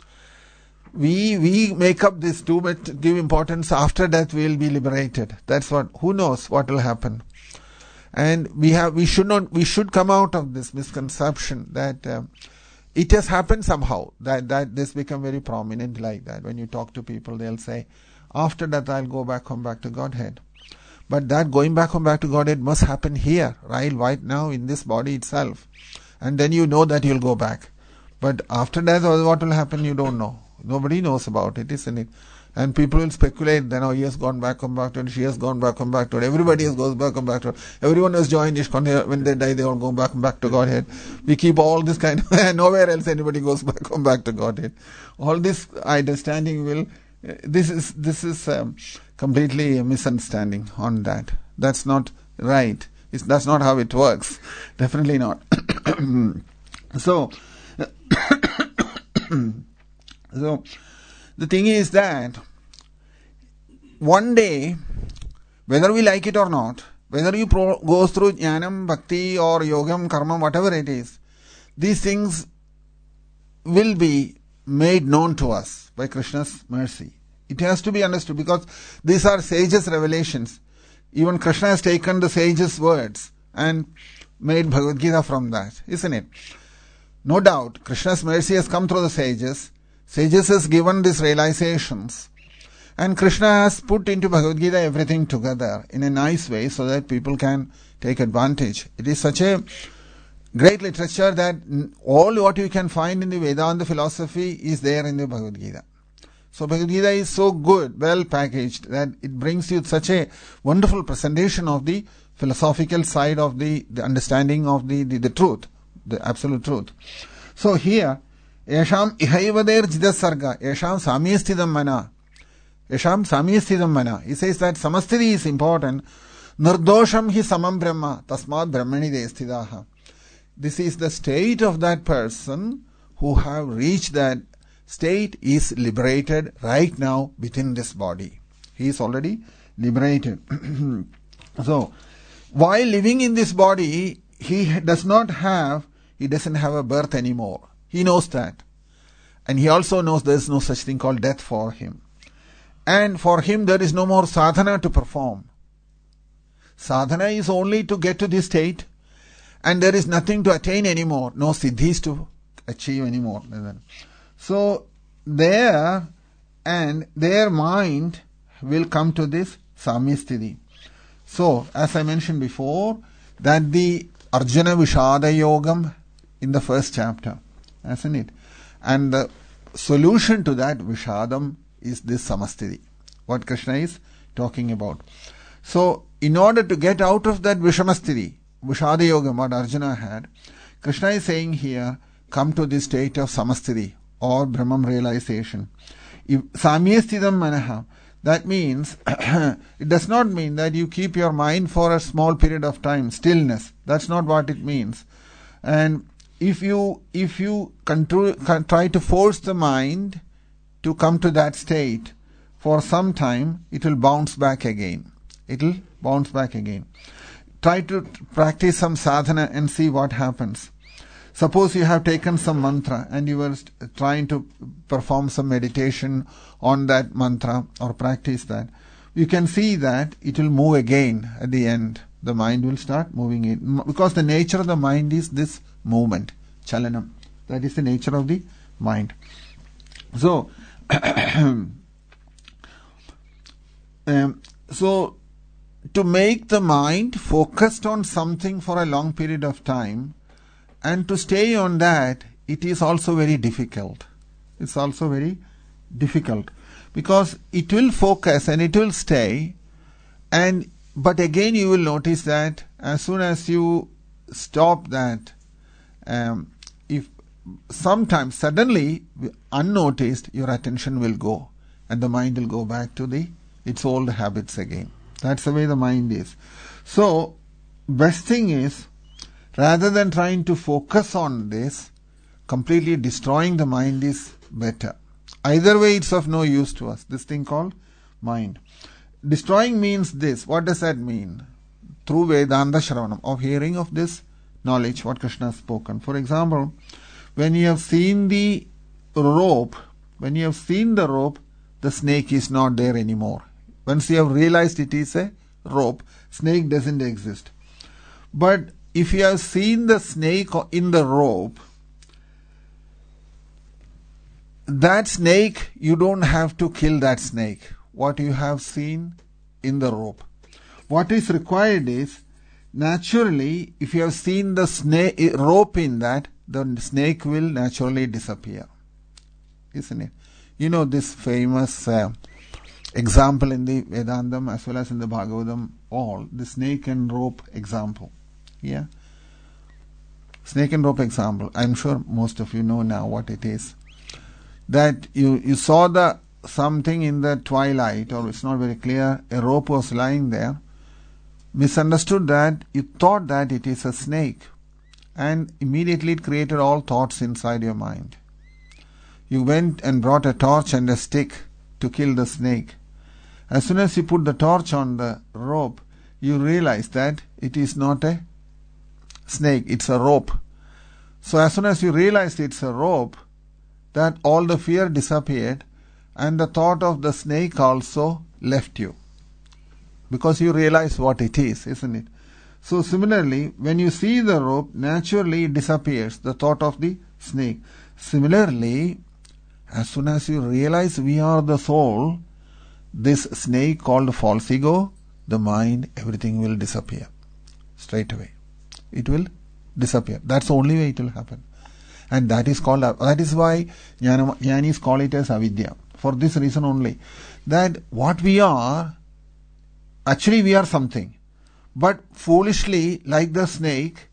We we make up this too much, give importance, after death we will be liberated. That's what, who knows what will happen. And we have, we should not, we should come out of this misconception that uh, it has happened somehow, that, that this become very prominent like that. When you talk to people, they'll say, after death I'll go back home, back to Godhead. But that going back home, back to Godhead must happen here, right, right now in this body itself. And then you know that you'll go back. But after death, what will happen, you don't know. Nobody knows about it, isn't it? And people will speculate, then, oh, he has gone back home, back to it, she has gone back home, back to it, everybody has gone back home, back to it, everyone has joined ISKCON, when they die, they all go back home, back to Godhead. We keep all this kind of, nowhere else anybody goes back home, back to Godhead. All this understanding will, this is, this is um, completely a misunderstanding on that. That's not right. It's, that's not how it works. Definitely not. So, so, the thing is that one day, whether we like it or not, whether you pro- go through jnanam, bhakti or yogam, karma, whatever it is, these things will be made known to us by Krishna's mercy. It has to be understood because these are sages' revelations. Even Krishna has taken the sages' words and made Bhagavad Gita from that, isn't it? No doubt, Krishna's mercy has come through the sages. Sages has given these realizations. And Krishna has put into Bhagavad Gita everything together in a nice way so that people can take advantage. It is such a great literature that all what you can find in the Vedanta philosophy is there in the Bhagavad Gita. So Bhagavad Gita is so good, well packaged, that it brings you such a wonderful presentation of the philosophical side of the, the understanding of the, the, the truth, the absolute truth. So here, Yesham ihaivader jidasarga, Yesham samyestidam mana. Yesham samyestidam mana. He says that samastiti is important. Nirdosham hi samam brahma, tasmad brahmani de sthidaha. This is the state of that person who have reached that state is liberated right now within this body. He is already liberated. So, while living in this body, he does not have, he doesn't have a birth anymore. He knows that. And he also knows there is no such thing called death for him. And for him there is no more sadhana to perform. Sadhana is only to get to this state, and there is nothing to attain anymore, no siddhis to achieve anymore. So there, and their mind will come to this samyasthiti. So, as I mentioned before, that the Arjuna Vishada Yogam in the first chapter, hasn't it? And the solution to that Vishadam is this Samasthiti, what Krishna is talking about. So, in order to get out of that Vishamasthiti, Vishada Yogam, what Arjuna had, Krishna is saying here, come to this state of Samasthiti or Brahman realization. If Samyasthidam Manaha, that means, it does not mean that you keep your mind for a small period of time, stillness. That's not what it means. And if you, if you control, try to force the mind to come to that state for some time, it will bounce back again. It will bounce back again. Try to practice some sadhana and see what happens. Suppose you have taken some mantra and you were trying to perform some meditation on that mantra or practice that. you can see that it will move again at the end. The mind will start moving in. Because the nature of the mind is this movement, chalanam. That is the nature of the mind. So, um, so to make the mind focused on something for a long period of time and to stay on that, it is also very difficult. It's also very difficult because it will focus and it will stay, and but again you will notice that as soon as you stop that, um, if sometimes suddenly unnoticed your attention will go and the mind will go back to the its old habits again. That's the way the mind is. So best thing is, rather than trying to focus on this, completely destroying the mind is better. Either way it's of no use to us, this thing called mind. Destroying means this. What does that mean? Through Vedanta Shravanam, of hearing of this knowledge, what Krishna has spoken. For example, when you have seen the rope, when you have seen the rope, the snake is not there anymore. Once you have realized it is a rope, snake doesn't exist. But if you have seen the snake in the rope, that snake, you don't have to kill that snake. What you have seen in the rope. What is required is, naturally, if you have seen the snake rope in that, the snake will naturally disappear. Isn't it? You know this famous uh, example in the Vedantam as well as in the Bhagavatam, all, the snake and rope example. Yeah? Snake and rope example. I'm sure most of you know now what it is. That you, you saw the something in the twilight, or it's not very clear, a rope was lying there, misunderstood that, you thought that it is a snake, and immediately it created all thoughts inside your mind. You went and brought a torch and a stick to kill the snake. As soon as you put the torch on the rope, you realize that it is not a snake, it's a rope. So as soon as you realized it's a rope, that all the fear disappeared, and the thought of the snake also left you. Because you realize what it is, isn't it? So similarly, when you see the rope, naturally it disappears, the thought of the snake. Similarly, as soon as you realize we are the soul, this snake called false ego, the mind, everything will disappear. Straight away. It will disappear. That's the only way it will happen. And that is called, that is why Jnanis call it as avidya. For this reason only. That what we are, actually we are something. But foolishly, like the snake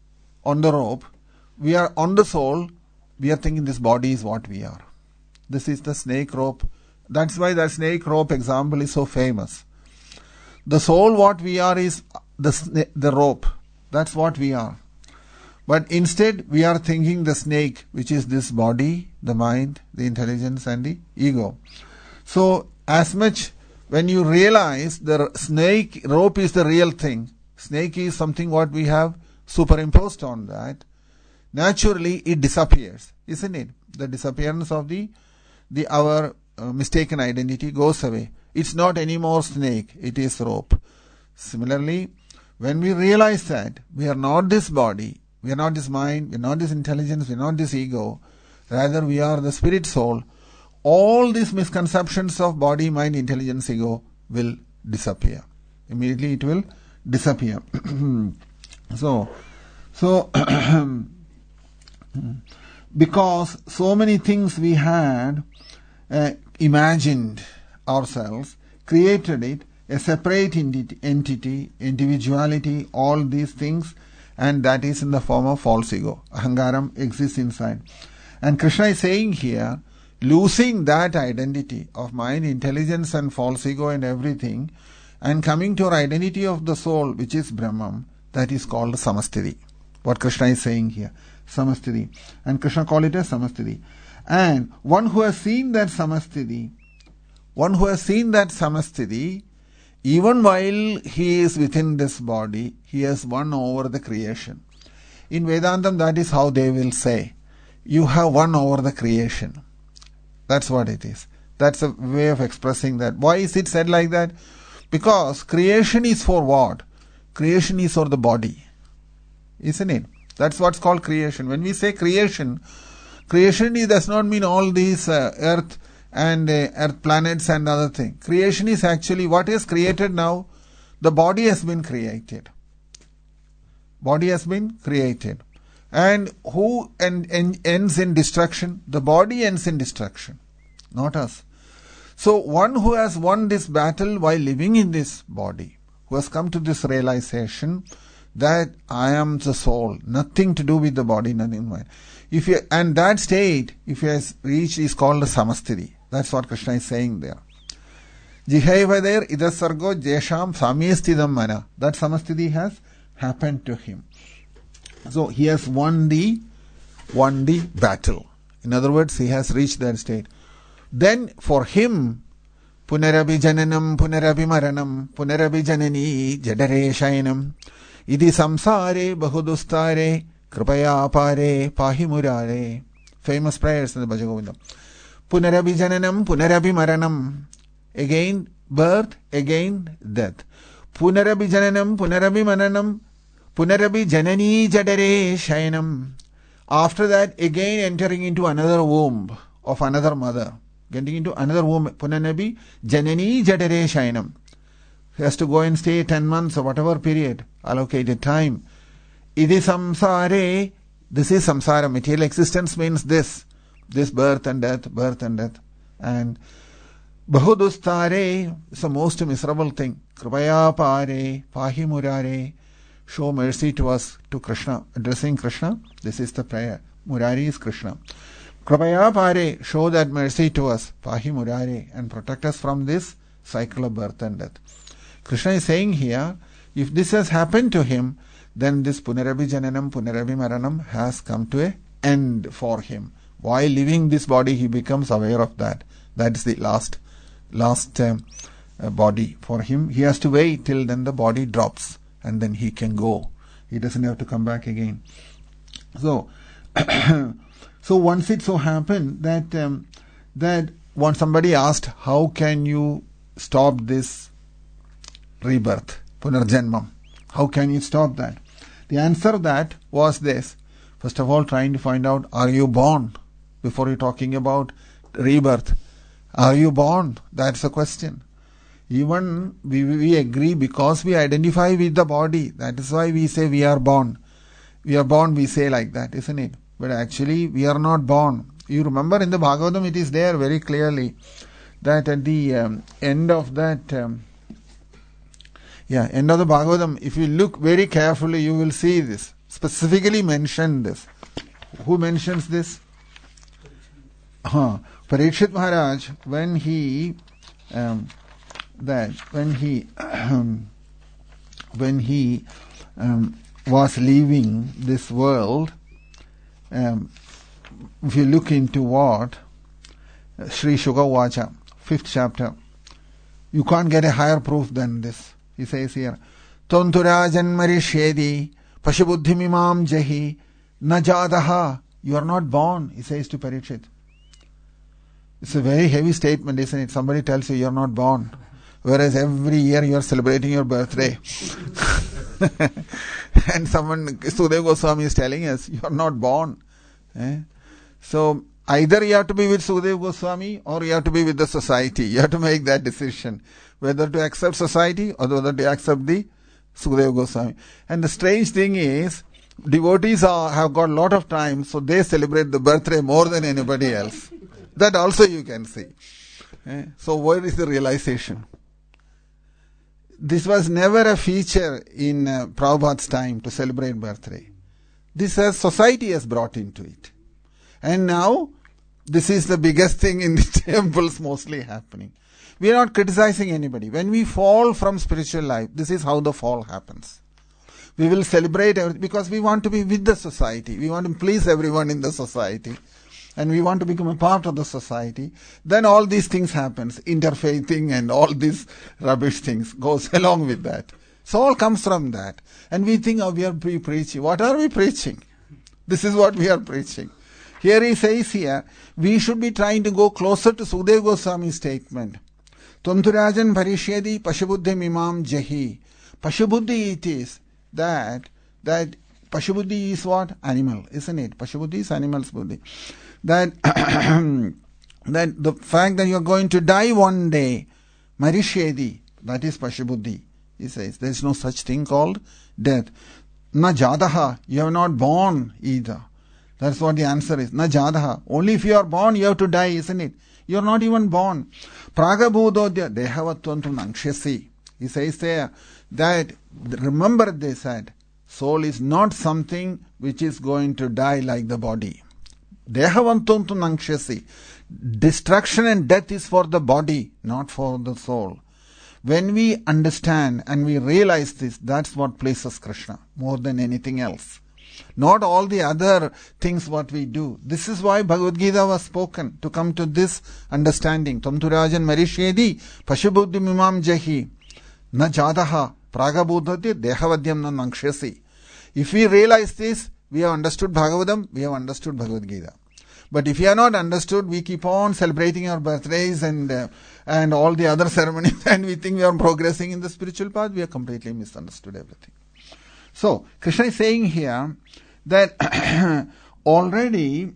on the rope, we are on the soul, we are thinking this body is what we are. This is the snake rope. That's why the snake rope example is so famous. The soul, what we are, is the sna- the rope. That's what we are. But instead, we are thinking the snake, which is this body, the mind, the intelligence and the ego. So, as much when you realize the snake rope is the real thing, snake is something what we have superimposed on that, naturally it disappears, isn't it? The disappearance of the, the our uh, mistaken identity goes away. It's not anymore snake, it is rope. Similarly, when we realize that we are not this body, we are not this mind, we are not this intelligence, we are not this ego, rather we are the spirit soul, all these misconceptions of body, mind, intelligence, ego will disappear. Immediately it will disappear. so, so because so many things we had uh, imagined ourselves, created it, a separate entity, individuality, all these things, and that is in the form of false ego. Ahangaram exists inside. And Krishna is saying here, losing that identity of mind, intelligence and false ego and everything, and coming to our identity of the soul, which is Brahman, that is called Samastiti. What Krishna is saying here, Samastiti. And Krishna called it as Samastiti. And one who has seen that Samastiti, one who has seen that Samastiti, even while he is within this body, he has won over the creation. In Vedantam, that is how they will say, you have won over the creation. That's what it is. That's a way of expressing that. Why is it said like that? Because creation is for what? Creation is for the body. Isn't it? That's what's called creation. When we say creation, creation is, does not mean all these uh, earth and uh, earth planets and other things. Creation is actually what is created now. The body has been created. Body has been created. And who en- en- ends in destruction? The body ends in destruction, not us. So one who has won this battle while living in this body, who has come to this realization that I am the soul, nothing to do with the body, nothing mind. If you, and that state, if he has reached, is called a samasthiti. That's what Krishna is saying there. Jihaivader idasargo jesham samyastidam mana. That samasthiti has happened to him. So he has won the, won the battle. In other words, he has reached that state. Then for him, punarabi jananam, punarabi maranam, punarabi janani, jadare shayanam, idi samsare bahudustare, kripaya apare, pahi murare. Famous prayers in the Bhajagovindam. Punarabi jananam, punarabi maranam. Again birth, again death. Punarabi jananam, punarabi maranam, punarabi janani jadare shayanam. After that, again entering into another womb of another mother. Getting into another womb. Punarabi janani jadare shayanam. He has to go and stay ten months or whatever period, allocated time. Idi samsare. This is samsara. Material existence means this. This birth and death, birth and death. And bahudustare is the most miserable thing. Kripaya pare, pahi murare. Show mercy to us, to Krishna. Addressing Krishna, this is the prayer. Murari is Krishna. Kripaya pare, show that mercy to us. Pahi murare, and protect us from this cycle of birth and death. Krishna is saying here, if this has happened to him, then this punarabi jananam, punarabi maranam has come to an end for him. While living this body, he becomes aware of that. That is the last, last um, uh, body for him. He has to wait till then the body drops, and then he can go. He doesn't have to come back again. So, so once it so happened that um, that once somebody asked, how can you stop this rebirth, punarjanmam? How can you stop that? The answer that was this. First of all, trying to find out, are you born? Before you're talking about rebirth, are you born? That's the question. Even we, we agree because we identify with the body. That is why we say we are born. We are born, we say like that, isn't it? But actually we are not born. You remember in the Bhagavatam it is there very clearly that at the um, end of that, um, yeah, end of the Bhagavatam, if you look very carefully, you will see this. Specifically mentioned this. Who mentions this? Huh. Parikshit Maharaj, when he um, that when he when he um, was leaving this world, um, if you look into what uh, Sri Shuka Vacha, fifth chapter, you can't get a higher proof than this. He says here, Tonturajan Marishedi Pashabuddhimimam Jahi Najadaha. You are not born, he says to Parikshit. It's a very heavy statement, isn't it? Somebody tells you you're not born, whereas every year you are celebrating your birthday. And someone, Sukadeva Goswami is telling us, you are not born. Eh? So, either you have to be with Sukadeva Goswami or you have to be with the society. You have to make that decision, whether to accept society or whether to accept the Sukadeva Goswami. And the strange thing is, devotees are, have got a lot of time, so they celebrate the birthday more than anybody else. That also you can see. Eh? So where is the realization? This was never a feature in uh, Prabhupada's time to celebrate birthday. This has society has brought into it. And now, this is the biggest thing in the temples mostly happening. We are not criticizing anybody. When we fall from spiritual life, this is how the fall happens. We will celebrate everything because we want to be with the society. We want to please everyone in the society. And we want to become a part of the society. Then all these things happens. Interfaithing and all these rubbish things goes along with that. So all comes from that. And we think, oh, we are pre- preaching. What are we preaching? This is what we are preaching. Here he says here, we should be trying to go closer to Sukadeva Goswami's statement. Twamturajan parishyadi pashubuddhi mimam jahi. Pashubuddhi it is that, that Pashubuddhi is what? Animal, isn't it? Pashubuddhi is animal's buddhi. That, that the fact that you are going to die one day, Marishyedi, that is Pashubuddhi. He says, there is no such thing called death. Na jadaha, you are not born either. That's what the answer is. Na jadaha. Only if you are born, you have to die, isn't it? You are not even born. Pragabhudodya dehavatvantu nankshasi. He says there that, remember this, that soul is not something which is going to die like the body. Dehavantuntu nankshasi. Destruction and death is for the body, not for the soul. When we understand and we realize this, that's what pleases Krishna more than anything else. Not all the other things what we do. This is why Bhagavad Gita was spoken, to come to this understanding. Tamturajan marishyedi pashubuddhi mimam jahi na jadaha pragabudhati dehavadyam na nankshasi. If we realize this, we have understood Bhagavatam, we have understood Bhagavad Gita. But if you are not understood, we keep on celebrating our birthdays and uh, and all the other ceremonies, and we think we are progressing in the spiritual path. We have completely misunderstood everything. So Krishna is saying here that already.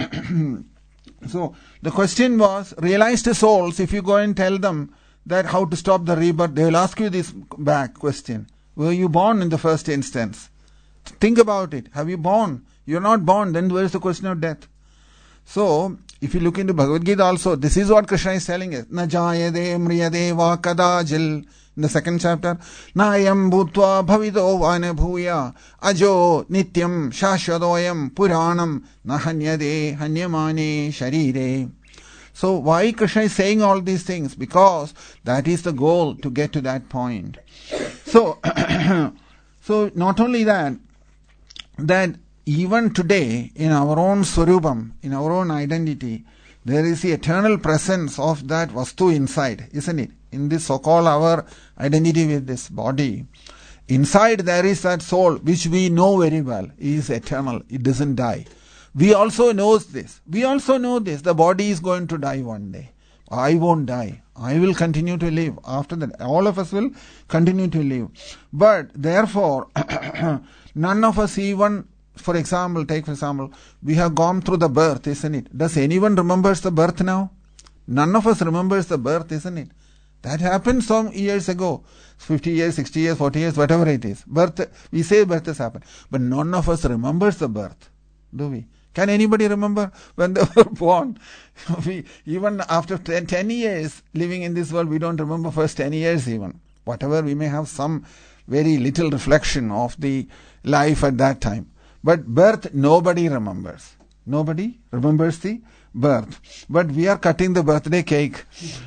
So the question was, realized souls, if you go and tell them that how to stop the rebirth, they will ask you this back question: were you born in the first instance? Think about it. Have you born? You are not born. Then where is the question of death? So, if you look into Bhagavad Gita also, this is what Krishna is telling us. Na jayade mriyade va kadajil. In the second chapter, na ayam bhutva bhavido vane bhuya ajo nityam shashvadoyam puranam na hanyade hanyamane sharire. So, why Krishna is saying all these things? Because that is the goal, to get to that point. So, so not only that, that even today, in our own Swarupam, in our own identity, there is the eternal presence of that Vastu inside, isn't it? In this so-called our identity with this body. Inside there is that soul, which we know very well, is eternal, it doesn't die. We also know this. We also know this. The body is going to die one day. I won't die. I will continue to live. After that, all of us will continue to live. But therefore, none of us even, for example, take for example, we have gone through the birth, isn't it? Does anyone remembers the birth now? None of us remembers the birth, isn't it? That happened some years ago. fifty years, sixty years, forty years, whatever it is. Birth, we say birth has happened. But none of us remembers the birth. Do we? Can anybody remember when they were born? We, even after ten, ten years living in this world, we don't remember first ten years even. Whatever, we may have some very little reflection of the life at that time. But birth, nobody remembers. Nobody remembers the birth. But we are cutting the birthday cake.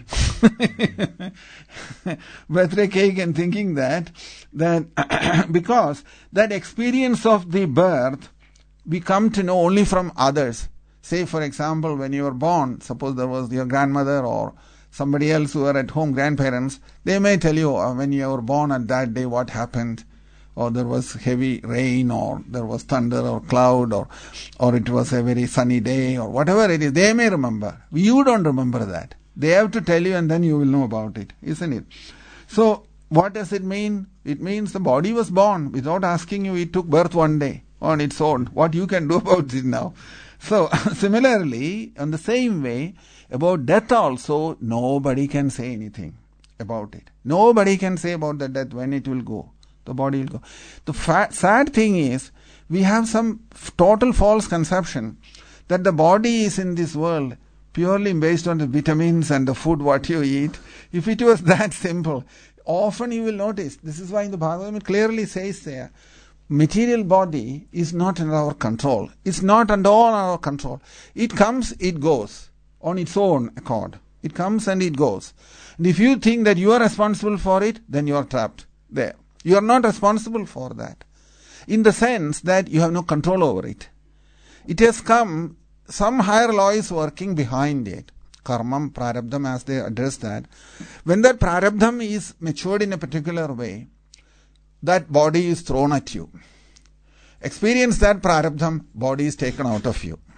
Birthday cake and thinking that, that because that experience of the birth, we come to know only from others. Say, for example, when you were born, suppose there was your grandmother or somebody else who were at home, grandparents, they may tell you uh, when you were born at that day what happened, or there was heavy rain, or there was thunder or cloud, or or it was a very sunny day, or whatever it is, they may remember. You don't remember that. They have to tell you and then you will know about it, isn't it? So, what does it mean? It means the body was born without asking you, it took birth one day on its own. What you can do about it now? So, similarly, in the same way, about death also, nobody can say anything about it. Nobody can say about the death, when it will go. The body will go. The fa- sad thing is, we have some f- total false conception that the body is in this world purely based on the vitamins and the food what you eat. If it was that simple, often you will notice, this is why in the Bhagavatam it clearly says there, material body is not under our control. It's not under all our control. It comes, it goes on its own accord. It comes and it goes. And if you think that you are responsible for it, then you are trapped there. You are not responsible for that. In the sense that you have no control over it. It has come, some higher law is working behind it. Karmam, prarabdham, as they address that. When that prarabdham is matured in a particular way, that body is thrown at you. Experience that prarabdham, body is taken out of you.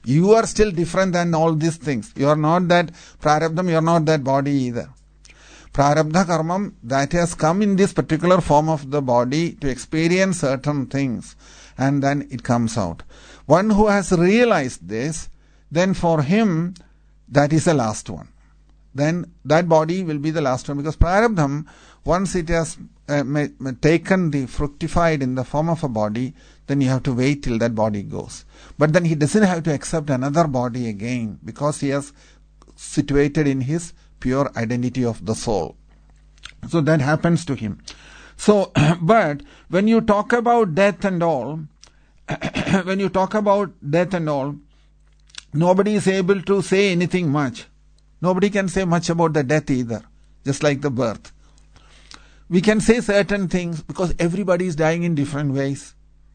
You are still different than all these things. You are not that prarabdham, you are not that body either. Prarabdha karmam, that has come in this particular form of the body to experience certain things, and then it comes out. One who has realized this, then for him, that is the last one. Then that body will be the last one, because prarabdham, once it has uh, ma- ma- taken the fructified in the form of a body, then you have to wait till that body goes. But then he doesn't have to accept another body again, because he has situated in his pure identity of the soul. So that happens to him. So, but when you talk about death and all, when you talk about death and all, nobody is able to say anything much. Nobody can say much about the death either, just like the birth. We can say certain things because everybody is dying in different ways.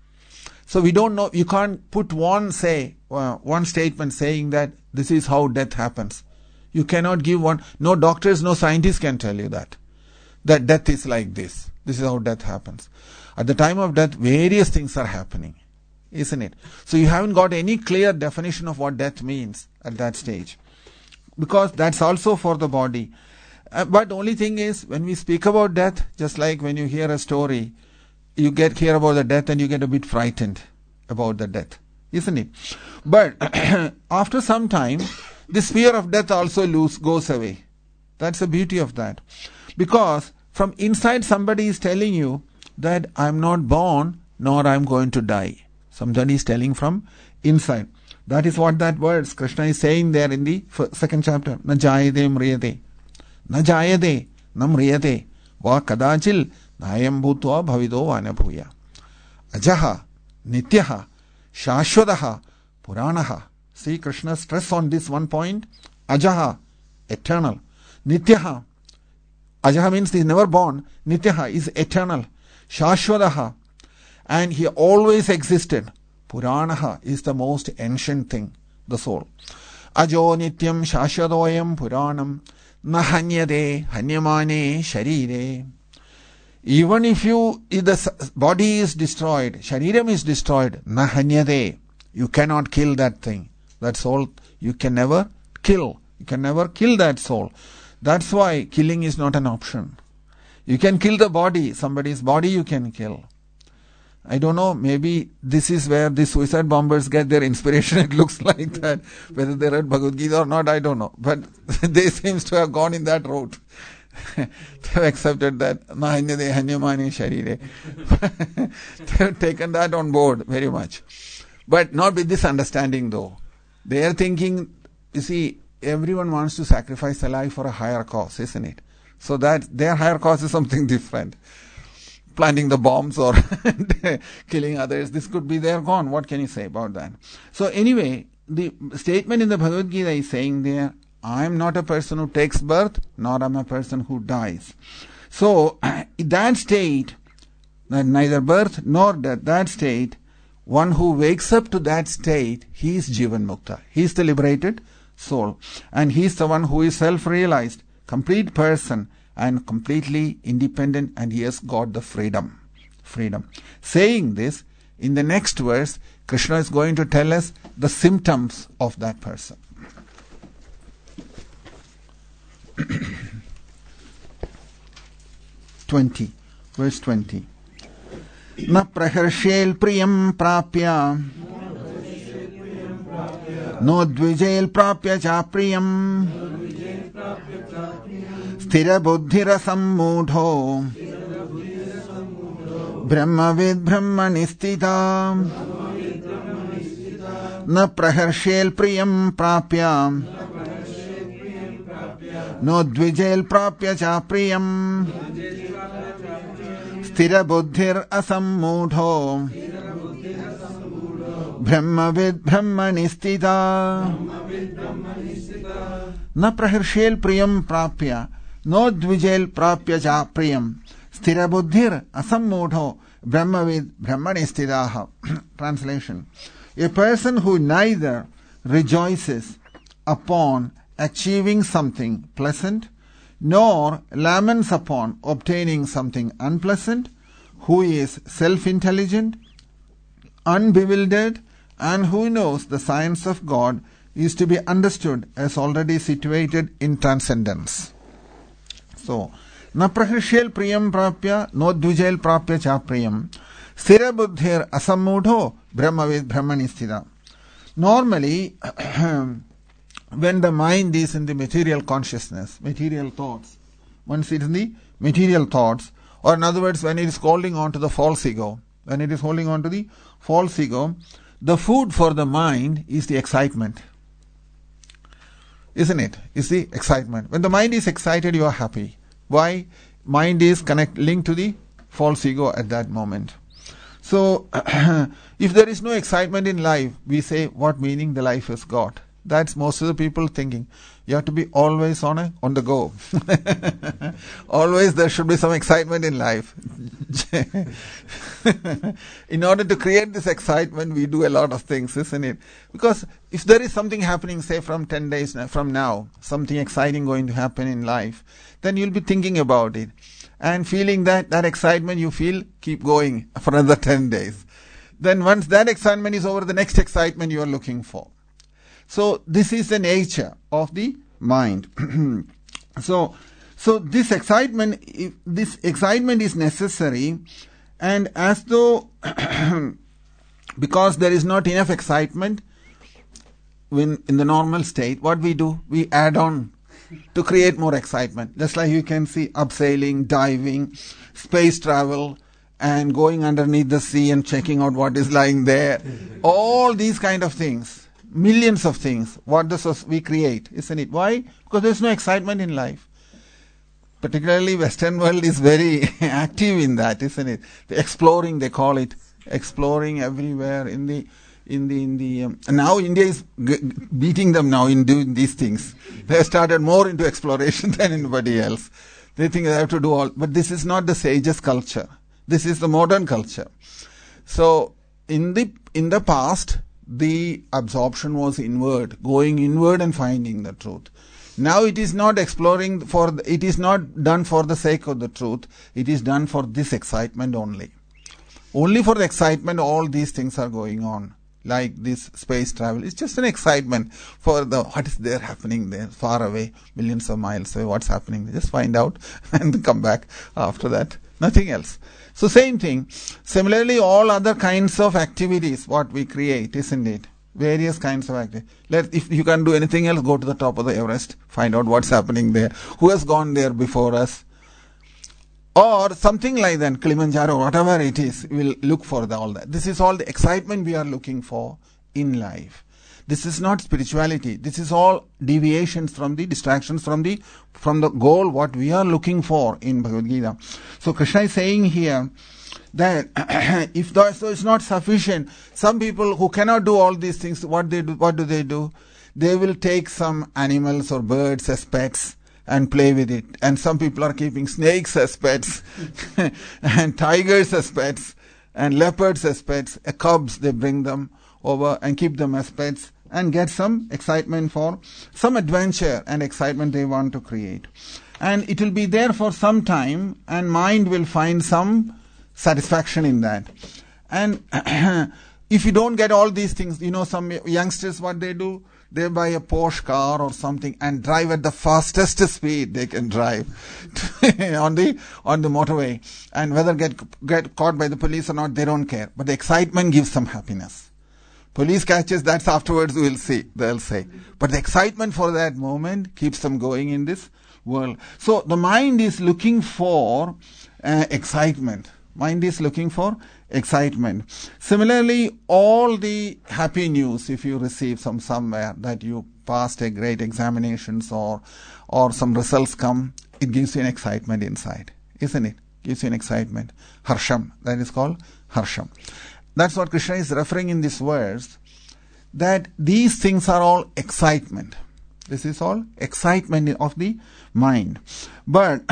So we don't know, you can't put one say, uh, one statement saying that this is how death happens. You cannot give one, no doctors, no scientists can tell you that. That death is like this. This is how death happens. At the time of death, various things are happening, isn't it? So you haven't got any clear definition of what death means at that stage, because that's also for the body. Uh, but only thing is, when we speak about death, just like when you hear a story, you get hear about the death and you get a bit frightened about the death, isn't it? But after some time, this fear of death also lose, goes away. That's the beauty of that. Because from inside somebody is telling you that I'm not born, nor I'm going to die. Somebody is telling from inside. That is what that words Krishna is saying there in the second chapter. Na jayade mriyate. Na jayade na mriyate. Va kadachil nayam bhutva bhavido vanabhuya. Ajaha, nityaha, shashwadaha, puranaha. See Krishna stress on this one point. Ajaha, eternal. Nityaha, Ajaha means he is never born. Nityaha is eternal. Shashwadaha, and he always existed. Puranaha is the most ancient thing, the soul. Ajo nityam shashwadoyam puranam na hanyade hanyamane sharire. Even if you, if the body is destroyed, shariram is destroyed, na hanyade, you cannot kill that thing. That soul you can never kill. You can never kill that soul. That's why killing is not an option. You can kill the body, somebody's body you can kill. I don't know, maybe this is where the suicide bombers get their inspiration. It looks like that. Whether they read Bhagavad Gita or not, I don't know. But they seems to have gone in that route. They have accepted that. Nahanyade hanyamane sharire. They have taken that on board very much. But not with this understanding though. They are thinking, you see, everyone wants to sacrifice a life for a higher cause, isn't it? So that their higher cause is something different. Planting the bombs or killing others, this could be there gone. What can you say about that? So anyway, the statement in the Bhagavad Gita is saying there, I am not a person who takes birth, nor am I a person who dies. So in that state, neither birth nor death, that state, one who wakes up to that state, he is Jivan Mukta. He is the liberated soul. And he is the one who is self-realized, complete person, and completely independent, and he has got the freedom. Freedom. Saying this, in the next verse, Krishna is going to tell us the symptoms of that person. twenty. Verse twenty. Na praharshel priyam prapya no dvijel prapya cha priyam sthira buddhira sammudho brahmavid brahmani sthita na praharshel priyam prapya no dvijel prapya cha priyam sthira buddhir asammudho brahmavid brahmani sthita na praharshel priyam prapya no dvijel prapya cha priyam sthira buddhir asammudho brahmavid brahmani sthita. Translation: a person who neither rejoices upon achieving something pleasant nor laments upon obtaining something unpleasant, who is self-intelligent, unbewildered, And who knows, the science of God is to be understood as already situated in transcendence. So, na prahrishel priyam prapya, no dvijel prapya cha priyam, sthira buddhir asammudho brahmavid brahmani sthira. Normally, when the mind is in the material consciousness, material thoughts, once it is in the material thoughts, or in other words, when it is holding on to the false ego, when it is holding on to the false ego, the food for the mind is the excitement. Isn't it? Is the excitement. When the mind is excited, you are happy. Why? Mind is connect linked to the false ego at that moment. So, if there is no excitement in life, we say, what meaning the life has got? That's most of the people thinking. You have to be always on a, on the go. Always there should be some excitement in life. In order to create this excitement, we do a lot of things, isn't it? Because if there is something happening, say from ten days from now, something exciting going to happen in life, then you'll be thinking about it. And feeling that, that excitement you feel, keep going for another ten days. Then once that excitement is over, the next excitement you are looking for. So this is the nature of the mind. so, so this excitement, if this excitement is necessary, and as though because there is not enough excitement when in the normal state, what we do, we add on to create more excitement. Just like you can see abseiling, diving, space travel, and going underneath the sea and checking out what is lying there. All these kind of things. Millions of things, what does we create, isn't it? Why? Because there's no excitement in life. Particularly Western world is very active in that, isn't it? The exploring, they call it, exploring everywhere in the, in the, in the, um, now India is g- beating them now in doing these things. They have started more into exploration than anybody else. They think they have to do all, but this is not the sages' culture. This is the modern culture. So, in the, in the past, the absorption was inward, going inward and finding the truth. Now it is not exploring for, the, it is not done for the sake of the truth. It is done for this excitement only. Only for the excitement all these things are going on. Like this space travel. It's just an excitement for the, what is there happening there, far away, millions of miles away, what's happening there. Just find out and come back after that. Nothing else. So same thing. Similarly, all other kinds of activities, what we create, isn't it? Various kinds of activities. Let, if you can't do anything else, go to the top of the Everest, find out what's happening there, who has gone there before us. Or something like that, Kilimanjaro, whatever it is, we'll look for the, all that. This is all the excitement we are looking for in life. This is not spirituality. This is all deviations from the distractions from the from the goal what we are looking for in Bhagavad Gita. So Krishna is saying here that if that is not sufficient, some people who cannot do all these things, what they do, what do they do? They will take some animals or birds as pets and play with it. And some people are keeping snakes as pets and tigers as pets and leopards as pets. Uh, cubs, they bring them over and keep them as pets and get some excitement for some adventure and excitement they want to create. And it will be there for some time and mind will find some satisfaction in that. And if you don't get all these things, you know, some youngsters, what they do, they buy a Porsche car or something and drive at the fastest speed they can drive on the on the motorway. And whether get get caught by the police or not, they don't care. But the excitement gives some happiness. Police catches, that's afterwards we'll see, they'll say. But the excitement for that moment keeps them going in this world. So the mind is looking for uh, excitement. Mind is looking for excitement. Similarly, all the happy news, if you receive some somewhere that you passed a great examinations or or some results come, it gives you an excitement inside, isn't it? Gives you an excitement. Harsham, that is called Harsham. That's what Krishna is referring in this verse, that these things are all excitement. This is all excitement of the mind. But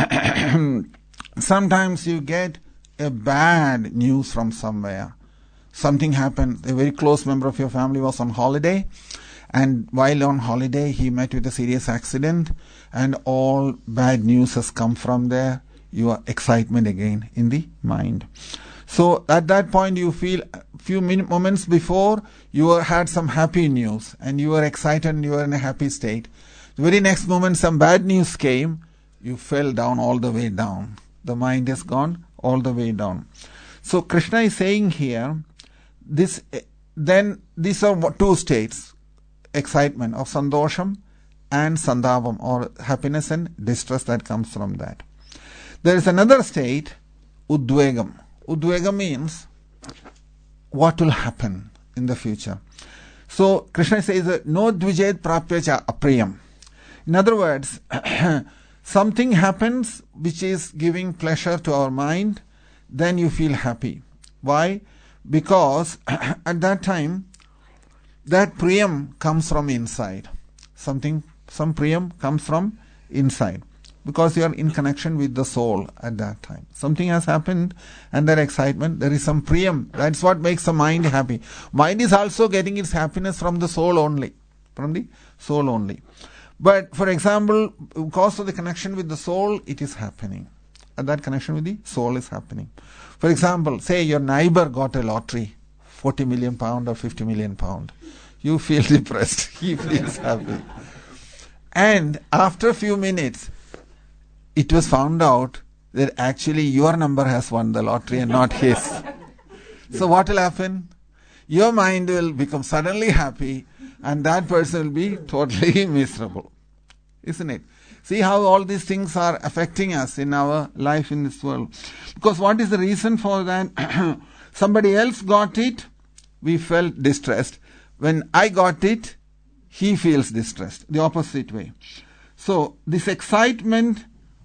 sometimes you get a bad news from somewhere. Something happened. A very close member of your family was on holiday, and while on holiday he met with a serious accident, and all bad news has come from there. Your excitement again in the mind. So at that point you feel few min- moments before you were, had some happy news and you were excited and you were in a happy state. The very next moment some bad news came, you fell down all the way down. The mind has gone all the way down. So Krishna is saying here, this then these are two states, excitement of sandosham and sandavam, or happiness and distress that comes from that. There is another state, udvegam. Udvegam means what will happen in the future. So Krishna says, no dvijed prapyacha apriyam. In other words, something happens which is giving pleasure to our mind, then you feel happy. Why? Because at that time, that priyam comes from inside. Something, some priyam comes from inside. Because you are in connection with the soul at that time. Something has happened and that excitement, there is some priyam. That's what makes the mind happy. Mind is also getting its happiness from the soul only. From the soul only. But for example, because of the connection with the soul, it is happening. And that connection with the soul is happening. For example, say your neighbor got a lottery, forty million pound or fifty million pound. You feel depressed. He feels happy. And after a few minutes, it was found out that actually your number has won the lottery and not his. So what will happen? Your mind will become suddenly happy and that person will be totally miserable. Isn't it? See how all these things are affecting us in our life in this world. Because what is the reason for that? Somebody else got it, we felt distressed. When I got it, he feels distressed. The opposite way. So this excitement,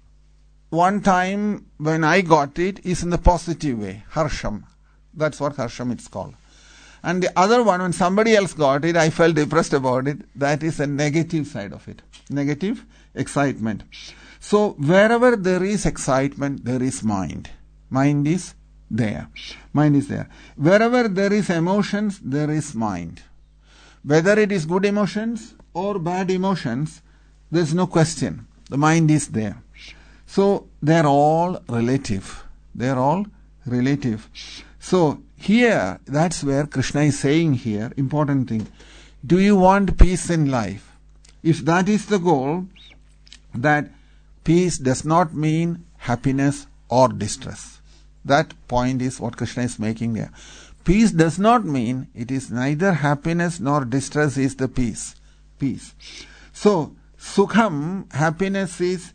one time when I got it, is in the positive way. Harsham. That's what harsham it's called. And the other one, when somebody else got it, I felt depressed about it. That is a negative side of it. Negative excitement. So wherever there is excitement, there is mind. Mind is there. Mind is there. Wherever there is emotions, there is mind. Whether it is good emotions or bad emotions, there is no question. The mind is there. So they are all relative. They are all relative. So here, that's where Krishna is saying here, important thing. Do you want peace in life? If that is the goal, that peace does not mean happiness or distress. That point is what Krishna is making there. Peace does not mean it is neither happiness nor distress is the peace. Peace. So, sukham, happiness is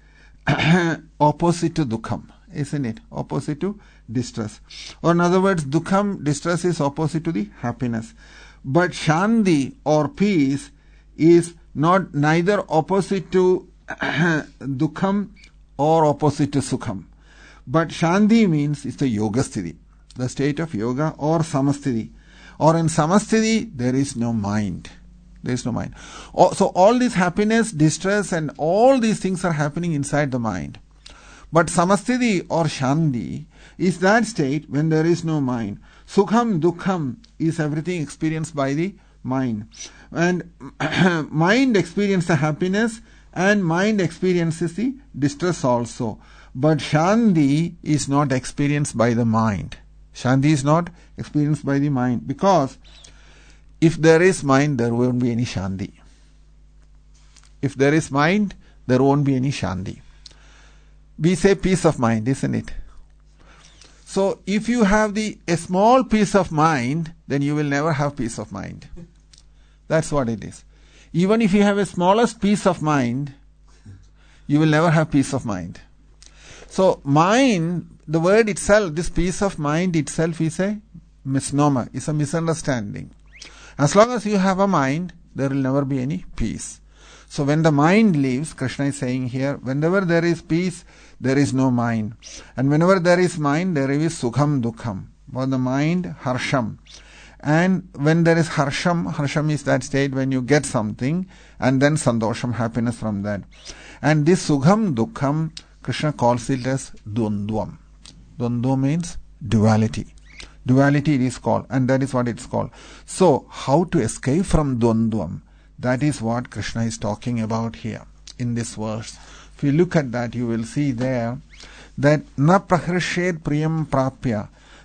opposite to dukham, isn't it? Opposite to distress. Or in other words, dukham, distress is opposite to the happiness. But shanti or peace is not neither opposite to dukham or opposite to sukham. But shanti means it's the yoga sthiti, the state of yoga or samasthiti. Or in samasthiti, there is no mind. There is no mind. So all this happiness, distress and all these things are happening inside the mind. But samasthiti or shanti is that state when there is no mind. Sukham, dukham is everything experienced by the mind. And mind experiences the happiness and mind experiences the distress also. But shanti is not experienced by the mind. Shanti is not experienced by the mind. Because if there is mind, there won't be any shanti. If there is mind, there won't be any shanti. We say peace of mind, isn't it? So if you have the a small peace of mind, then you will never have peace of mind. That's what it is. Even if you have a smallest peace of mind, you will never have peace of mind. So mind, the word itself, this peace of mind itself is a misnomer, is a misunderstanding. As long as you have a mind, there will never be any peace. So when the mind leaves, Krishna is saying here, whenever there is peace, there is no mind. And whenever there is mind, there is sukham, dukham. For the mind, harsham. And when there is harsham, harsham is that state when you get something, and then sandosham, happiness from that. And this sukham, dukham, Krishna calls it as dvandvam. Dvandva means duality. Duality it is called, and that is what it's called. So, how to escape from dvandvam? That is what Krishna is talking about here in this verse. If you look at that, you will see there that na praharshed priyam prapya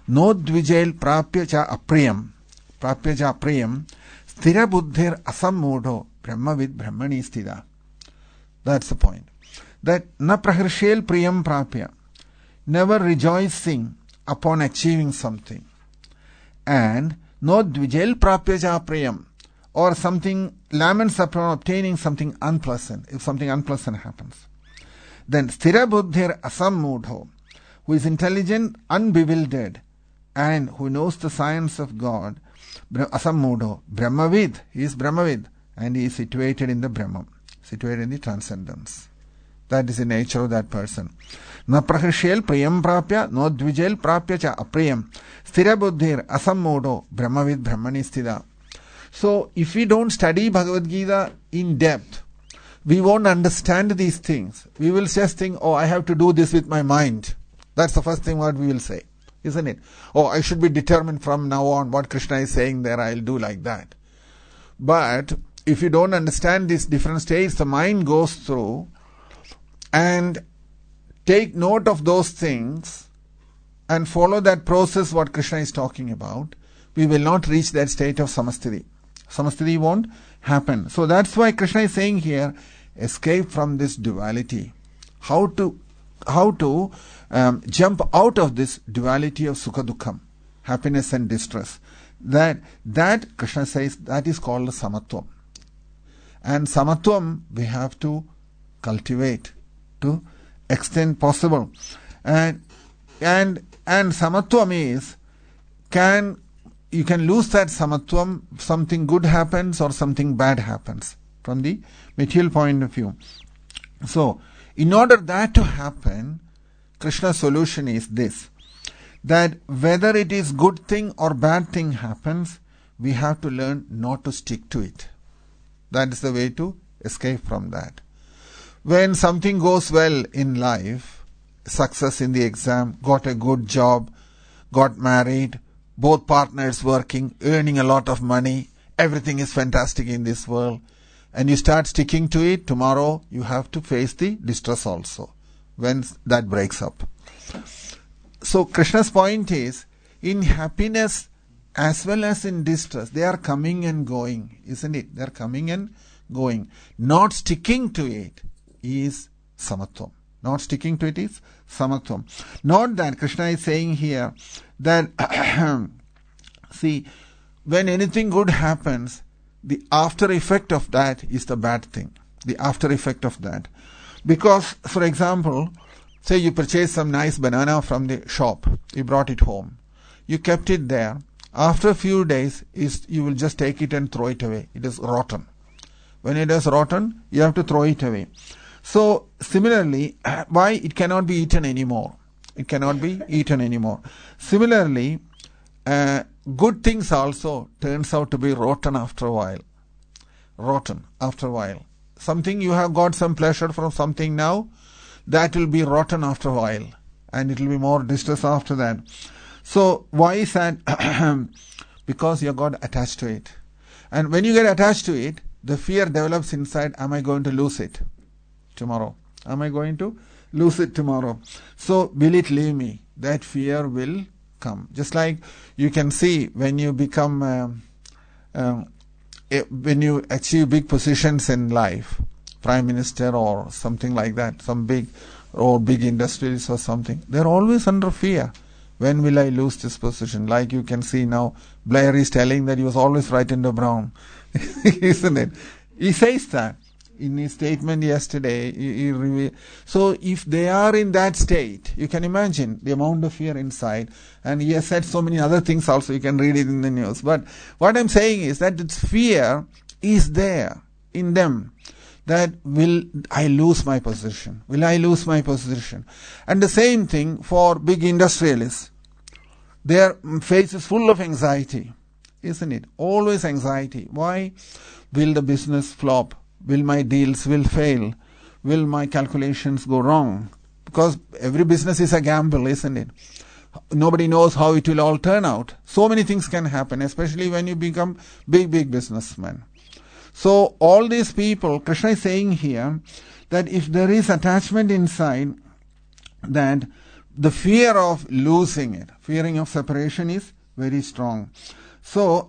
no dvijail prapya cha apriyam, prapya cha apriyam, sthira buddhir asammudho brahmavid brahmani sthida. That's the point. That na praharshel priyam prapya, never rejoicing upon achieving something, and no dvijail prapya cha priyam, or something laments upon obtaining something unpleasant, if something unpleasant happens. Then sthira buddhir asammudho, who is intelligent, unbewildered, and who knows the science of God, asammudho, brahmavid, he is brahmavid, and he is situated in the Brahman, situated in the transcendence. That is the nature of that person. Na praharshel priyam prapya, no dvijail prapya cha apriyam, sthira buddhir asammudho brahmavid brahmani sthida. So, if we don't study Bhagavad Gita in depth, we won't understand these things. We will just think, oh, I have to do this with my mind. That's the first thing what we will say, isn't it? Oh, I should be determined from now on what Krishna is saying there, I'll do like that. But if you don't understand these different states the mind goes through, and take note of those things and follow that process what Krishna is talking about, we will not reach that state of samastiti. Samastiti won't happen. So that's why Krishna is saying here, escape from this duality. How to how to um, jump out of this duality of sukha dukkham, happiness and distress. That that Krishna says that is called samatvam. And samatvam we have to cultivate to extent possible. And and and samatvam is, can you can lose that samatvam, something good happens or something bad happens from the material point of view. So, in order that to happen, Krishna's solution is this, that whether it is good thing or bad thing happens, we have to learn not to stick to it. That is the way to escape from that. When something goes well in life, success in the exam, got a good job, got married, both partners working, earning a lot of money, everything is fantastic in this world, and you start sticking to it, tomorrow you have to face the distress also when that breaks up. So Krishna's point is, in happiness as well as in distress, they are coming and going, isn't it? They are coming and going. Not sticking to it is samatvam. Not sticking to it is samatvam. Not that Krishna is saying here that see, when anything good happens, the after effect of that is the bad thing. The after effect of that. Because, for example, say you purchased some nice banana from the shop. You brought it home. You kept it there. After a few days, is you will just take it and throw it away. It is rotten. When it is rotten, you have to throw it away. So, similarly, why it cannot be eaten anymore? It cannot be eaten anymore. Similarly, uh, good things also turns out to be rotten after a while. Rotten after a while. Something you have got some pleasure from something now, that will be rotten after a while. And it will be more distress after that. So, why is that? Because you got attached to it. And when you get attached to it, the fear develops inside, am I going to lose it tomorrow? Am I going to lose it tomorrow? So, will it leave me? That fear will come. Just like you can see when you become, um, um, when you achieve big positions in life, Prime Minister or something like that, some big, or big industries or something, they're always under fear. When will I lose this position? Like you can see now, Blair is telling that he was always right in the brown. Isn't it? He says that in his statement yesterday. He, he so if they are in that state, you can imagine the amount of fear inside. And he has said so many other things also, you can read it in the news. But what I'm saying is that this fear is there in them. That will I lose my position? Will I lose my position? And the same thing for big industrialists. Their face is full of anxiety, isn't it? Always anxiety. Why? Will the business flop? Will my deals will fail? Will my calculations go wrong? Because every business is a gamble, isn't it? Nobody knows how it will all turn out. So many things can happen, especially when you become big, big businessmen. So all these people, Krishna is saying here that if there is attachment inside, that the fear of losing it, fearing of separation is very strong. So,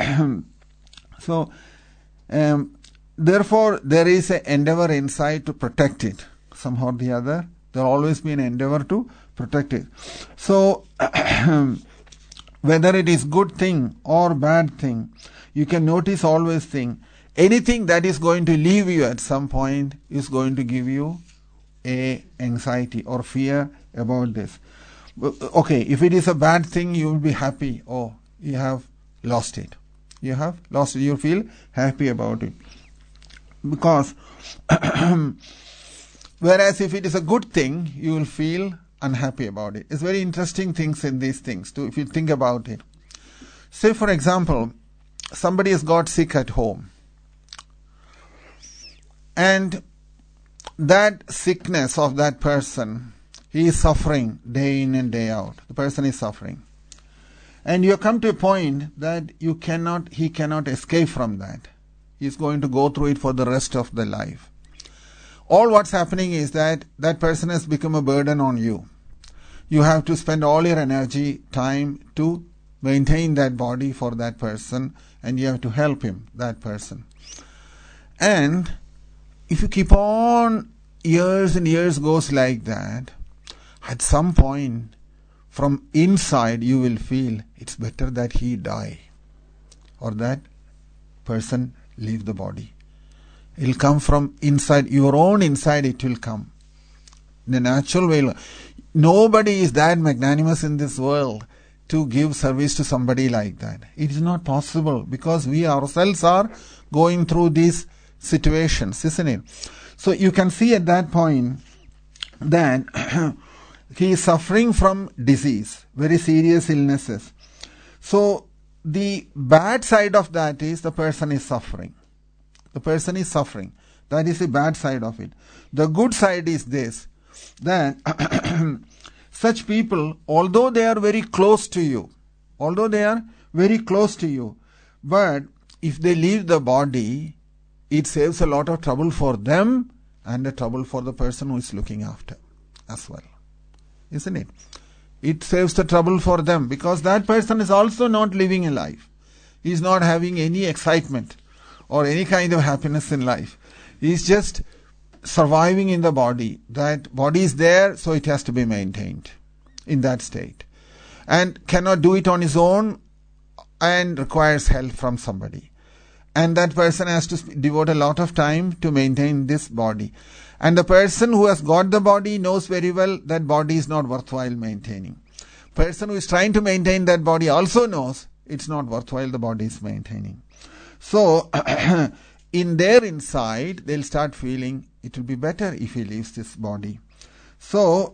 so um, therefore, there is an endeavor inside to protect it. Somehow or the other, there will always be an endeavor to protect it. So, whether it is good thing or bad thing, you can notice always thing, anything that is going to leave you at some point is going to give you a anxiety or fear about this. Okay, if it is a bad thing, you will be happy. Oh, you have lost it. You have lost it. You feel happy about it. Because, whereas if it is a good thing, you will feel unhappy about it. It's very interesting things in these things too, if you think about it. Say, for example, somebody has got sick at home. And that sickness of that person, he is suffering day in and day out. The person is suffering. And you have come to a point that you cannot, he cannot escape from that. He is going to go through it for the rest of the life. All what's happening is that that person has become a burden on you. You have to spend all your energy, time to maintain that body for that person, and you have to help him, that person. And if you keep on, years and years goes like that, at some point, from inside you will feel it's better that he die or that person leave the body. It will come from inside, your own inside it will come. In a natural way. Nobody is that magnanimous in this world to give service to somebody like that. It is not possible because we ourselves are going through these situations, isn't it? So you can see at that point that he is suffering from disease, very serious illnesses. So the bad side of that is the person is suffering. The person is suffering. That is the bad side of it. The good side is this, that such people, although they are very close to you, although they are very close to you, but if they leave the body, it saves a lot of trouble for them and a trouble for the person who is looking after as well. Isn't it? It saves the trouble for them because that person is also not living a life. He is not having any excitement or any kind of happiness in life. He is just surviving in the body. That body is there, so it has to be maintained in that state. And cannot do it on his own and requires help from somebody. And that person has to devote a lot of time to maintain this body. And the person who has got the body knows very well that body is not worthwhile maintaining. Person who is trying to maintain that body also knows it's not worthwhile the body is maintaining. So, in their inside, they'll start feeling it will be better if he leaves this body. So,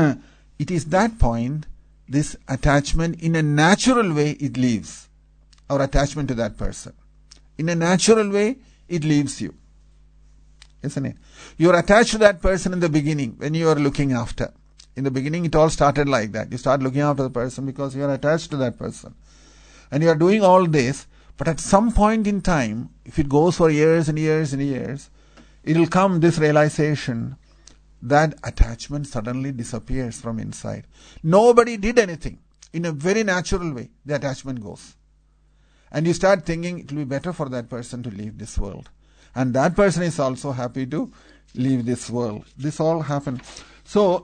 it is that point, this attachment in a natural way it leaves. Our attachment to that person. In a natural way, it leaves you. Isn't it? You are attached to that person in the beginning when you are looking after. In the beginning, it all started like that. You start looking after the person because you are attached to that person. And you are doing all this, but at some point in time, if it goes for years and years and years, it will come this realization that attachment suddenly disappears from inside. Nobody did anything. In a very natural way, the attachment goes. And you start thinking it will be better for that person to leave this world. And that person is also happy to leave this world. This all happened. So,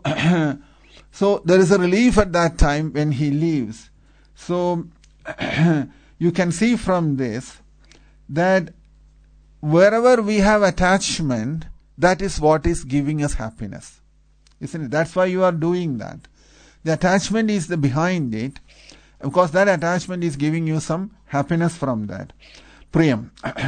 so there is a relief at that time when he leaves. So, you can see from this that wherever we have attachment, that is what is giving us happiness. Isn't it? That's why you are doing that. The attachment is the behind it, because that attachment is giving you some happiness from that. Priyam.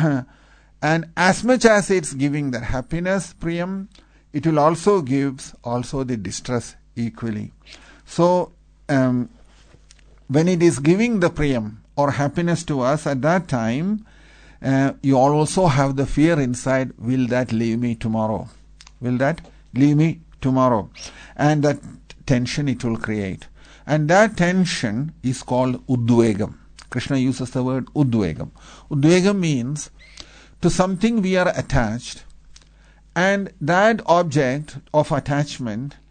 And as much as it's giving that happiness, Priyam, it will also give also the distress equally. So, um, when it is giving the Priyam or happiness to us at that time, uh, you also have the fear inside, will that leave me tomorrow? Will that leave me tomorrow? And that tension it will create. And that tension is called Udvegam. Krishna uses the word Udvegam. Udvegam means to something we are attached, and that object of attachment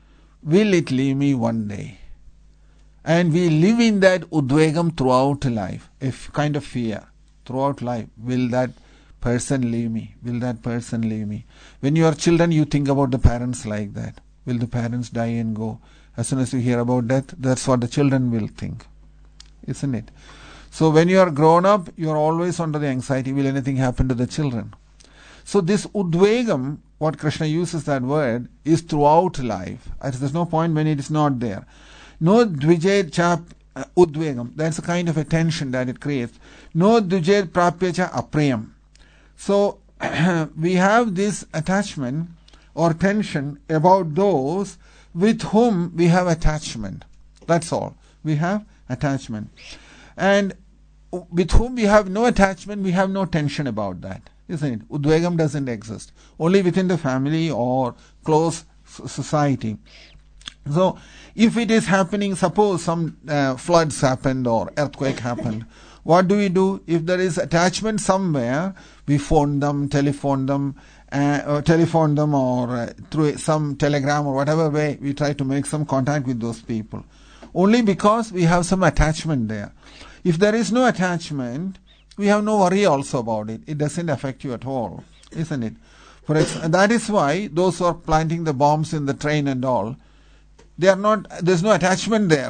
will it leave me one day? And we live in that udvegam throughout life, a f- kind of fear throughout life. Will that person leave me? Will that person leave me? When you are children, you think about the parents like that. Will the parents die and go? As soon as you hear about death, that's what the children will think. Isn't it? So when you are grown up, you are always under the anxiety, will anything happen to the children? So this udvegam, what Krishna uses that word, is throughout life. There's no point when it is not there. No dvijay chap uh, udvegam, that's a kind of a tension that it creates. No dvijay prapya apriyam. So we have this attachment or tension about those with whom we have attachment. That's all. We have attachment. And with whom we have no attachment, we have no tension about that. Isn't it? Udvegam doesn't exist. Only within the family or close society. So, if it is happening, suppose some uh, floods happened or earthquake happened, what do we do? If there is attachment somewhere, we phone them, telephone them, uh, or telephone them or uh, through some telegram or whatever way, we try to make some contact with those people. Only because we have some attachment there. If there is no attachment, we have no worry also about it. It doesn't affect you at all, isn't it? For ex- that is why those who are planting the bombs in the train and all, they are not, there's no attachment there.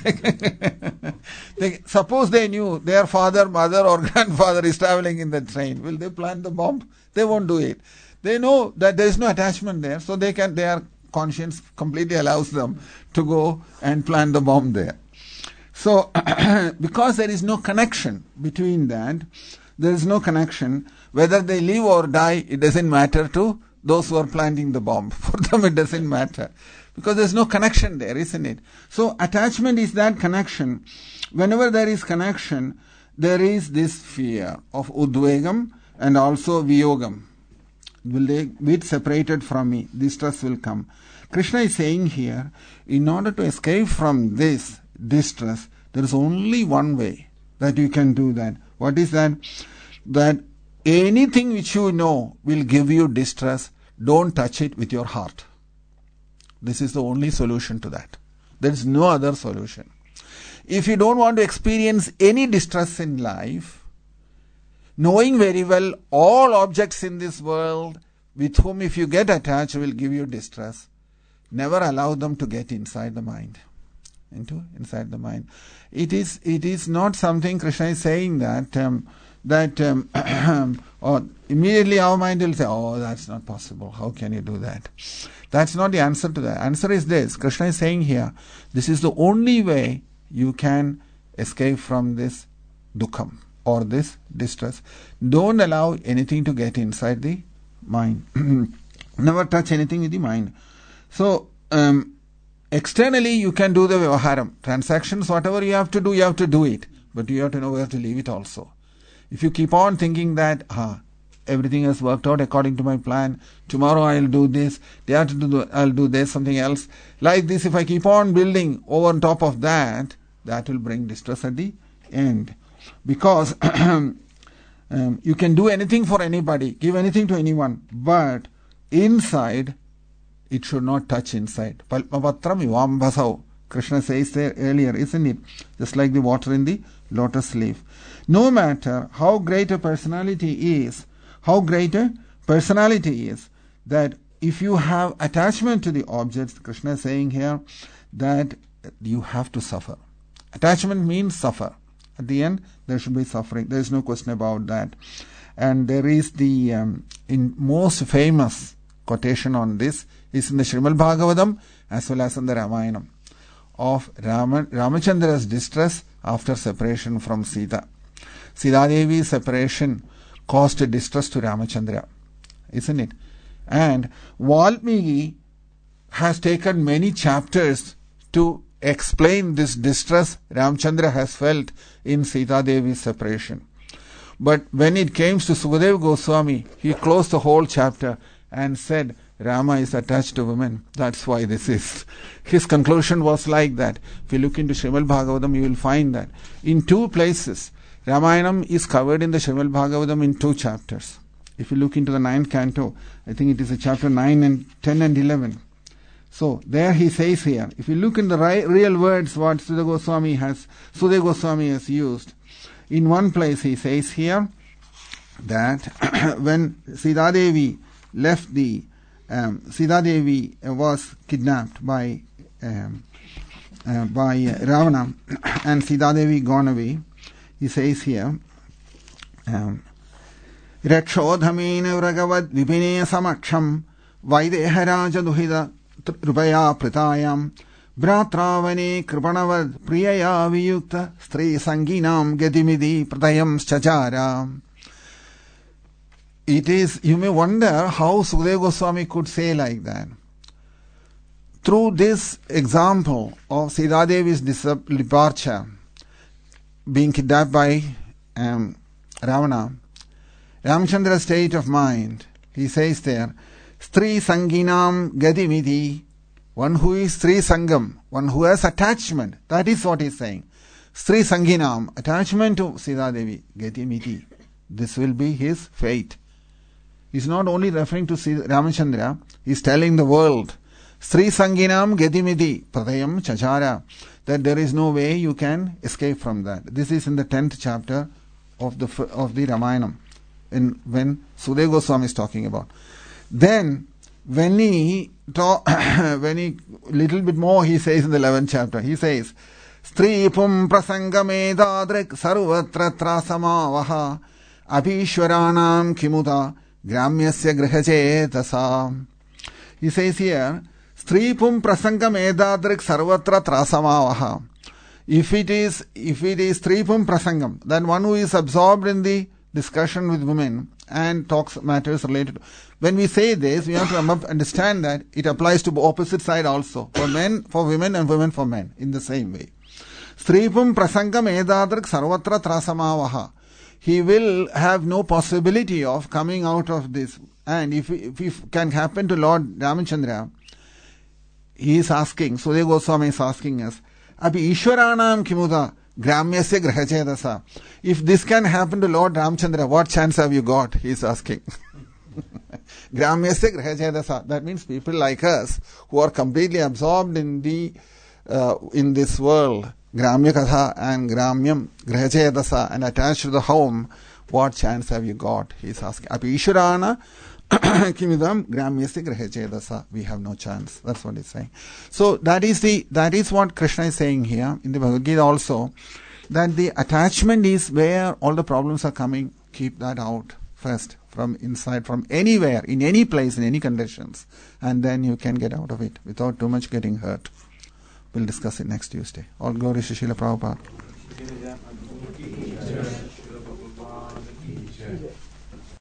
they, suppose they knew their father, mother or grandfather is traveling in the train. Will they plant the bomb? They won't do it. They know that there is no attachment there, so they can, their conscience completely allows them to go and plant the bomb there. So, because there is no connection between that, there is no connection. Whether they live or die, it doesn't matter to those who are planting the bomb. For them, it doesn't matter. Because there is no connection there, isn't it? So, attachment is that connection. Whenever there is connection, there is this fear of udvegam and also viyogam. Will they be separated from me? Distress will come. Krishna is saying here, in order to escape from this distress, there is only one way that you can do that. What is that? That anything which you know will give you distress, don't touch it with your heart. This is the only solution to that. There is no other solution. If you don't want to experience any distress in life, knowing very well all objects in this world with whom if you get attached will give you distress, never allow them to get inside the mind. Into inside the mind. It is it is not something Krishna is saying that um, that um, or immediately our mind will say, oh, that's not possible. How can you do that? That's not the answer to that. Answer is this. Krishna is saying here, this is the only way you can escape from this dukkham or this distress. Don't allow anything to get inside the mind. Never touch anything with the mind. So, um, externally you can do the vyavaharam. Transactions, whatever you have to do, you have to do it. But you have to know where to leave it also. If you keep on thinking that, ah, everything has worked out according to my plan, tomorrow I'll do this, day after do, I'll do this, something else. Like this, if I keep on building over on top of that, that will bring distress at the end. Because um, you can do anything for anybody, give anything to anyone, but inside, it should not touch inside. Palpapatram ivambhasau. Krishna says there earlier, isn't it? Just like the water in the lotus leaf. No matter how great a personality is, how great a personality is, that if you have attachment to the objects, Krishna is saying here that you have to suffer. Attachment means suffer. At the end, there should be suffering. There is no question about that. And there is the um, in most famous quotation on this is in the Srimad Bhagavatam as well as in the Ramayana of Rama, Ramachandra's distress after separation from Sita. Sita Devi's separation caused distress to Ramachandra, isn't it? And Valmiki has taken many chapters to explain this distress Ramchandra has felt in Sita Devi's separation. But when it came to Sukadeva Goswami, he closed the whole chapter and said, Rama is attached to women. That's why this is. His conclusion was like that. If you look into Srimad Bhagavatam, you will find that in two places, Ramayanam is covered in the Srimad Bhagavatam in two chapters. If you look into the ninth canto, I think it is a chapter nine and ten and eleven. So there he says here, if you look in the ri- real words what Sudha Goswami has, Sudha Goswami has used, in one place he says here that when Sita Devi left the, um, Sita Devi was kidnapped by um, uh, by uh, Ravana and Sita Devi gone away, he says here, um, Rakshodhamena vragavad vipine samaksham vaideharaja duhida rupaya pritayam Bratravane kripanavad priyaya viyukta stri sanginam gadimidi pratayam schachara. It is, you may wonder how Sukadeva Goswami could say like that. Through this example of Sita Devi's departure, being kidnapped by um, Ravana, Ramchandra's state of mind, he says there, Stri Sanginam Gadimiti, one who is Stri Sangam, one who has attachment, that is what he is saying. Stri Sanginam, attachment to Sita Devi, Gadimiti, this will be his fate. He is not only referring to Ramachandra, he is telling the world, Stri Sanginam Gadimiti, Pradayam Chachara, that there is no way you can escape from that. This is in the tenth chapter of the of the Ramayana, in when Sukadeva Goswami is talking about. Then, when he talk, when he little bit more, he says in the eleventh chapter, he says, Stripum prasangamedadrik sarvatra trasamavaha abhishwaranam kimuta gramyasya grihacetasa. He says here, Stripum prasangamedadrik sarvatra trasamavaha. If it is, if it is Stripum prasangam, then one who is absorbed in the discussion with women and talks matters related to. When we say this, we have to understand that it applies to the opposite side also. For men, for women, and women for men, in the same way. Stripum prasangam edadrik sarvatra trasamavaha. He will have no possibility of coming out of this. And if, if it can happen to Lord Ramachandra, he is asking, Sukadeva Goswami is asking us, Abhi Ishwaranam kimuda gramyasya grahachedasa. If this can happen to Lord Ramachandra, what chance have you got? He is asking. Gramyasya grahachedasa. That means people like us who are completely absorbed in the uh, in this world, Gramya Katha and Gramyam grahachedasa, and attached to the home, what chance have you got? He is asking. Abhi Ishwarana kimidam gramyasya grahachedasa. We have no chance. That's what he's saying. So that is the that is what Krishna is saying here in the Bhagavad Gita also, that the attachment is where all the problems are coming. Keep that out first, from inside, from anywhere, in any place, in any conditions, and then you can get out of it without too much getting hurt. We'll discuss it next Tuesday. All glory to Srila Prabhupada.